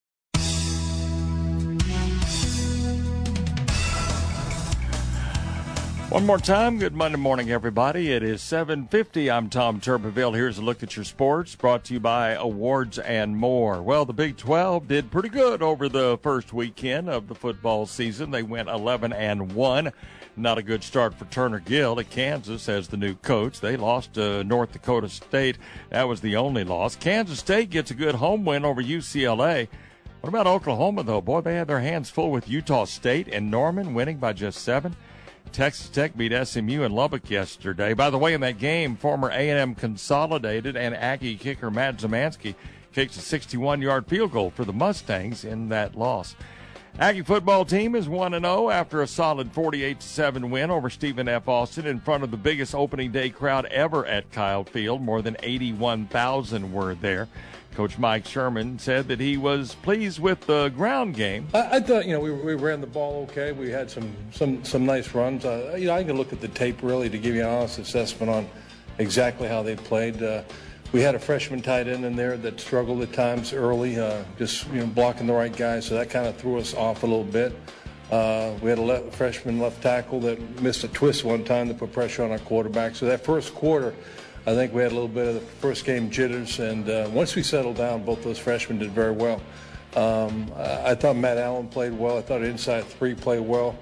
One more time, good Monday morning, everybody. It is 7:50. I'm Tom Turbeville. Here's a look at your sports, brought to you by Awards and More. Well, the Big 12 did pretty good over the first weekend of the football season. They went 11-1. Not a good start for Turner Gill at Kansas as the new coach. They lost to North Dakota State. That was the only loss. Kansas State gets a good home win over UCLA. What about Oklahoma, though? Boy, they had their hands full with Utah State and Norman winning by just 7. Texas Tech beat SMU in Lubbock yesterday. By the way, in that game, former A&M Consolidated and Aggie kicker Matt Zemansky kicked a 61-yard field goal for the Mustangs in that loss. Aggie football team is 1-0 after a solid 48-7 win over Stephen F. Austin in front of the biggest opening day crowd ever at Kyle Field. More than 81,000 were there. Coach Mike Sherman said that he was pleased with the ground game. I thought, we ran the ball okay. We had some nice runs. I can look at the tape really to give you an honest assessment on exactly how they played. We had a freshman tight end in there that struggled at times early, just blocking the right guys, so that kind of threw us off a little bit. We had a freshman left tackle that missed a twist one time to put pressure on our quarterback. So that first quarter, I think we had a little bit of the first game jitters, and once we settled down, both those freshmen did very well. I thought Matt Allen played well. I thought inside three played well.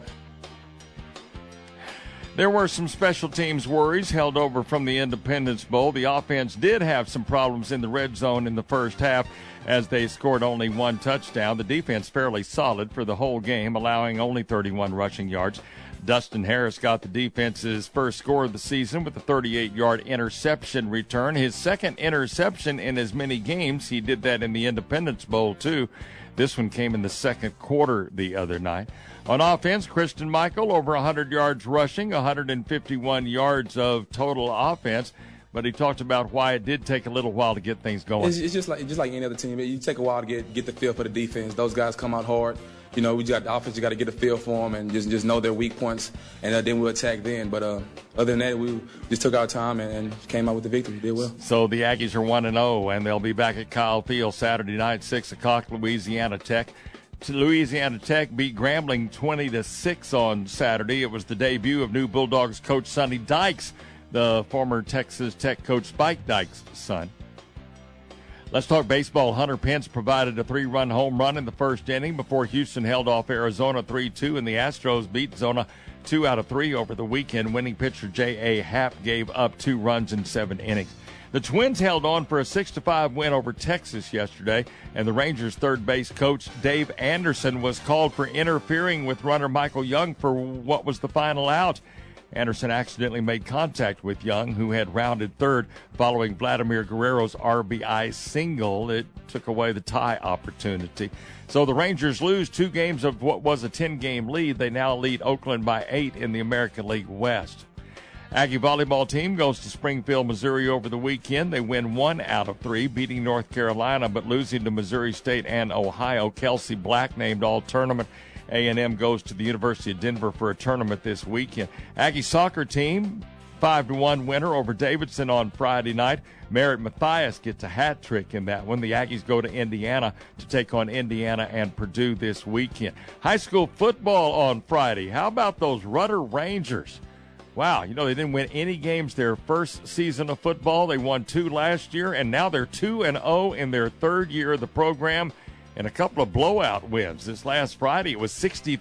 There were some special teams worries held over from the Independence Bowl. The offense did have some problems in the red zone in the first half as they scored only one touchdown. The defense fairly solid for the whole game, allowing only 31 rushing yards. Dustin Harris got the defense's first score of the season with a 38-yard interception return. His second interception in as many games. He did that in the Independence Bowl, too. This one came in the second quarter the other night. On offense, Christian Michael over 100 yards rushing, 151 yards of total offense. But he talked about why it did take a little while to get things going. It's just like any other team. You take a while to get the feel for the defense. Those guys come out hard. We got the offense. You got to get a feel for them and just know their weak points, and then we'll attack then. But other than that, we just took our time and came out with the victory. Did well. So the Aggies are 1-0, and they'll be back at Kyle Field Saturday night, 6 o'clock, Louisiana Tech. Louisiana Tech beat Grambling 20-6 on Saturday. It was the debut of new Bulldogs coach Sonny Dykes, the former Texas Tech coach Spike Dykes' son. Let's talk baseball. Hunter Pence provided a 3-run home run in the first inning before Houston held off Arizona 3-2, and the Astros beat Zona 2 out of 3 over the weekend. Winning pitcher J.A. Happ gave up 2 runs in 7 innings. The Twins held on for a 6-5 win over Texas yesterday, and the Rangers' third base coach Dave Anderson was called for interfering with runner Michael Young for what was the final out. Anderson accidentally made contact with Young, who had rounded third following Vladimir Guerrero's RBI single. It took away the tie opportunity. So the Rangers lose 2 games of what was a 10-game lead. They now lead Oakland by 8 in the American League West. Aggie volleyball team goes to Springfield, Missouri over the weekend. They win 1 out of 3, beating North Carolina, but losing to Missouri State and Ohio. Kelsey Black named all-tournament. A&M goes to the University of Denver for a tournament this weekend. Aggie soccer team, 5-1 winner over Davidson on Friday night. Merritt Mathias gets a hat trick in that one. The Aggies go to Indiana to take on Indiana and Purdue this weekend. High school football on Friday. How about those Rudder Rangers? Wow, they didn't win any games their first season of football. They won 2 last year, and now they're 2-0 in their third year of the program. And a couple of blowout wins. This last Friday, it was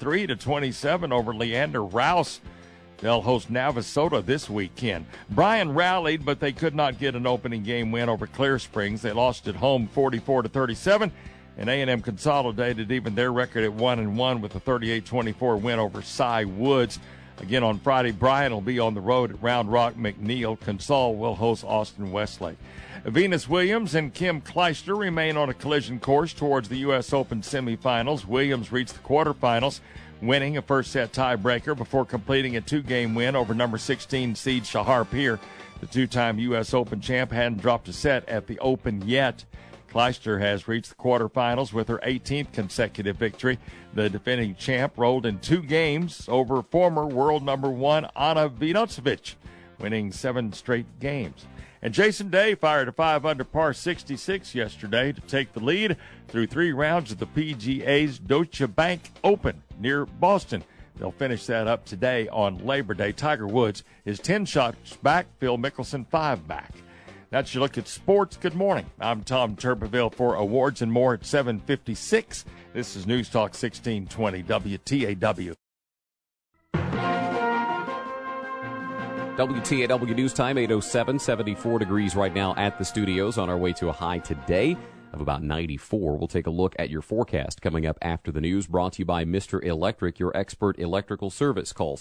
63-27 over Leander Rouse. They'll host Navasota this weekend. Bryan rallied, but they could not get an opening game win over Clear Springs. They lost at home 44-37, and A&M consolidated even their record at 1-1 with a 38-24 win over Cy Woods. Again on Friday, Bryan will be on the road at Round Rock McNeil. Consol will host Austin Westlake. Venus Williams and Kim Kleister remain on a collision course towards the U.S. Open semifinals. Williams reached the quarterfinals, winning a first-set tiebreaker before completing a 2-game win over number 16 seed Shahar Peer. The 2-time U.S. Open champ hadn't dropped a set at the Open yet. Kleister has reached the quarterfinals with her 18th consecutive victory. The defending champ rolled in 2 games over former world number 1 Ana Vidosevich, winning 7 straight games. And Jason Day fired a 5-under par 66 yesterday to take the lead through 3 rounds of the PGA's Deutsche Bank Open near Boston. They'll finish that up today on Labor Day. Tiger Woods is 10 shots back, Phil Mickelson 5 back. That's your look at sports. Good morning. I'm Tom Turbeville for awards and more at 7:56. This is News Talk 1620 WTAW. WTAW News Time, 8:07, 74 degrees right now at the studios, on our way to a high today of about 94. We'll take a look at your forecast coming up after the news, brought to you by Mr. Electric, your expert electrical service. Call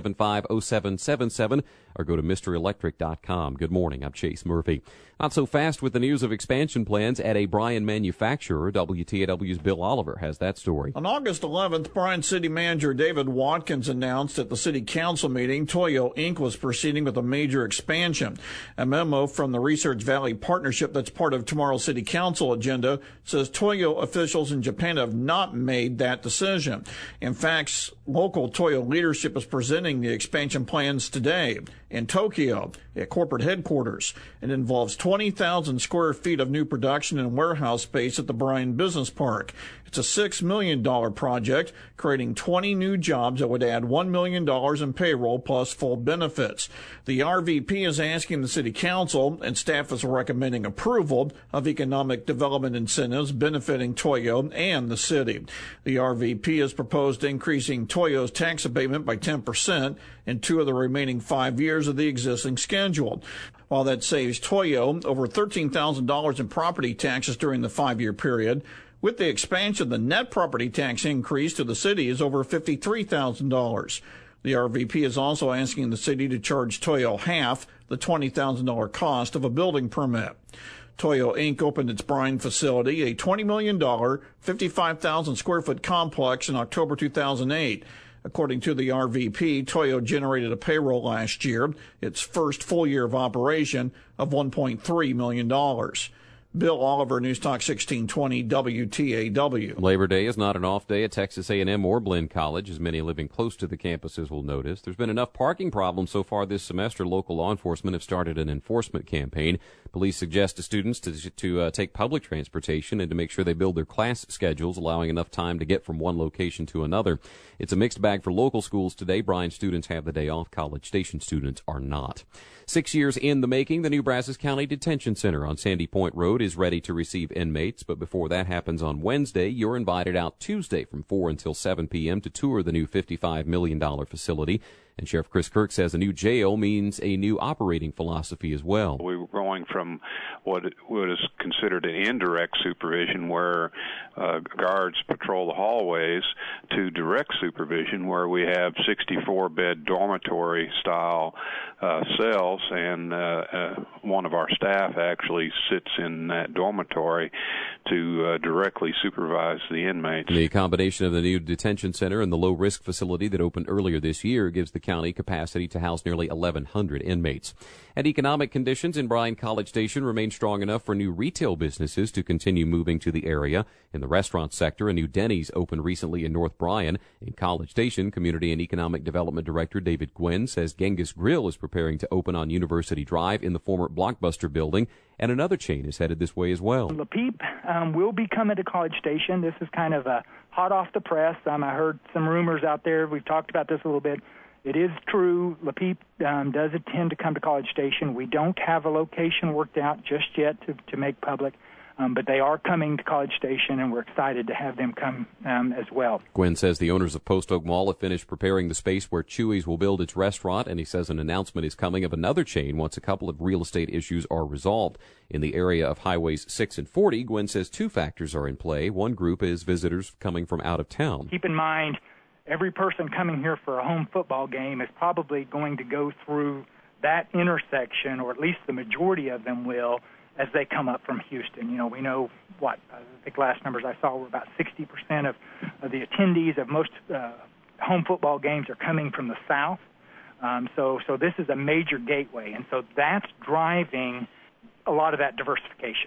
775-0777 or go to MrElectric.com. Good morning, I'm Chase Murphy. Not so fast with the news of expansion plans at a Bryan manufacturer. WTAW's Bill Oliver has that story. On August 11th, Bryan City Manager David Watkins announced at the City Council meeting Toyo Inc. was proceeding with a major expansion. A memo from the Research Valley Partnership that's part of tomorrow's City Council agenda says Toyo officials in Japan have not made that decision. In fact, local Toyo leadership is presenting the expansion plans today in Tokyo at corporate headquarters. It involves 20,000 square feet of new production and warehouse space at the Bryan Business Park. It's a $6 million project, creating 20 new jobs that would add $1 million in payroll plus full benefits. The RVP is asking the City Council, and staff is recommending approval of economic development incentives benefiting Toyo and the city. The RVP has proposed increasing Toyo's tax abatement by 10% in 2 of the remaining 5 years of the existing schedule. While that saves Toyo over $13,000 in property taxes during the 5-year period, with the expansion, the net property tax increase to the city is over $53,000. The RVP is also asking the city to charge Toyo half the $20,000 cost of a building permit. Toyo Inc. opened its Bryan facility, a $20 million, 55,000 square foot complex, in October 2008. According to the RVP, Toyo generated a payroll last year, its first full year of operation, of $1.3 million. Bill Oliver, News Talk 1620 WTAW. Labor Day is not an off day at Texas A&M or Blinn College, as many living close to the campuses will notice. There's been enough parking problems so far this semester. Local law enforcement have started an enforcement campaign. Police suggest to students to take public transportation and to make sure they build their class schedules, allowing enough time to get from one location to another. It's a mixed bag for local schools today. Bryan students have the day off. College Station students are not. 6 years in the making, the new Brazos County Detention Center on Sandy Point Road is ready to receive inmates, but before that happens on Wednesday, you're invited out Tuesday from 4 until 7 p.m. to tour the new $55 million facility. And Sheriff Chris Kirk says a new jail means a new operating philosophy as well. We were going from what is considered an indirect supervision, where guards patrol the hallways, to direct supervision, where we have 64-bed dormitory-style cells, and one of our staff actually sits in that dormitory to directly supervise the inmates. The combination of the new detention center and the low-risk facility that opened earlier this year gives the county capacity to house nearly 1,100 inmates. And economic conditions in Bryan College Station remain strong enough for new retail businesses to continue moving to the area. In the restaurant sector, a new Denny's opened recently in North Bryan. In College Station, Community and Economic Development Director David Gwynn says Genghis Grill is preparing to open on University Drive in the former Blockbuster building, and another chain is headed this way as well. Le Peep will be coming to College Station. This is kind of a hot off the press. I heard some rumors out there. We've talked about this a little bit. It is true. Le Peep does intend to come to College Station. We don't have a location worked out just yet to make public, but they are coming to College Station, and we're excited to have them come as well. Gwynn says the owners of Post Oak Mall have finished preparing the space where Chuy's will build its restaurant, and he says an announcement is coming of another chain once a couple of real estate issues are resolved. In the area of Highways 6 and 40, Gwynn says two factors are in play. One group is visitors coming from out of town. Keep in mind, every person coming here for a home football game is probably going to go through that intersection, or at least the majority of them will, as they come up from Houston. You know, we know I think last numbers I saw were about 60% of the attendees of most home football games are coming from the south. So this is a major gateway, and so that's driving a lot of that diversification.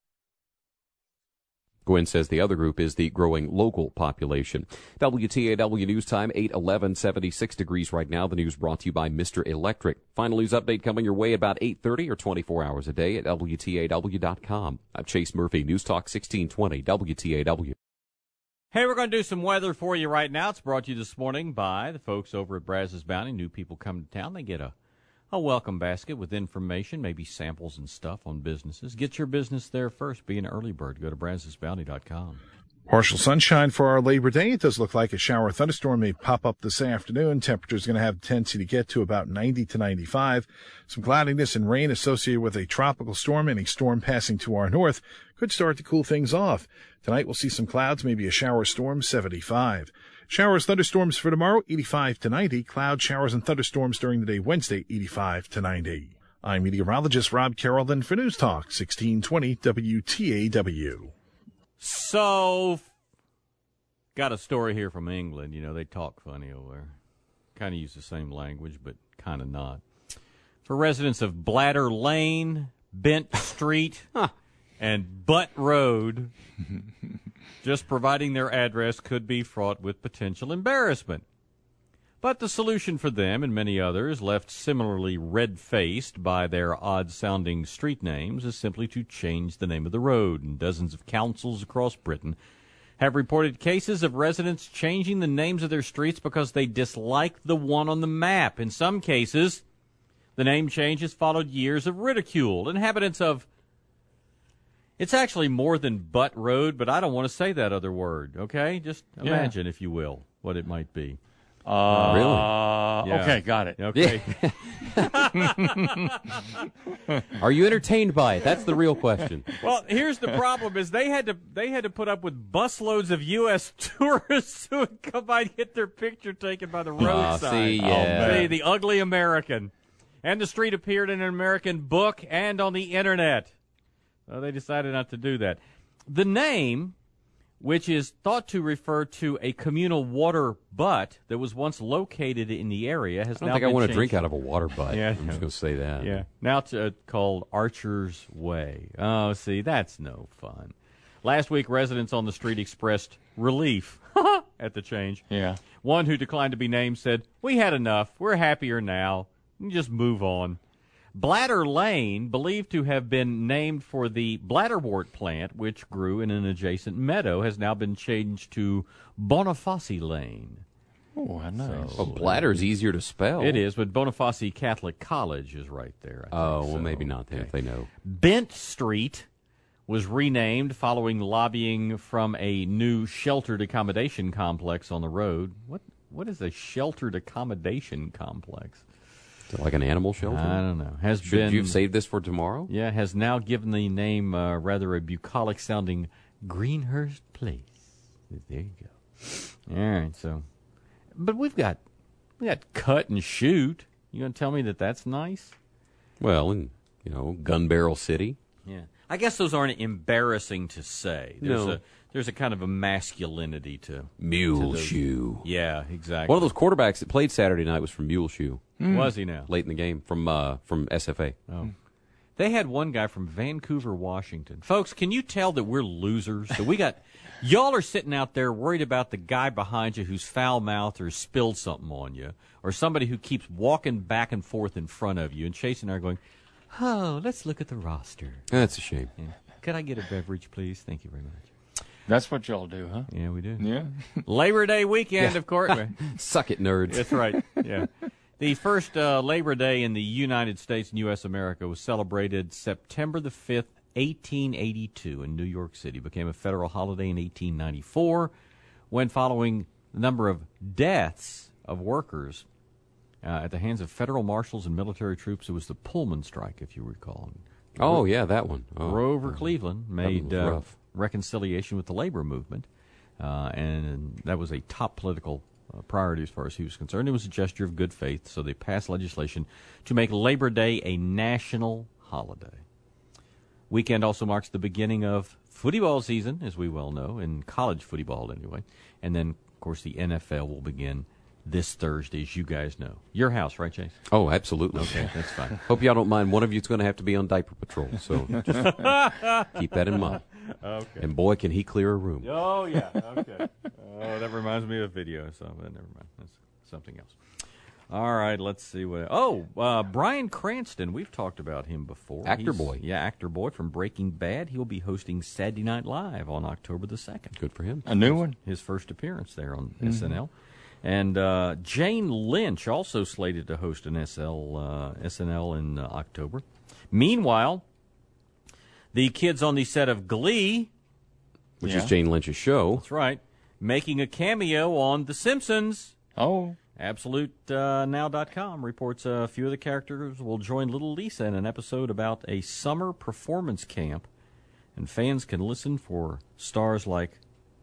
Gwynn says the other group is the growing local population. WTAW News Time, 8:11, 76 degrees right now. The news brought to you by Mr. Electric. Final news update coming your way about 8:30 or 24 hours a day at WTAW.com. I'm Chase Murphy, News Talk 1620, WTAW. Hey, we're going to do some weather for you right now. It's brought to you this morning by the folks over at Brazos Bounty. New people come to town, they get a welcome basket with information, maybe samples and stuff on businesses. Get your business there first. Be an early bird. Go to BrazosBounty.com. Partial sunshine for our Labor Day. It does look like a shower thunderstorm may pop up this afternoon. Temperature's going to have a tendency to get to about 90 to 95. Some cloudiness and rain associated with a tropical storm and a storm passing to our north could start to cool things off. Tonight we'll see some clouds, maybe a shower storm, 75. Showers, thunderstorms for tomorrow, 85 to 90. Cloud showers and thunderstorms during the day Wednesday, 85 to 90. I'm meteorologist Rob Carrollton for News Talk 1620 WTAW. So, got a story here from England. You know, they talk funny over there. Kind of use the same language, but kind of not. For residents of Bladder Lane, Bent Street, and Butt Road, just providing their address could be fraught with potential embarrassment. But the solution for them and many others left similarly red-faced by their odd-sounding street names is simply to change the name of the road. And dozens of councils across Britain have reported cases of residents changing the names of their streets because they dislike the one on the map. In some cases, the name change has followed years of ridicule. Inhabitants of... It's actually more than Butt Road, but I don't want to say that other word, okay? Just imagine, if you will, what it might be. Really? Yeah. Okay, got it. Okay. Are you entertained by it? That's the real question. Well, here's the problem: is they had to put up with busloads of U.S. tourists who would come by and get their picture taken by the roadside. See, the ugly American, and the street appeared in an American book and on the internet. So they decided not to do that. The name, which is thought to refer to a communal water butt that was once located in the area, has now been changed. I don't think I want to drink out of a water butt. Yeah, I'm just going to say that. Yeah. Now it's called Archer's Way. Oh, see, that's no fun. Last week, residents on the street expressed relief at the change. Yeah. One who declined to be named said, "We had enough. We're happier now. Just move on." Bladder Lane, believed to have been named for the bladderwort plant, which grew in an adjacent meadow, has now been changed to Boniface Lane. Oh, nice. Well, bladder's easier to spell. It is, but Boniface Catholic College is right there. I think. Well, maybe not then, if they know. Bent Street was renamed following lobbying from a new sheltered accommodation complex on the road. What is a sheltered accommodation complex? Is it like an animal shelter? I don't know. Should you save this for tomorrow? Yeah, has now given the name rather a bucolic-sounding Greenhurst Place. There you go. All right, so, but we got cut and shoot. You gonna tell me that that's nice? Well, and Gun Barrel City. Yeah, I guess those aren't embarrassing to say. There's a kind of a masculinity to Mule Shoe. Yeah, exactly. One of those quarterbacks that played Saturday night was from Mule Shoe. Was he now? Late in the game from SFA. Oh. They had one guy from Vancouver, Washington. Folks, can you tell that we're losers? That we got y'all are sitting out there worried about the guy behind you who's foul-mouthed or spilled something on you, or somebody who keeps walking back and forth in front of you, and Chase and I are going, "Oh, let's look at the roster." That's a shame. Yeah. Could I get a beverage, please? Thank you very much. That's what y'all do, huh? Yeah, we do. Yeah. Labor Day weekend, of course. Suck it, nerds. That's right. Yeah. The first Labor Day in the United States and U.S. America was celebrated September the 5th, 1882 in New York City. Became a federal holiday in 1894 when, following the number of deaths of workers at the hands of federal marshals and military troops, it was the Pullman strike, if you recall. Oh, yeah, that one. Grover Cleveland made rough. reconciliation with the labor movement, and that was a top political priority as far as he was concerned. It was a gesture of good faith, so they passed legislation to make Labor Day a national holiday. Weekend also marks the beginning of football season, as we well know, in college football anyway, and then, of course, the NFL will begin this Thursday, as you guys know. Your house, right, Chase? Oh, absolutely. Okay, that's fine. Hope y'all don't mind. One of you is going to have to be on diaper patrol, so just keep that in mind. Okay. And boy, can he clear a room. Oh, yeah. Okay. Oh, that reminds me of a video, so but never mind. That's something else. All right, let's see what. Bryan Cranston. We've talked about him before. Actor boy. Yeah, actor boy from Breaking Bad. He'll be hosting Saturday Night Live on October the 2nd. Good for him. A new one. His first appearance there on SNL. And Jane Lynch also slated to host an SNL in October. Meanwhile, the kids on the set of Glee, which is Jane Lynch's show. That's right, making a cameo on The Simpsons. Oh. AbsoluteNow.com reports a few of the characters will join Little Lisa in an episode about a summer performance camp, and fans can listen for stars like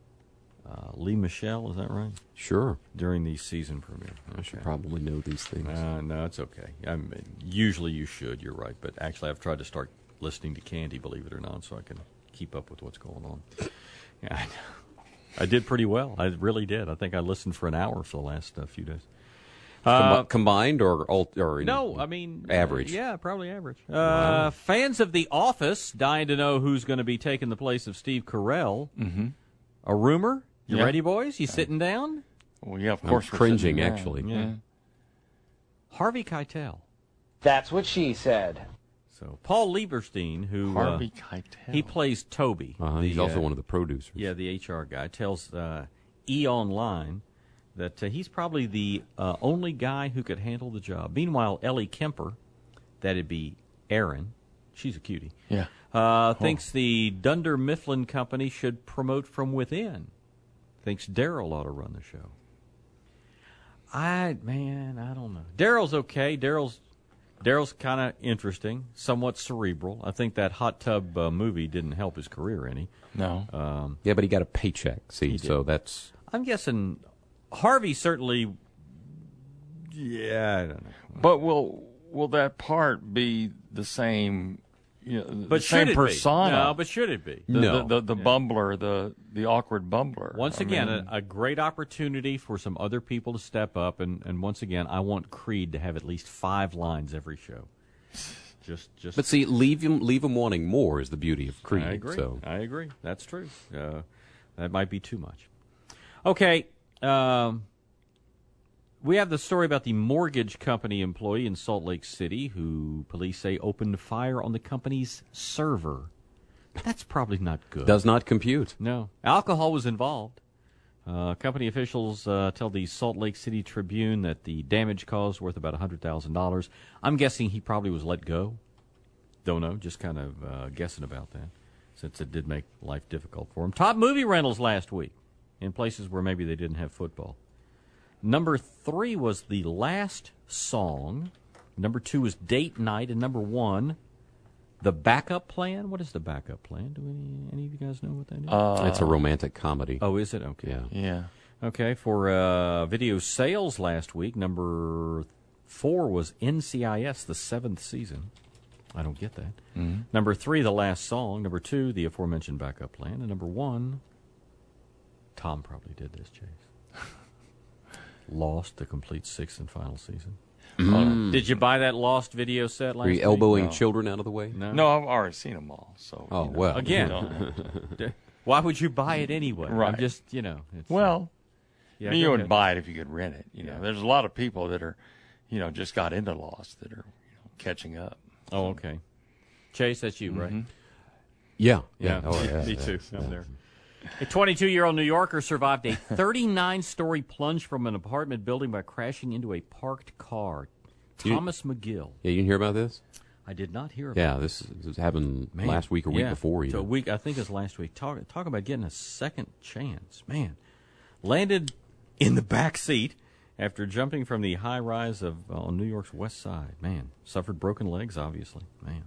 Lee Michelle, is that right? Sure. During the season premiere. I should probably know these things. No, it's okay. Usually you should, you're right. But actually I've tried to start listening to Candy, believe it or not, so I can keep up with what's going on. Yeah, I did pretty well. I really did. I think I listened for an hour for the last few days. Combined or no, I mean average. Yeah, probably average. Wow. Fans of The Office dying to know who's going to be taking the place of Steve Carell. Mm-hmm. A rumor? You Yeah. ready, boys? You sitting down? Well, yeah, of course. I'm cringing, we're sitting actually. down. Yeah. Harvey Keitel. That's what she said. So Paul Lieberstein, who Harvey Keitel. he plays Toby. He's also one of the producers. Yeah, the HR guy tells E! Online that he's probably the only guy who could handle the job. Meanwhile, Ellie Kemper, that'd be Erin, she's a cutie. Yeah. Thinks the Dunder Mifflin Company should promote from within. Thinks Daryl ought to run the show. I don't know. Daryl's okay. Daryl's kind of interesting, somewhat cerebral. I think that hot tub movie didn't help his career any. No. Yeah, but he got a paycheck. See, so that's. I'm guessing Harvey certainly. Yeah, I don't know. But will that part be the same? You know, But the should same it persona? be? No, but should it be? The bumbler, the awkward bumbler. Once again, a great opportunity for some other people to step up, and once again, I want Creed to have at least 5 lines every show. Just. But see, leave him wanting more is the beauty of Creed. I agree. So. I agree. That's true. That might be too much. Okay. We have the story about the mortgage company employee in Salt Lake City who police say opened fire on the company's server. That's probably not good. Does not compute. No. Alcohol was involved. Company officials tell the Salt Lake City Tribune that the damage caused worth about $100,000. I'm guessing he probably was let go. Don't know. Just kind of guessing about that, since it did make life difficult for him. Top movie rentals last week in places where maybe they didn't have football. Number 3 was The Last Song. Number 2 was Date Night. And number 1, The Backup Plan. What is The Backup Plan? Do any of you guys know what that is? It's a romantic comedy. Oh, is it? Okay. Yeah. Okay, for video sales last week, number 4 was NCIS, the 7th season. I don't get that. Mm-hmm. Number 3, The Last Song. Number 2, the aforementioned Backup Plan. And number 1, Tom probably did this, Chase. Lost, the complete 6th and final season. Did you buy that Lost video set last week? Were you elbowing children out of the way? No, I've already seen them all. So. Oh, well. Again, why would you buy it anyway? Right. I'm just, it's, well, yeah, you wouldn't ahead. buy it if you could rent it. There's a lot of people that are, just got into Lost that are catching up. Oh, okay. Chase, that's you, right? Yeah. Oh, yeah. Me too. I'm there. A 22-year-old New Yorker survived a 39-story plunge from an apartment building by crashing into a parked car. Thomas McGill. Yeah, you didn't hear about this? I did not hear about Yeah, this happened last week or week before. So a week, I think it's last week. Talk about getting a second chance. Man, landed in the back seat after jumping from the high rise on New York's west side. Man, suffered broken legs, obviously. Man.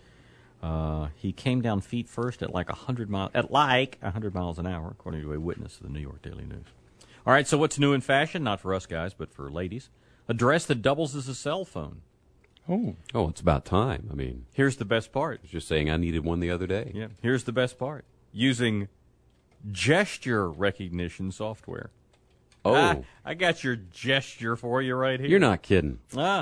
He came down feet first at like 100 miles an hour, according to a witness to the New York Daily News. All right, so what's new in fashion? Not for us guys, but for ladies. A dress that doubles as a cell phone. Oh, it's about time. I mean, here's the best part. I was just saying I needed one the other day. Yeah, here's the best part. Using gesture recognition software. Oh. I got your gesture for you right here. You're not kidding.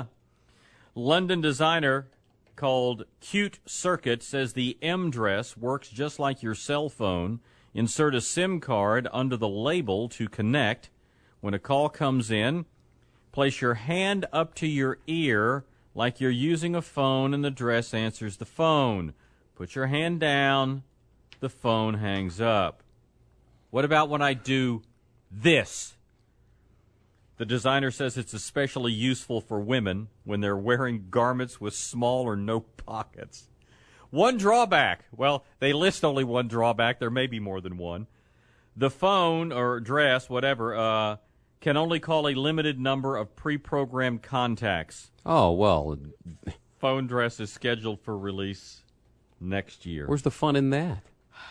London designer called Cute Circuit says the M dress works just like your cell phone. Insert a SIM card under the label to connect. When a call comes in, place your hand up to your ear like you're using a phone and the dress answers the phone. Put your hand down, the phone hangs up. What about when I do this? The designer says it's especially useful for women when they're wearing garments with small or no pockets. One drawback. Well, they list only one drawback. There may be more than one. The phone or dress, whatever, can only call a limited number of pre-programmed contacts. Oh, well. Phone dress is scheduled for release next year. Where's the fun in that?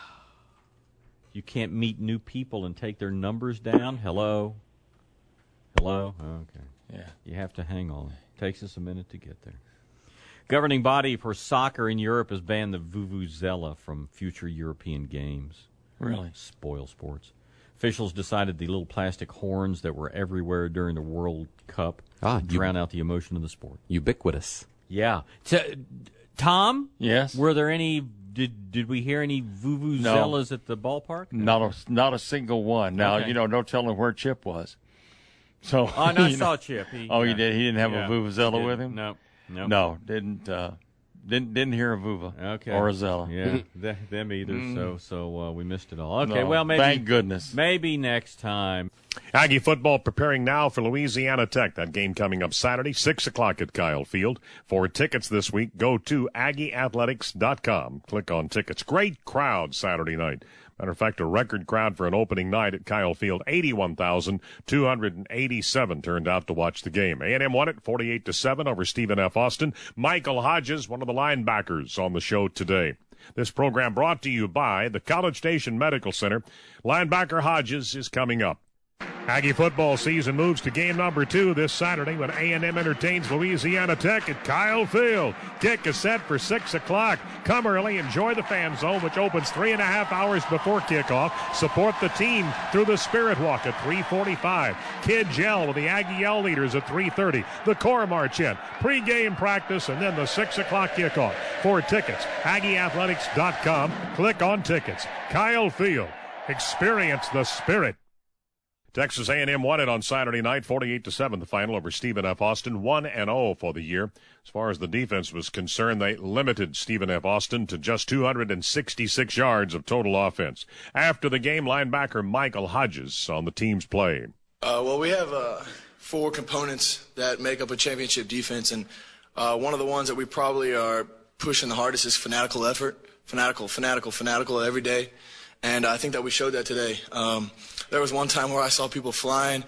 You can't meet new people and take their numbers down? Hello? Okay. Yeah. You have to hang on. Takes us a minute to get there. Governing body for soccer in Europe has banned the Vuvuzela from future European games. Really? Spoil sports. Officials decided the little plastic horns that were everywhere during the World Cup drown out the emotion of the sport. Ubiquitous. Yeah. Tom? Yes? Were there any... Did we hear any Vuvuzelas at the ballpark? Not a single one. Now, Okay. No telling where Chip was. So I saw Chip. He did. He didn't have a Vuvuzela with him. No, didn't hear a Vuva. Okay, or a Zella. Yeah, them either. So we missed it all. Okay, No, well maybe. Thank goodness. Maybe next time. Aggie football preparing now for Louisiana Tech. That game coming up Saturday, 6 o'clock at Kyle Field. For tickets this week, go to AggieAthletics.com. Click on tickets. Great crowd Saturday night. Matter of fact, a record crowd for an opening night at Kyle Field. 81,287 turned out to watch the game. A&M won it 48-7 over Stephen F. Austin. Michael Hodges, one of the linebackers, on the show today. This program brought to you by the College Station Medical Center. Linebacker Hodges is coming up. Aggie football season moves to game number 2 this Saturday when A&M entertains Louisiana Tech at Kyle Field. Kick is set for 6 o'clock. Come early, enjoy the fan zone, which opens 3.5 hours before kickoff. Support the team through the Spirit Walk at 3:45. Kids yell with the Aggie Yell leaders at 3:30. The Corps march in. Pre-game practice and then the 6 o'clock kickoff. For tickets, AggieAthletics.com. Click on tickets. Kyle Field. Experience the Spirit. Texas A&M won it on Saturday night, 48-7, the final over Stephen F. Austin, 1-0 for the year. As far as the defense was concerned, they limited Stephen F. Austin to just 266 yards of total offense. After the game, linebacker Michael Hodges on the team's play. Well, we have 4 components that make up a championship defense, and one of the ones that we probably are pushing the hardest is fanatical effort. Fanatical every day. And I think that we showed that today. There was one time where I saw people flying,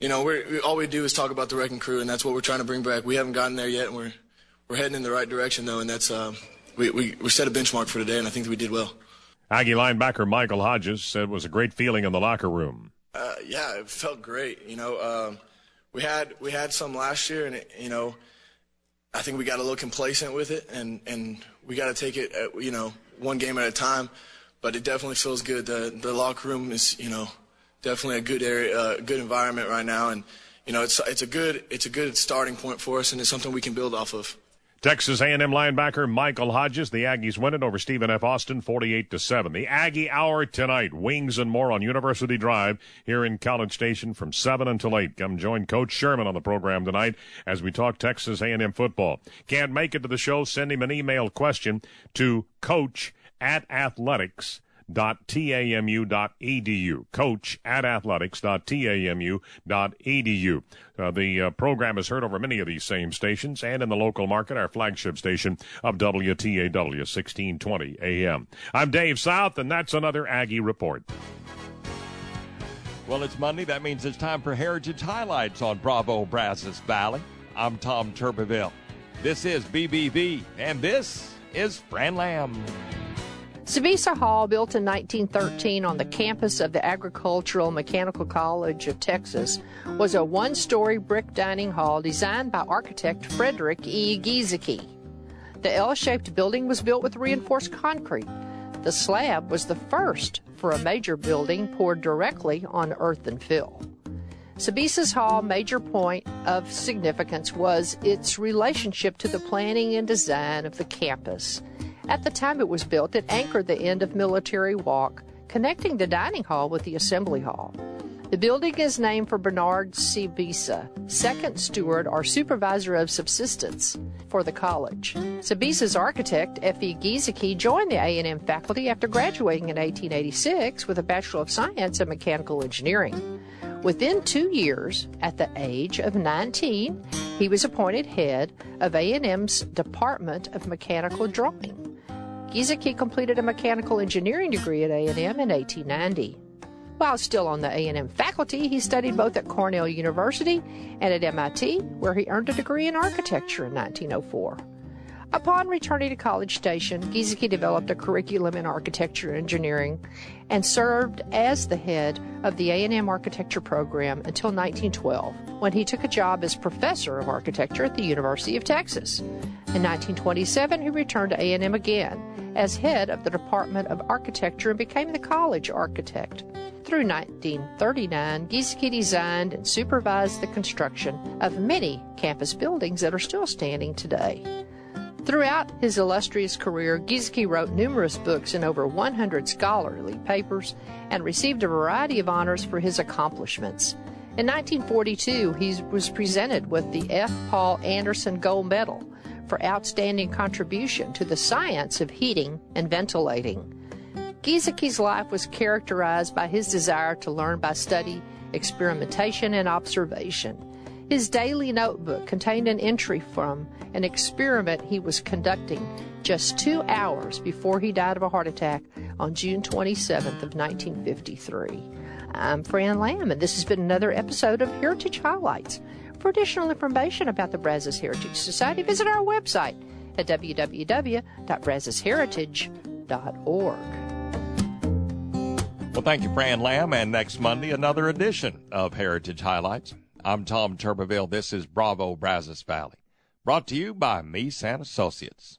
all we do is talk about the Wrecking Crew, and that's what we're trying to bring back. We haven't gotten there yet, and we're heading in the right direction, though, and that's we set a benchmark for today, and I think that we did well. Aggie linebacker Michael Hodges said it was a great feeling in the locker room. Yeah, it felt great. We had some last year, and I think we got a little complacent with it, and we got to take it, one game at a time. But it definitely feels good. The locker room is, definitely a good area, good environment right now, and it's a good starting point for us, and it's something we can build off of. Texas A&M linebacker Michael Hodges. The Aggies win it over Stephen F. Austin 48-7. The Aggie Hour tonight. Wings and more on University Drive here in College Station from 7 until 8. Come join Coach Sherman on the program tonight as we talk Texas A&M football. Can't make it to the show? Send him an email question to coach@athletics.tamu.edu. coach@athletics.tamu.edu. The program is heard over many of these same stations and in the local market, our flagship station of WTAW 1620 AM. I'm Dave South, and that's another Aggie Report. Well, it's Monday. That means it's time for Heritage Highlights on Bravo Brazos Valley. I'm Tom Turbeville. This is BBV, and this is Fran Lamb. Sabisa Hall, built in 1913 on the campus of the Agricultural Mechanical College of Texas, was a one-story brick dining hall designed by architect Frederick E. Giesecke. The L-shaped building was built with reinforced concrete. The slab was the first for a major building poured directly on earth and fill. Sabisa's Hall major point of significance was its relationship to the planning and design of the campus. At the time it was built, it anchored the end of Military Walk, connecting the dining hall with the assembly hall. The building is named for Bernard Sabisa, second steward or supervisor of subsistence for the college. Sabisa's architect, F.E. Giesecke, joined the A&M faculty after graduating in 1886 with a Bachelor of Science in Mechanical Engineering. Within 2 years, at the age of 19, he was appointed head of A&M's Department of Mechanical Drawing. Giesecke completed a mechanical engineering degree at A&M in 1890. While still on the A&M faculty, he studied both at Cornell University and at MIT, where he earned a degree in architecture in 1904. Upon returning to College Station, Giesecke developed a curriculum in architecture and engineering and served as the head of the A&M architecture program until 1912, when he took a job as professor of architecture at the University of Texas. In 1927, he returned to A&M again as head of the Department of Architecture and became the college architect. Through 1939, Giesecke designed and supervised the construction of many campus buildings that are still standing today. Throughout his illustrious career, Giesecke wrote numerous books and over 100 scholarly papers and received a variety of honors for his accomplishments. In 1942, he was presented with the F. Paul Anderson Gold Medal for outstanding contribution to the science of heating and ventilating. Giesecke's life was characterized by his desire to learn by study, experimentation, and observation. His daily notebook contained an entry from an experiment he was conducting just 2 hours before he died of a heart attack on June 27th of 1953. I'm Fran Lamb, and this has been another episode of Heritage Highlights. For additional information about the Brazos Heritage Society, visit our website at www.brazosheritage.org. Well, thank you, Fran Lamb, and next Monday, another edition of Heritage Highlights. I'm Tom Turbeville. This is Bravo Brazos Valley. Brought to you by Meese & Associates.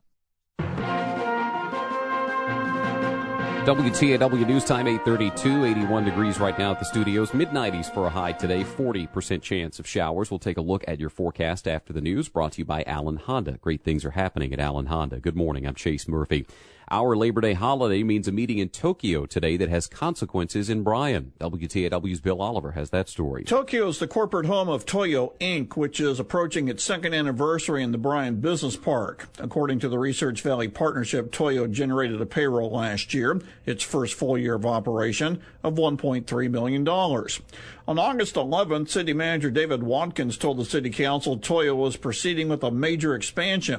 WTAW News Time, 8:32, 81 degrees right now at the studios. Mid-90s for a high today, 40% chance of showers. We'll take a look at your forecast after the news, brought to you by Allen Honda. Great things are happening at Allen Honda. Good morning, I'm Chase Murphy. Our Labor Day holiday means a meeting in Tokyo today that has consequences in Bryan. WTAW's Bill Oliver has that story. Tokyo is the corporate home of Toyo Inc., which is approaching its second anniversary in the Bryan Business Park. According to the Research Valley Partnership, Toyo generated a payroll last year, its first full year of operation, of $1.3 million. On August 11th, City Manager David Watkins told the City Council Toyo was proceeding with a major expansion.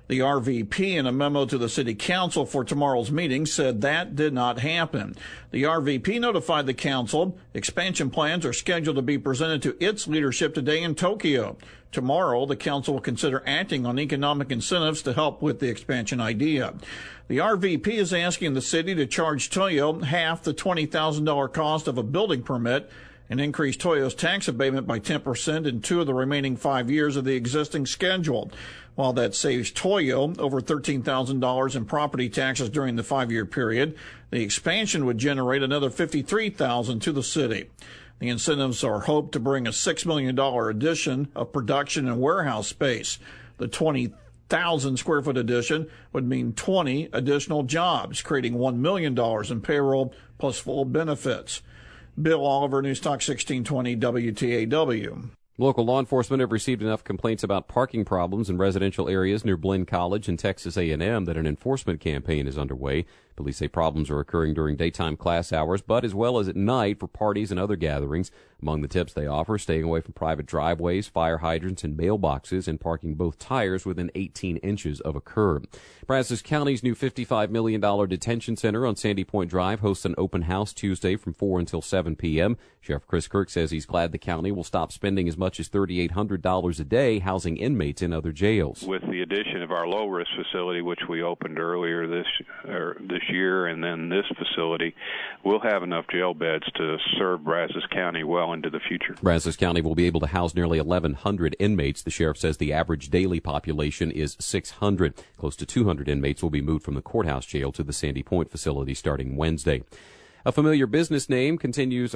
The RVP, in a memo to the City Council for tomorrow's meeting, said that did not happen. The RVP notified the Council expansion plans are scheduled to be presented to its leadership today in Tokyo. Tomorrow, the Council will consider acting on economic incentives to help with the expansion idea. The RVP is asking the city to charge Toyo half the $20,000 cost of a building permit and increase Toyo's tax abatement by 10% in 2 of the remaining 5 years of the existing schedule. While that saves Toyo over $13,000 in property taxes during the 5-year period, the expansion would generate another $53,000 to the city. The incentives are hoped to bring a $6 million addition of production and warehouse space. The 20,000 square foot addition would mean 20 additional jobs, creating $1 million in payroll plus full benefits. Bill Oliver, News Talk 1620 WTAW. Local law enforcement have received enough complaints about parking problems in residential areas near Blinn College and Texas A&M that an enforcement campaign is underway. Police say problems are occurring during daytime class hours, but as well as at night for parties and other gatherings. Among the tips they offer, staying away from private driveways, fire hydrants, and mailboxes, and parking both tires within 18 inches of a curb. Brazos County's new $55 million detention center on Sandy Point Drive hosts an open house Tuesday from 4 until 7 p.m. Sheriff Chris Kirk says he's glad the county will stop spending as much as $3,800 a day housing inmates in other jails. With the addition of our low-risk facility, which we opened earlier this year, and then this facility, we'll have enough jail beds to serve Brazos County well into the future. Brazos County will be able to house nearly 1,100 inmates. The sheriff says the average daily population is 600. Close to 200 inmates will be moved from the courthouse jail to the Sandy Point facility starting Wednesday. Familiar business names, continue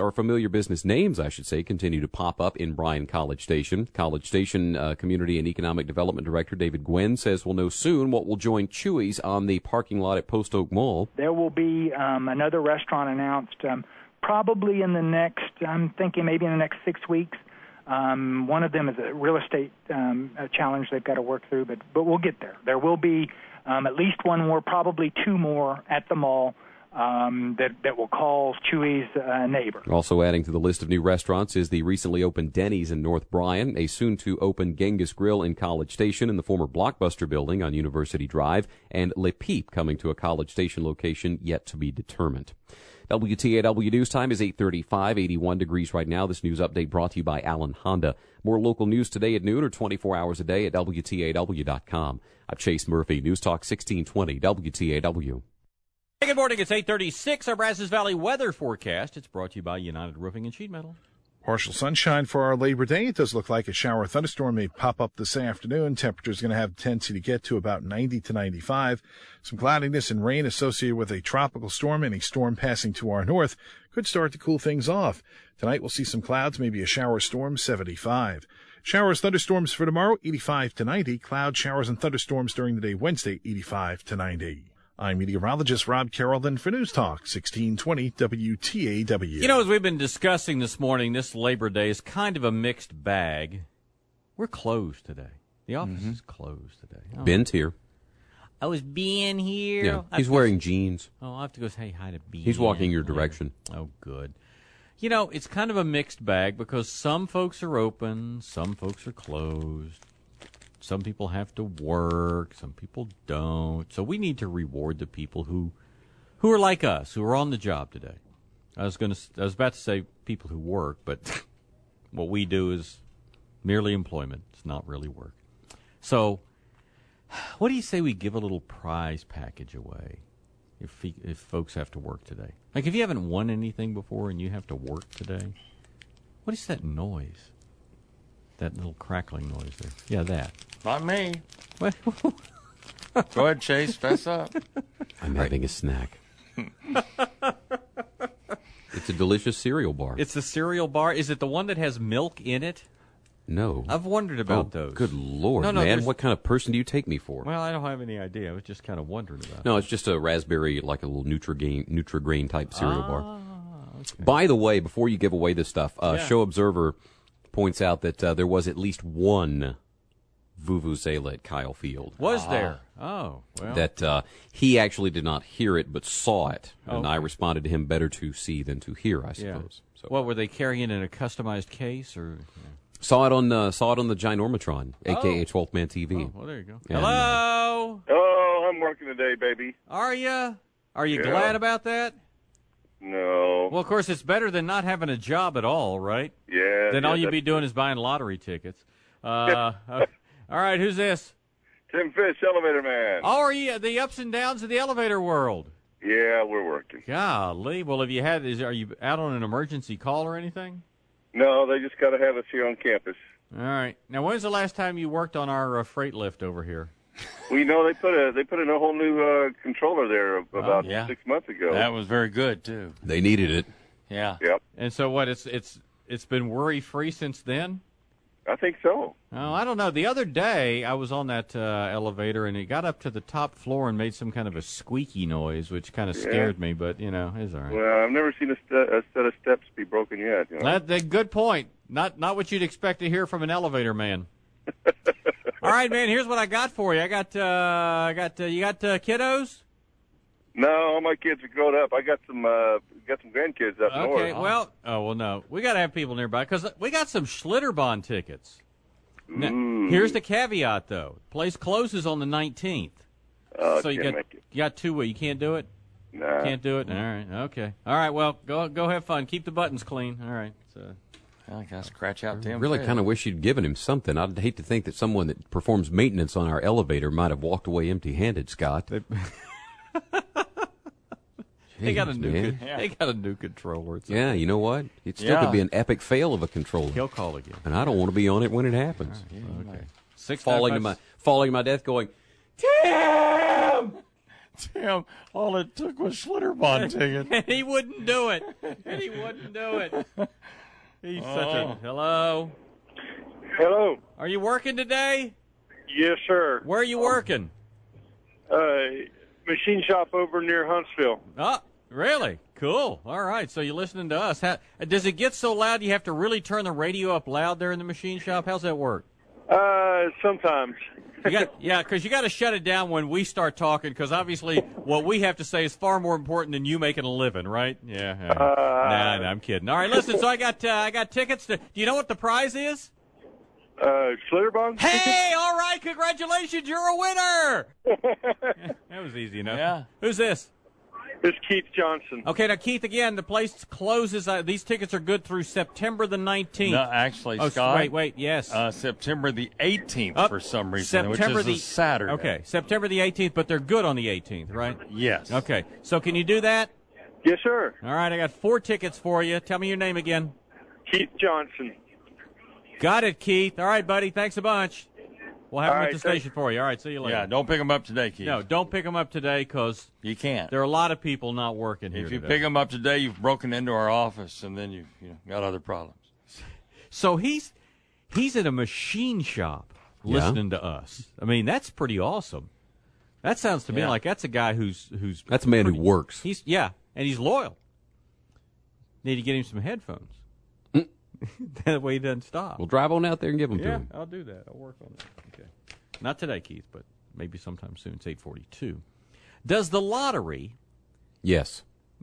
to pop up in Bryan College Station. College Station Community and Economic Development Director David Gwynn says we'll know soon what will join Chuy's on the parking lot at Post Oak Mall. There will be another restaurant announced probably in the next, I'm thinking maybe in the next 6 weeks. One of them is a real estate challenge they've got to work through, but we'll get there. There will be at least one more, probably 2 more at the mall. That will call Chuy's neighbor. Also adding to the list of new restaurants is the recently opened Denny's in North Bryan, a soon-to-open Genghis Grill in College Station in the former Blockbuster building on University Drive, and Le Peep coming to a College Station location yet to be determined. WTAW News Time is 8:35, 81 degrees right now. This news update brought to you by Allen Honda. More local news today at noon or 24 hours a day at WTAW.com. I'm Chase Murphy, News Talk 1620 WTAW. Hey, good morning. It's 8:36. Our Brazos Valley weather forecast. It's brought to you by United Roofing and Sheet Metal. Partial sunshine for our Labor Day. It does look like a shower or thunderstorm may pop up this afternoon. Temperature's going to have a tendency to get to about 90 to 95. Some cloudiness and rain associated with a tropical storm and a storm passing to our north could start to cool things off. Tonight we'll see some clouds, maybe a shower storm, 75. Showers, thunderstorms for tomorrow, 85 to 90. Cloud showers and thunderstorms during the day Wednesday, 85 to 90. I'm meteorologist Rob Carrollton for News Talk 1620 WTAW. You know, as we've been discussing this morning, this Labor Day is kind of a mixed bag. We're closed today. The office is closed today. Oh. Ben's here. I was Ben here. Yeah, he's wearing jeans. Oh, I'll have to go say hi to Ben. He's walking your direction. Oh, good. You know, it's kind of a mixed bag because some folks are open, some folks are closed. Some people have to work, some people don't. So we need to reward the people who are like us, who are on the job today. I was about to say people who work, but what we do is merely employment. It's not really work. So what do you say we give a little prize package away if folks have to work today? Like if you haven't won anything before and you have to work today, what is that noise? That little crackling noise there. Yeah, that. Not me. Go ahead, Chase. Fess up. I'm having a snack. It's a delicious cereal bar. It's a cereal bar. Is it the one that has milk in it? No. I've wondered about those. Good Lord, no, man. What kind of person do you take me for? Well, I don't have any idea. I was just kind of wondering about it. No, it's just a raspberry, like a little Nutri-Grain type cereal bar. Okay. By the way, before you give away this stuff, Show Observer points out that there was at least one vuvuzela at Kyle Field. Was there? Oh, well. That he actually did not hear it, but saw it. And I responded to him, better to see than to hear, I suppose. So. What, were they carrying in a customized case? Or? Saw it on the Ginormatron, a.k.a. 12th Man TV. Oh, well, there you go. And, Hello? Oh, I'm working today, baby. Are you? Are you Yeah. glad about that? No. Well, of course, it's better than not having a job at all, right? Yeah. Then yeah, all you'd that's- be doing is buying lottery tickets. All right, who's this? Tim Fish, Elevator Man. Oh, are you the ups and downs of the elevator world? Yeah, we're working. Golly. Well, have you had? Are you out on an emergency call or anything? No, they just got to have us here on campus. All right. Now, when's the last time you worked on our freight lift over here? Well, you know, they put in a whole new controller there about 6 months ago. That was very good, too. They needed it. Yeah. Yep. And so what? It's been worry free since then. I think so. Oh, I don't know. The other day, I was on that elevator, and it got up to the top floor and made some kind of a squeaky noise, which kind of scared me. But it's all right. Well, I've never seen a set of steps be broken yet. You know? That's a good point. Not what you'd expect to hear from an elevator man. All right, man. Here's what I got for you. You got kiddos? No, all my kids are grown up. I got some grandkids up north. Okay, well, no. We got to have people nearby because we got some Schlitterbahn tickets. Now, here's the caveat, though. Place closes on the 19th. So you got 2 weeks. You can't do it? Nah. Can't do it? All right, okay. All right, well, go have fun. Keep the buttons clean. All right. So. I got to scratch out Tim. I really kind of wish you'd given him something. I'd hate to think that someone that performs maintenance on our elevator might have walked away empty-handed, Scott. They got a new man. they got a new controller. Yeah, you know what? It still could be an epic fail of a controller. He'll call again. And I don't want to be on it when it happens. Okay. Falling to my death going, Tim! Tim, all it took was Schlitterbahn ticket. And he wouldn't do it. He's such a... Hello? Hello. Are you working today? Yes, sir. Where are you working? Machine shop over near Huntsville. Oh, really? Cool. All right, so you're listening to us. Does it get so loud you have to really turn the radio up loud there in the machine shop? How's that work? Sometimes. Because you got to shut it down when we start talking, because obviously what we have to say is far more important than you making a living, right? Yeah. Nah, I'm kidding. All right, listen. So I got tickets. Do you know what the prize is? Schlitterbahn. Hey, all right, congratulations, you're a winner. That was easy enough. Yeah. Who's this? It's Keith Johnson. Okay, now Keith, again, the place closes. These tickets are good through September the 19th. No, actually, Scott. Wait, yes. September the 18th for some reason, which is a Saturday. Okay, September the 18th, but they're good on the 18th, right? Yes. Okay, so can you do that? Yes, sir. All right, I got 4 tickets for you. Tell me your name again. Keith Johnson. Got it, Keith. All right, buddy. Thanks a bunch. We'll have them at the thanks. station for you. All right, see you later. Yeah, don't pick them up today, Keith. No, don't pick them up today because you can't. There are a lot of people not working here If you today. pick them up today, you've broken into our office, and then you've got other problems. So he's at a machine shop listening to us. I mean, that's pretty awesome. That sounds to me like that's a guy who's that's a man who works. And he's loyal. Need to get him some headphones. That way he doesn't stop. We'll drive on out there and give them to him. I'll do that. I'll work on that. Okay. Not today, Keith, but maybe sometime soon. It's 8:42. Does the lottery... Yes.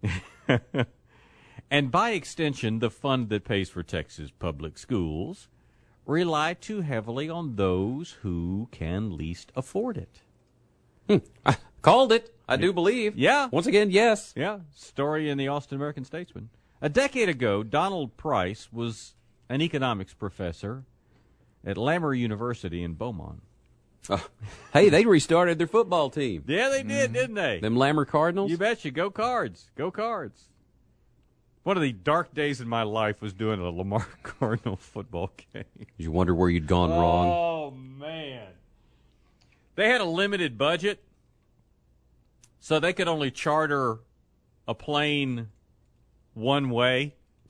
And by extension, the fund that pays for Texas public schools rely too heavily on those who can least afford it? I called it. I do believe. Yeah. Once again, yes. Yeah. Story in the Austin American Statesman. A decade ago, Donald Price was an economics professor at Lamar University in Beaumont. Hey, they restarted their football team. Yeah, they did, didn't they? Them Lamar Cardinals? You betcha. Go Cards. Go Cards. One of the dark days in my life was doing a Lamar Cardinal football game. Did you wonder where you'd gone wrong? Oh, man. They had a limited budget, so they could only charter a plane one way.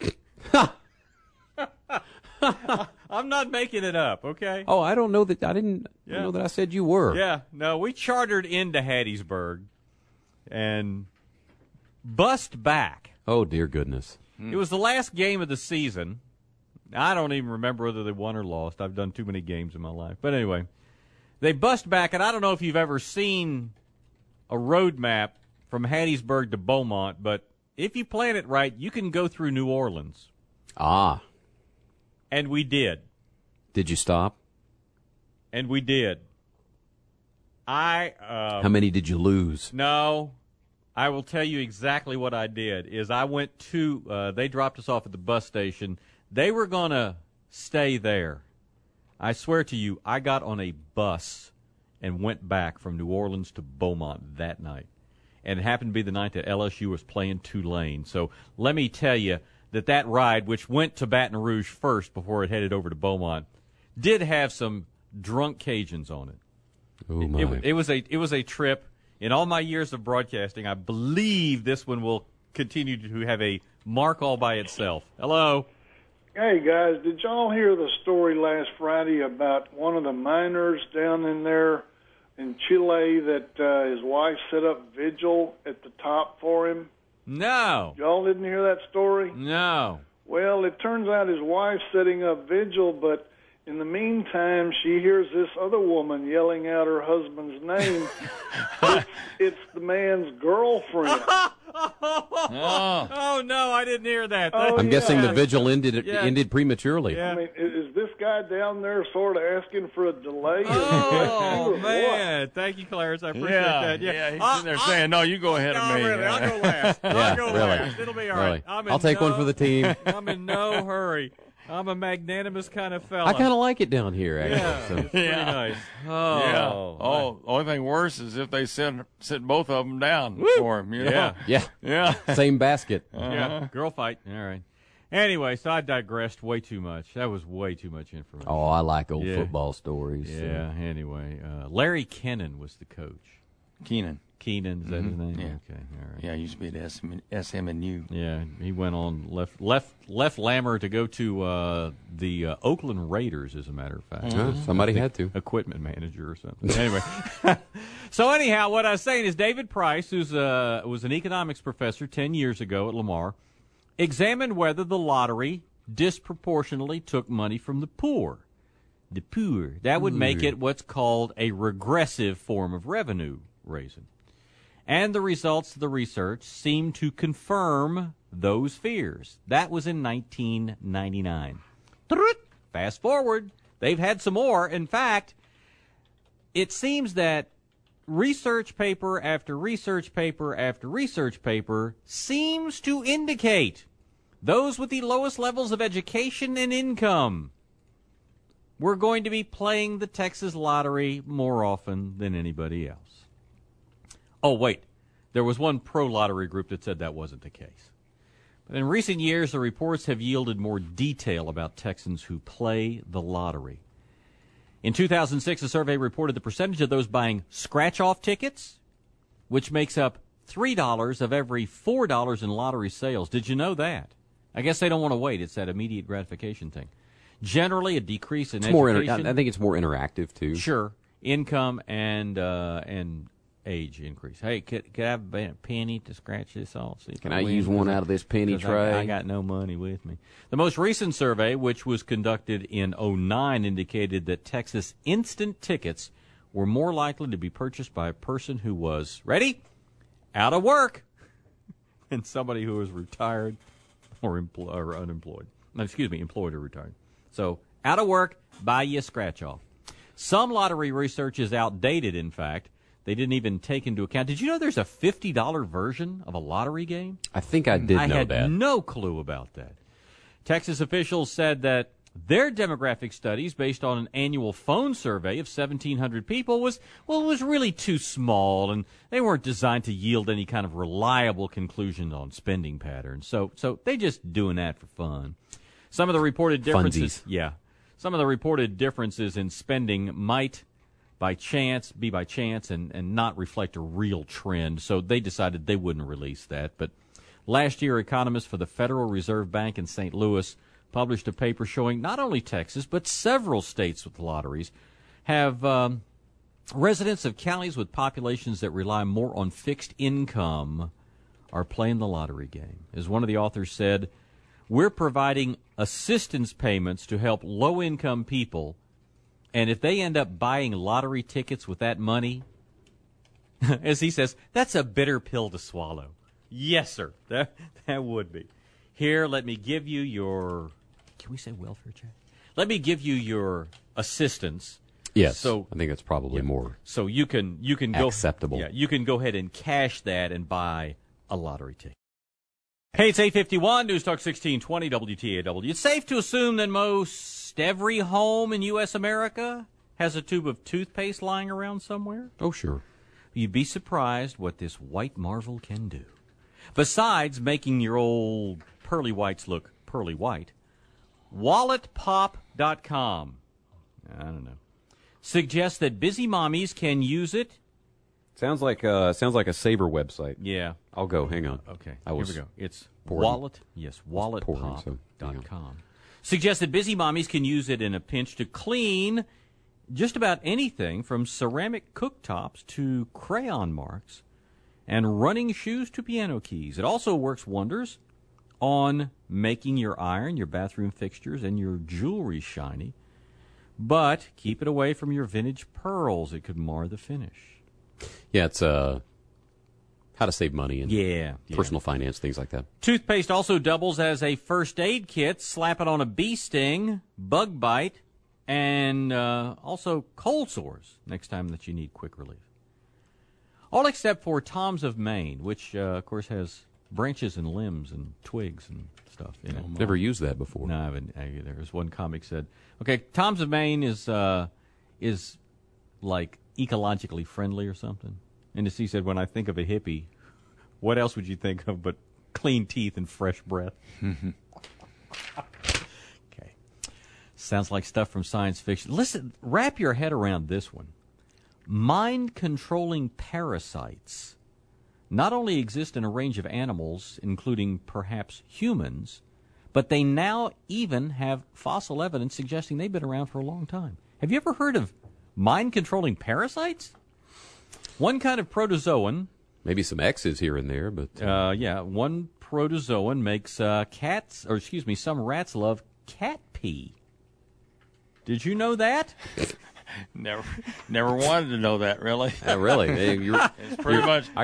I'm not making it up, okay? Oh, I don't know that I didn't know that I said you were. Yeah, no, we chartered into Hattiesburg and bust back. Oh, dear goodness. It was the last game of the season. I don't even remember whether they won or lost. I've done too many games in my life. But anyway, they bust back, and I don't know if you've ever seen a road map from Hattiesburg to Beaumont, but if you plan it right, you can go through New Orleans. Ah. And we did. Did you stop? And we did. How many did you lose? No. I will tell you exactly what I did. Is I went to, they dropped us off at the bus station. They were going to stay there. I swear to you, I got on a bus and went back from New Orleans to Beaumont that night. And it happened to be the night that LSU was playing Tulane. So let me tell you that ride, which went to Baton Rouge first before it headed over to Beaumont, did have some drunk Cajuns on it. Oh my! It was a trip. In all my years of broadcasting, I believe this one will continue to have a mark all by itself. Hello. Hey, guys, did y'all hear the story last Friday about one of the miners down in there in Chile that his wife set up vigil at the top for him? No. Y'all didn't hear that story? No. Well, it turns out his wife's setting up vigil, but in the meantime, she hears this other woman yelling out her husband's name. It's the man's girlfriend. Oh, no, I didn't hear that. I'm guessing the vigil ended prematurely. Yeah. I mean, is this guy down there sort of asking for a delay? Oh, man. Thank you, Clarence. I appreciate that. Yeah, he's sitting there saying, no, you go ahead of me. Really, I'll go last. I'll go last. It'll be all right. I'll take one for the team. I'm in no hurry. I'm a magnanimous kind of fella. I kind of like it down here, actually. Yeah, it's pretty nice. Oh, yeah. Oh, the only thing worse is if they sit both of them down for him. You know? Yeah. Same basket. Yeah, girl fight. All right. Anyway, so I digressed way too much. That was way too much information. Oh, I like old football stories. Yeah, so. Anyway. Larry Kennan was the coach. Keenan, is that his name? Yeah. Okay, all right. Yeah, he used to be at SMU. Yeah, he went on, left Lammer to go to the Oakland Raiders, as a matter of fact. Somebody had to. Equipment manager or something. Anyway. So anyhow, what I was saying is David Price, who was an economics professor 10 years ago at Lamar, examined whether the lottery disproportionately took money from the poor. The poor. That would make it what's called a regressive form of revenue raising. And the results of the research seem to confirm those fears. That was in 1999. Fast forward, they've had some more. In fact, it seems that research paper after research paper after research paper seems to indicate those with the lowest levels of education and income we're going to be playing the Texas lottery more often than anybody else. Oh, wait. There was one pro-lottery group that said that wasn't the case. But in recent years, the reports have yielded more detail about Texans who play the lottery. In 2006, a survey reported the percentage of those buying scratch-off tickets, which makes up $3 of every $4 in lottery sales. Did you know that? I guess they don't want to wait. It's that immediate gratification thing. Generally, a decrease in education. I think it's more interactive, too. Sure. Income and age increase. Hey, could I have a penny to scratch this off? See, can I use one out of this penny tray? I got no money with me. The most recent survey, which was conducted in 2009, indicated that Texas instant tickets were more likely to be purchased by a person who was, ready, out of work, than somebody who was retired or unemployed. No, excuse me, employed or retired. So, out of work, buy you a scratch-off. Some lottery research is outdated, in fact. They didn't even take into account. Did you know there's a $50 version of a lottery game? I think I did know that. I had no clue about that. Texas officials said that their demographic studies, based on an annual phone survey of 1,700 people, was really too small, and they weren't designed to yield any kind of reliable conclusion on spending patterns. So they just doing that for fun. Some of the reported differences, some of the reported differences in spending might be by chance and not reflect a real trend. So they decided they wouldn't release that. But last year, economists for the Federal Reserve Bank in St. Louis published a paper showing not only Texas, but several states with lotteries have residents of counties with populations that rely more on fixed income are playing the lottery game. As one of the authors said, we're providing assistance payments to help low-income people, and if they end up buying lottery tickets with that money, as he says, that's a bitter pill to swallow. Yes, sir, that would be. Here, let me give you your, can we say welfare check? let me give you your assistance. Yes, so I think that's probably more. So you can go acceptable. Yeah, you can go ahead and cash that and buy a lottery ticket. Hey, it's 8:51, News Talk 1620 WTAW. It's safe to assume that most every home in U.S. America has a tube of toothpaste lying around somewhere. Oh, sure. You'd be surprised what this white marvel can do. Besides making your old pearly whites look pearly white, WalletPop.com, I don't know, suggests that busy mommies can use it. Sounds like a Sabre website. Yeah. I'll go. Hang on. Okay. Here we go. It's WalletPop.com. Suggests that busy mommies can use it in a pinch to clean just about anything from ceramic cooktops to crayon marks and running shoes to piano keys. It also works wonders on making your iron, your bathroom fixtures, and your jewelry shiny. But keep it away from your vintage pearls. It could mar the finish. Yeah, it's how to save money and personal finance, things like that. Toothpaste also doubles as a first aid kit. Slap it on a bee sting, bug bite, and also cold sores next time that you need quick relief. All except for Tom's of Maine, which, of course, has branches and limbs and twigs and stuff in it. Never used that before. No, I haven't either. As one comic said, okay, Tom's of Maine is like ecologically friendly or something. And as he said, when I think of a hippie, what else would you think of but clean teeth and fresh breath? Okay. Sounds like stuff from science fiction. Listen, wrap your head around this one. Mind-controlling parasites not only exist in a range of animals, including perhaps humans, but they now even have fossil evidence suggesting they've been around for a long time. Have you ever heard of mind-controlling parasites? One kind of protozoan. Maybe some X's here and there, but... one protozoan makes some rats love cat pee. Did you know that? Never wanted to know that, really. Really? It's pretty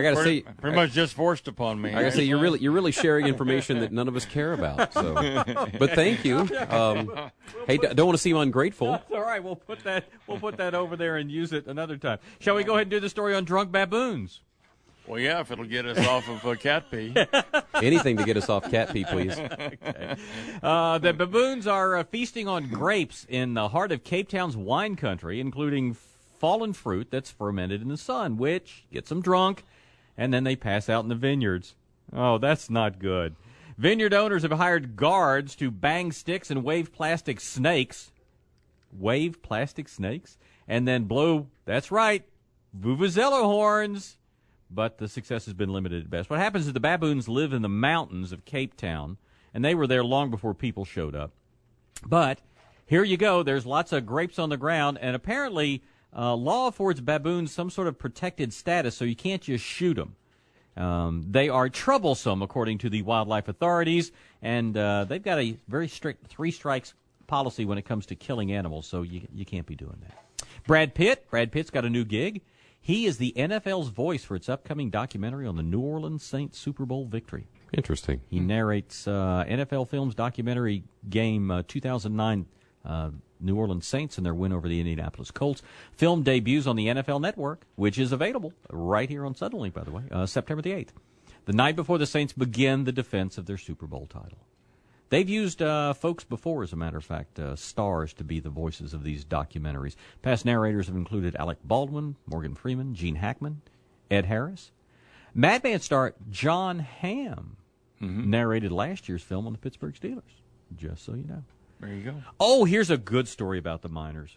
much just forced upon me. I gotta say, you're really sharing information that none of us care about. So, but thank you. Hey, don't want to seem ungrateful. That's all right. We'll put that over there and use it another time. Shall we go ahead and do the story on drunk baboons? Well, yeah, if it'll get us off of cat pee. Anything to get us off cat pee, please. Okay. The baboons are feasting on grapes in the heart of Cape Town's wine country, including fallen fruit that's fermented in the sun, which gets them drunk, and then they pass out in the vineyards. Oh, that's not good. Vineyard owners have hired guards to bang sticks and wave plastic snakes. Wave plastic snakes? And then blow, that's right, vuvuzela horns. But the success has been limited at best. What happens is the baboons live in the mountains of Cape Town, and they were there long before people showed up. But here you go. There's lots of grapes on the ground, and apparently law affords baboons some sort of protected status, so you can't just shoot them. They are troublesome, according to the wildlife authorities, and they've got a very strict 3 strikes policy when it comes to killing animals, so you can't be doing that. Brad Pitt's got a new gig. He is the NFL's voice for its upcoming documentary on the New Orleans Saints Super Bowl victory. Interesting. He narrates NFL Films documentary game 2009 New Orleans Saints and their win over the Indianapolis Colts. Film debuts on the NFL Network, which is available right here on Suddenlink, by the way, September the 8th. The night before the Saints begin the defense of their Super Bowl title. They've used folks before, as a matter of fact, stars to be the voices of these documentaries. Past narrators have included Alec Baldwin, Morgan Freeman, Gene Hackman, Ed Harris. Mad Men star John Hamm narrated last year's film on the Pittsburgh Steelers, just so you know. There you go. Oh, here's a good story about the miners,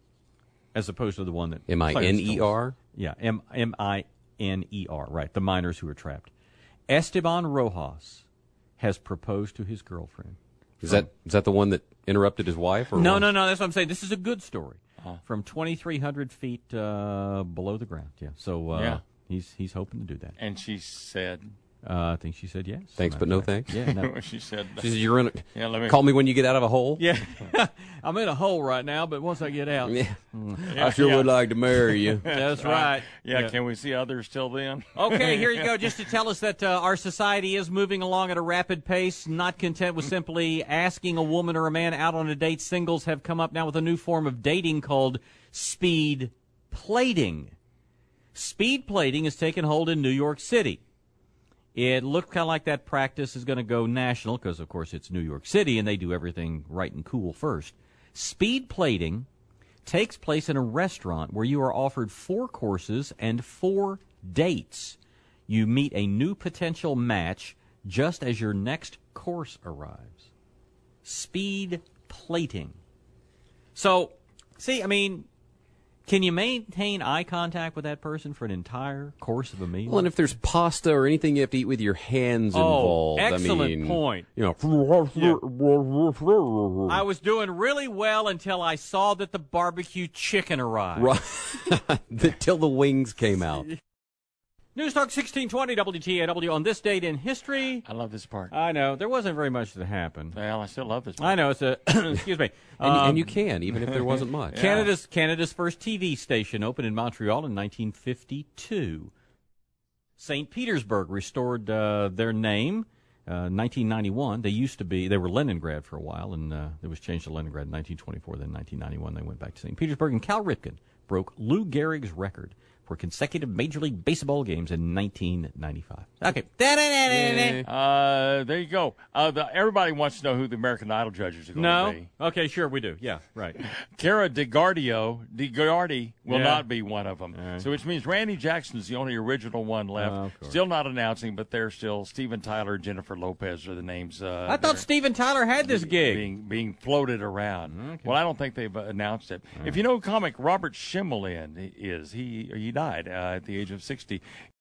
as opposed to the one that... M-I-N-E-R? Yeah, M-I-N-E-R, right, the miners who are trapped. Esteban Rojas has proposed to his girlfriend. Is that the one that interrupted his wife? Or No. That's what I'm saying. This is a good story. From 2,300 feet below the ground. Yeah. So he's hoping to do that. And she said, I think she said yes. Thanks, but no thanks. Yeah, no. She said, "You're in. Call me when you get out of a hole." Yeah, I'm in a hole right now, but once I get out, I sure would like to marry you. That's right. Yeah, can we see others till then? Okay, here you go. Just to tell us that our society is moving along at a rapid pace. Not content with simply asking a woman or a man out on a date, singles have come up now with a new form of dating called speed plating. Speed plating has taken hold in New York City. It looked kind of like that practice is going to go national because, of course, it's New York City and they do everything right and cool first. Speed plating takes place in a restaurant where you are offered 4 courses and 4 dates. You meet a new potential match just as your next course arrives. Speed plating. So, see, I mean, can you maintain eye contact with that person for an entire course of a meal? Well, and if there's pasta or anything you have to eat with your hands involved, excellent point. You know, I was doing really well until I saw that the barbecue chicken arrived. Right. Till the wings came out. News Talk 1620 WTAW on this date in history. I love this part. I know. There wasn't very much that happened. Well, I still love this part. I know. It's a excuse me. And you can, even if there wasn't much. Canada's first TV station opened in Montreal in 1952. St. Petersburg restored their name 1991. They were Leningrad for a while, and it was changed to Leningrad in 1924. Then 1991 they went back to St. Petersburg, and Cal Ripken broke Lou Gehrig's record for consecutive Major League Baseball games in 1995. Okay. There you go. Everybody wants to know who the American Idol judges are going to be. Okay, sure, we do. Yeah, right. Kara DeGiardi will not be one of them. Right. So which means Randy Jackson's the only original one left. Still not announcing, but they're still Steven Tyler, Jennifer Lopez are the names. I thought Steven Tyler had this gig. Being floated around. Okay. Well, I don't think they've announced it. If you know who comic Robert Schimmelin is, he died at the age of 60.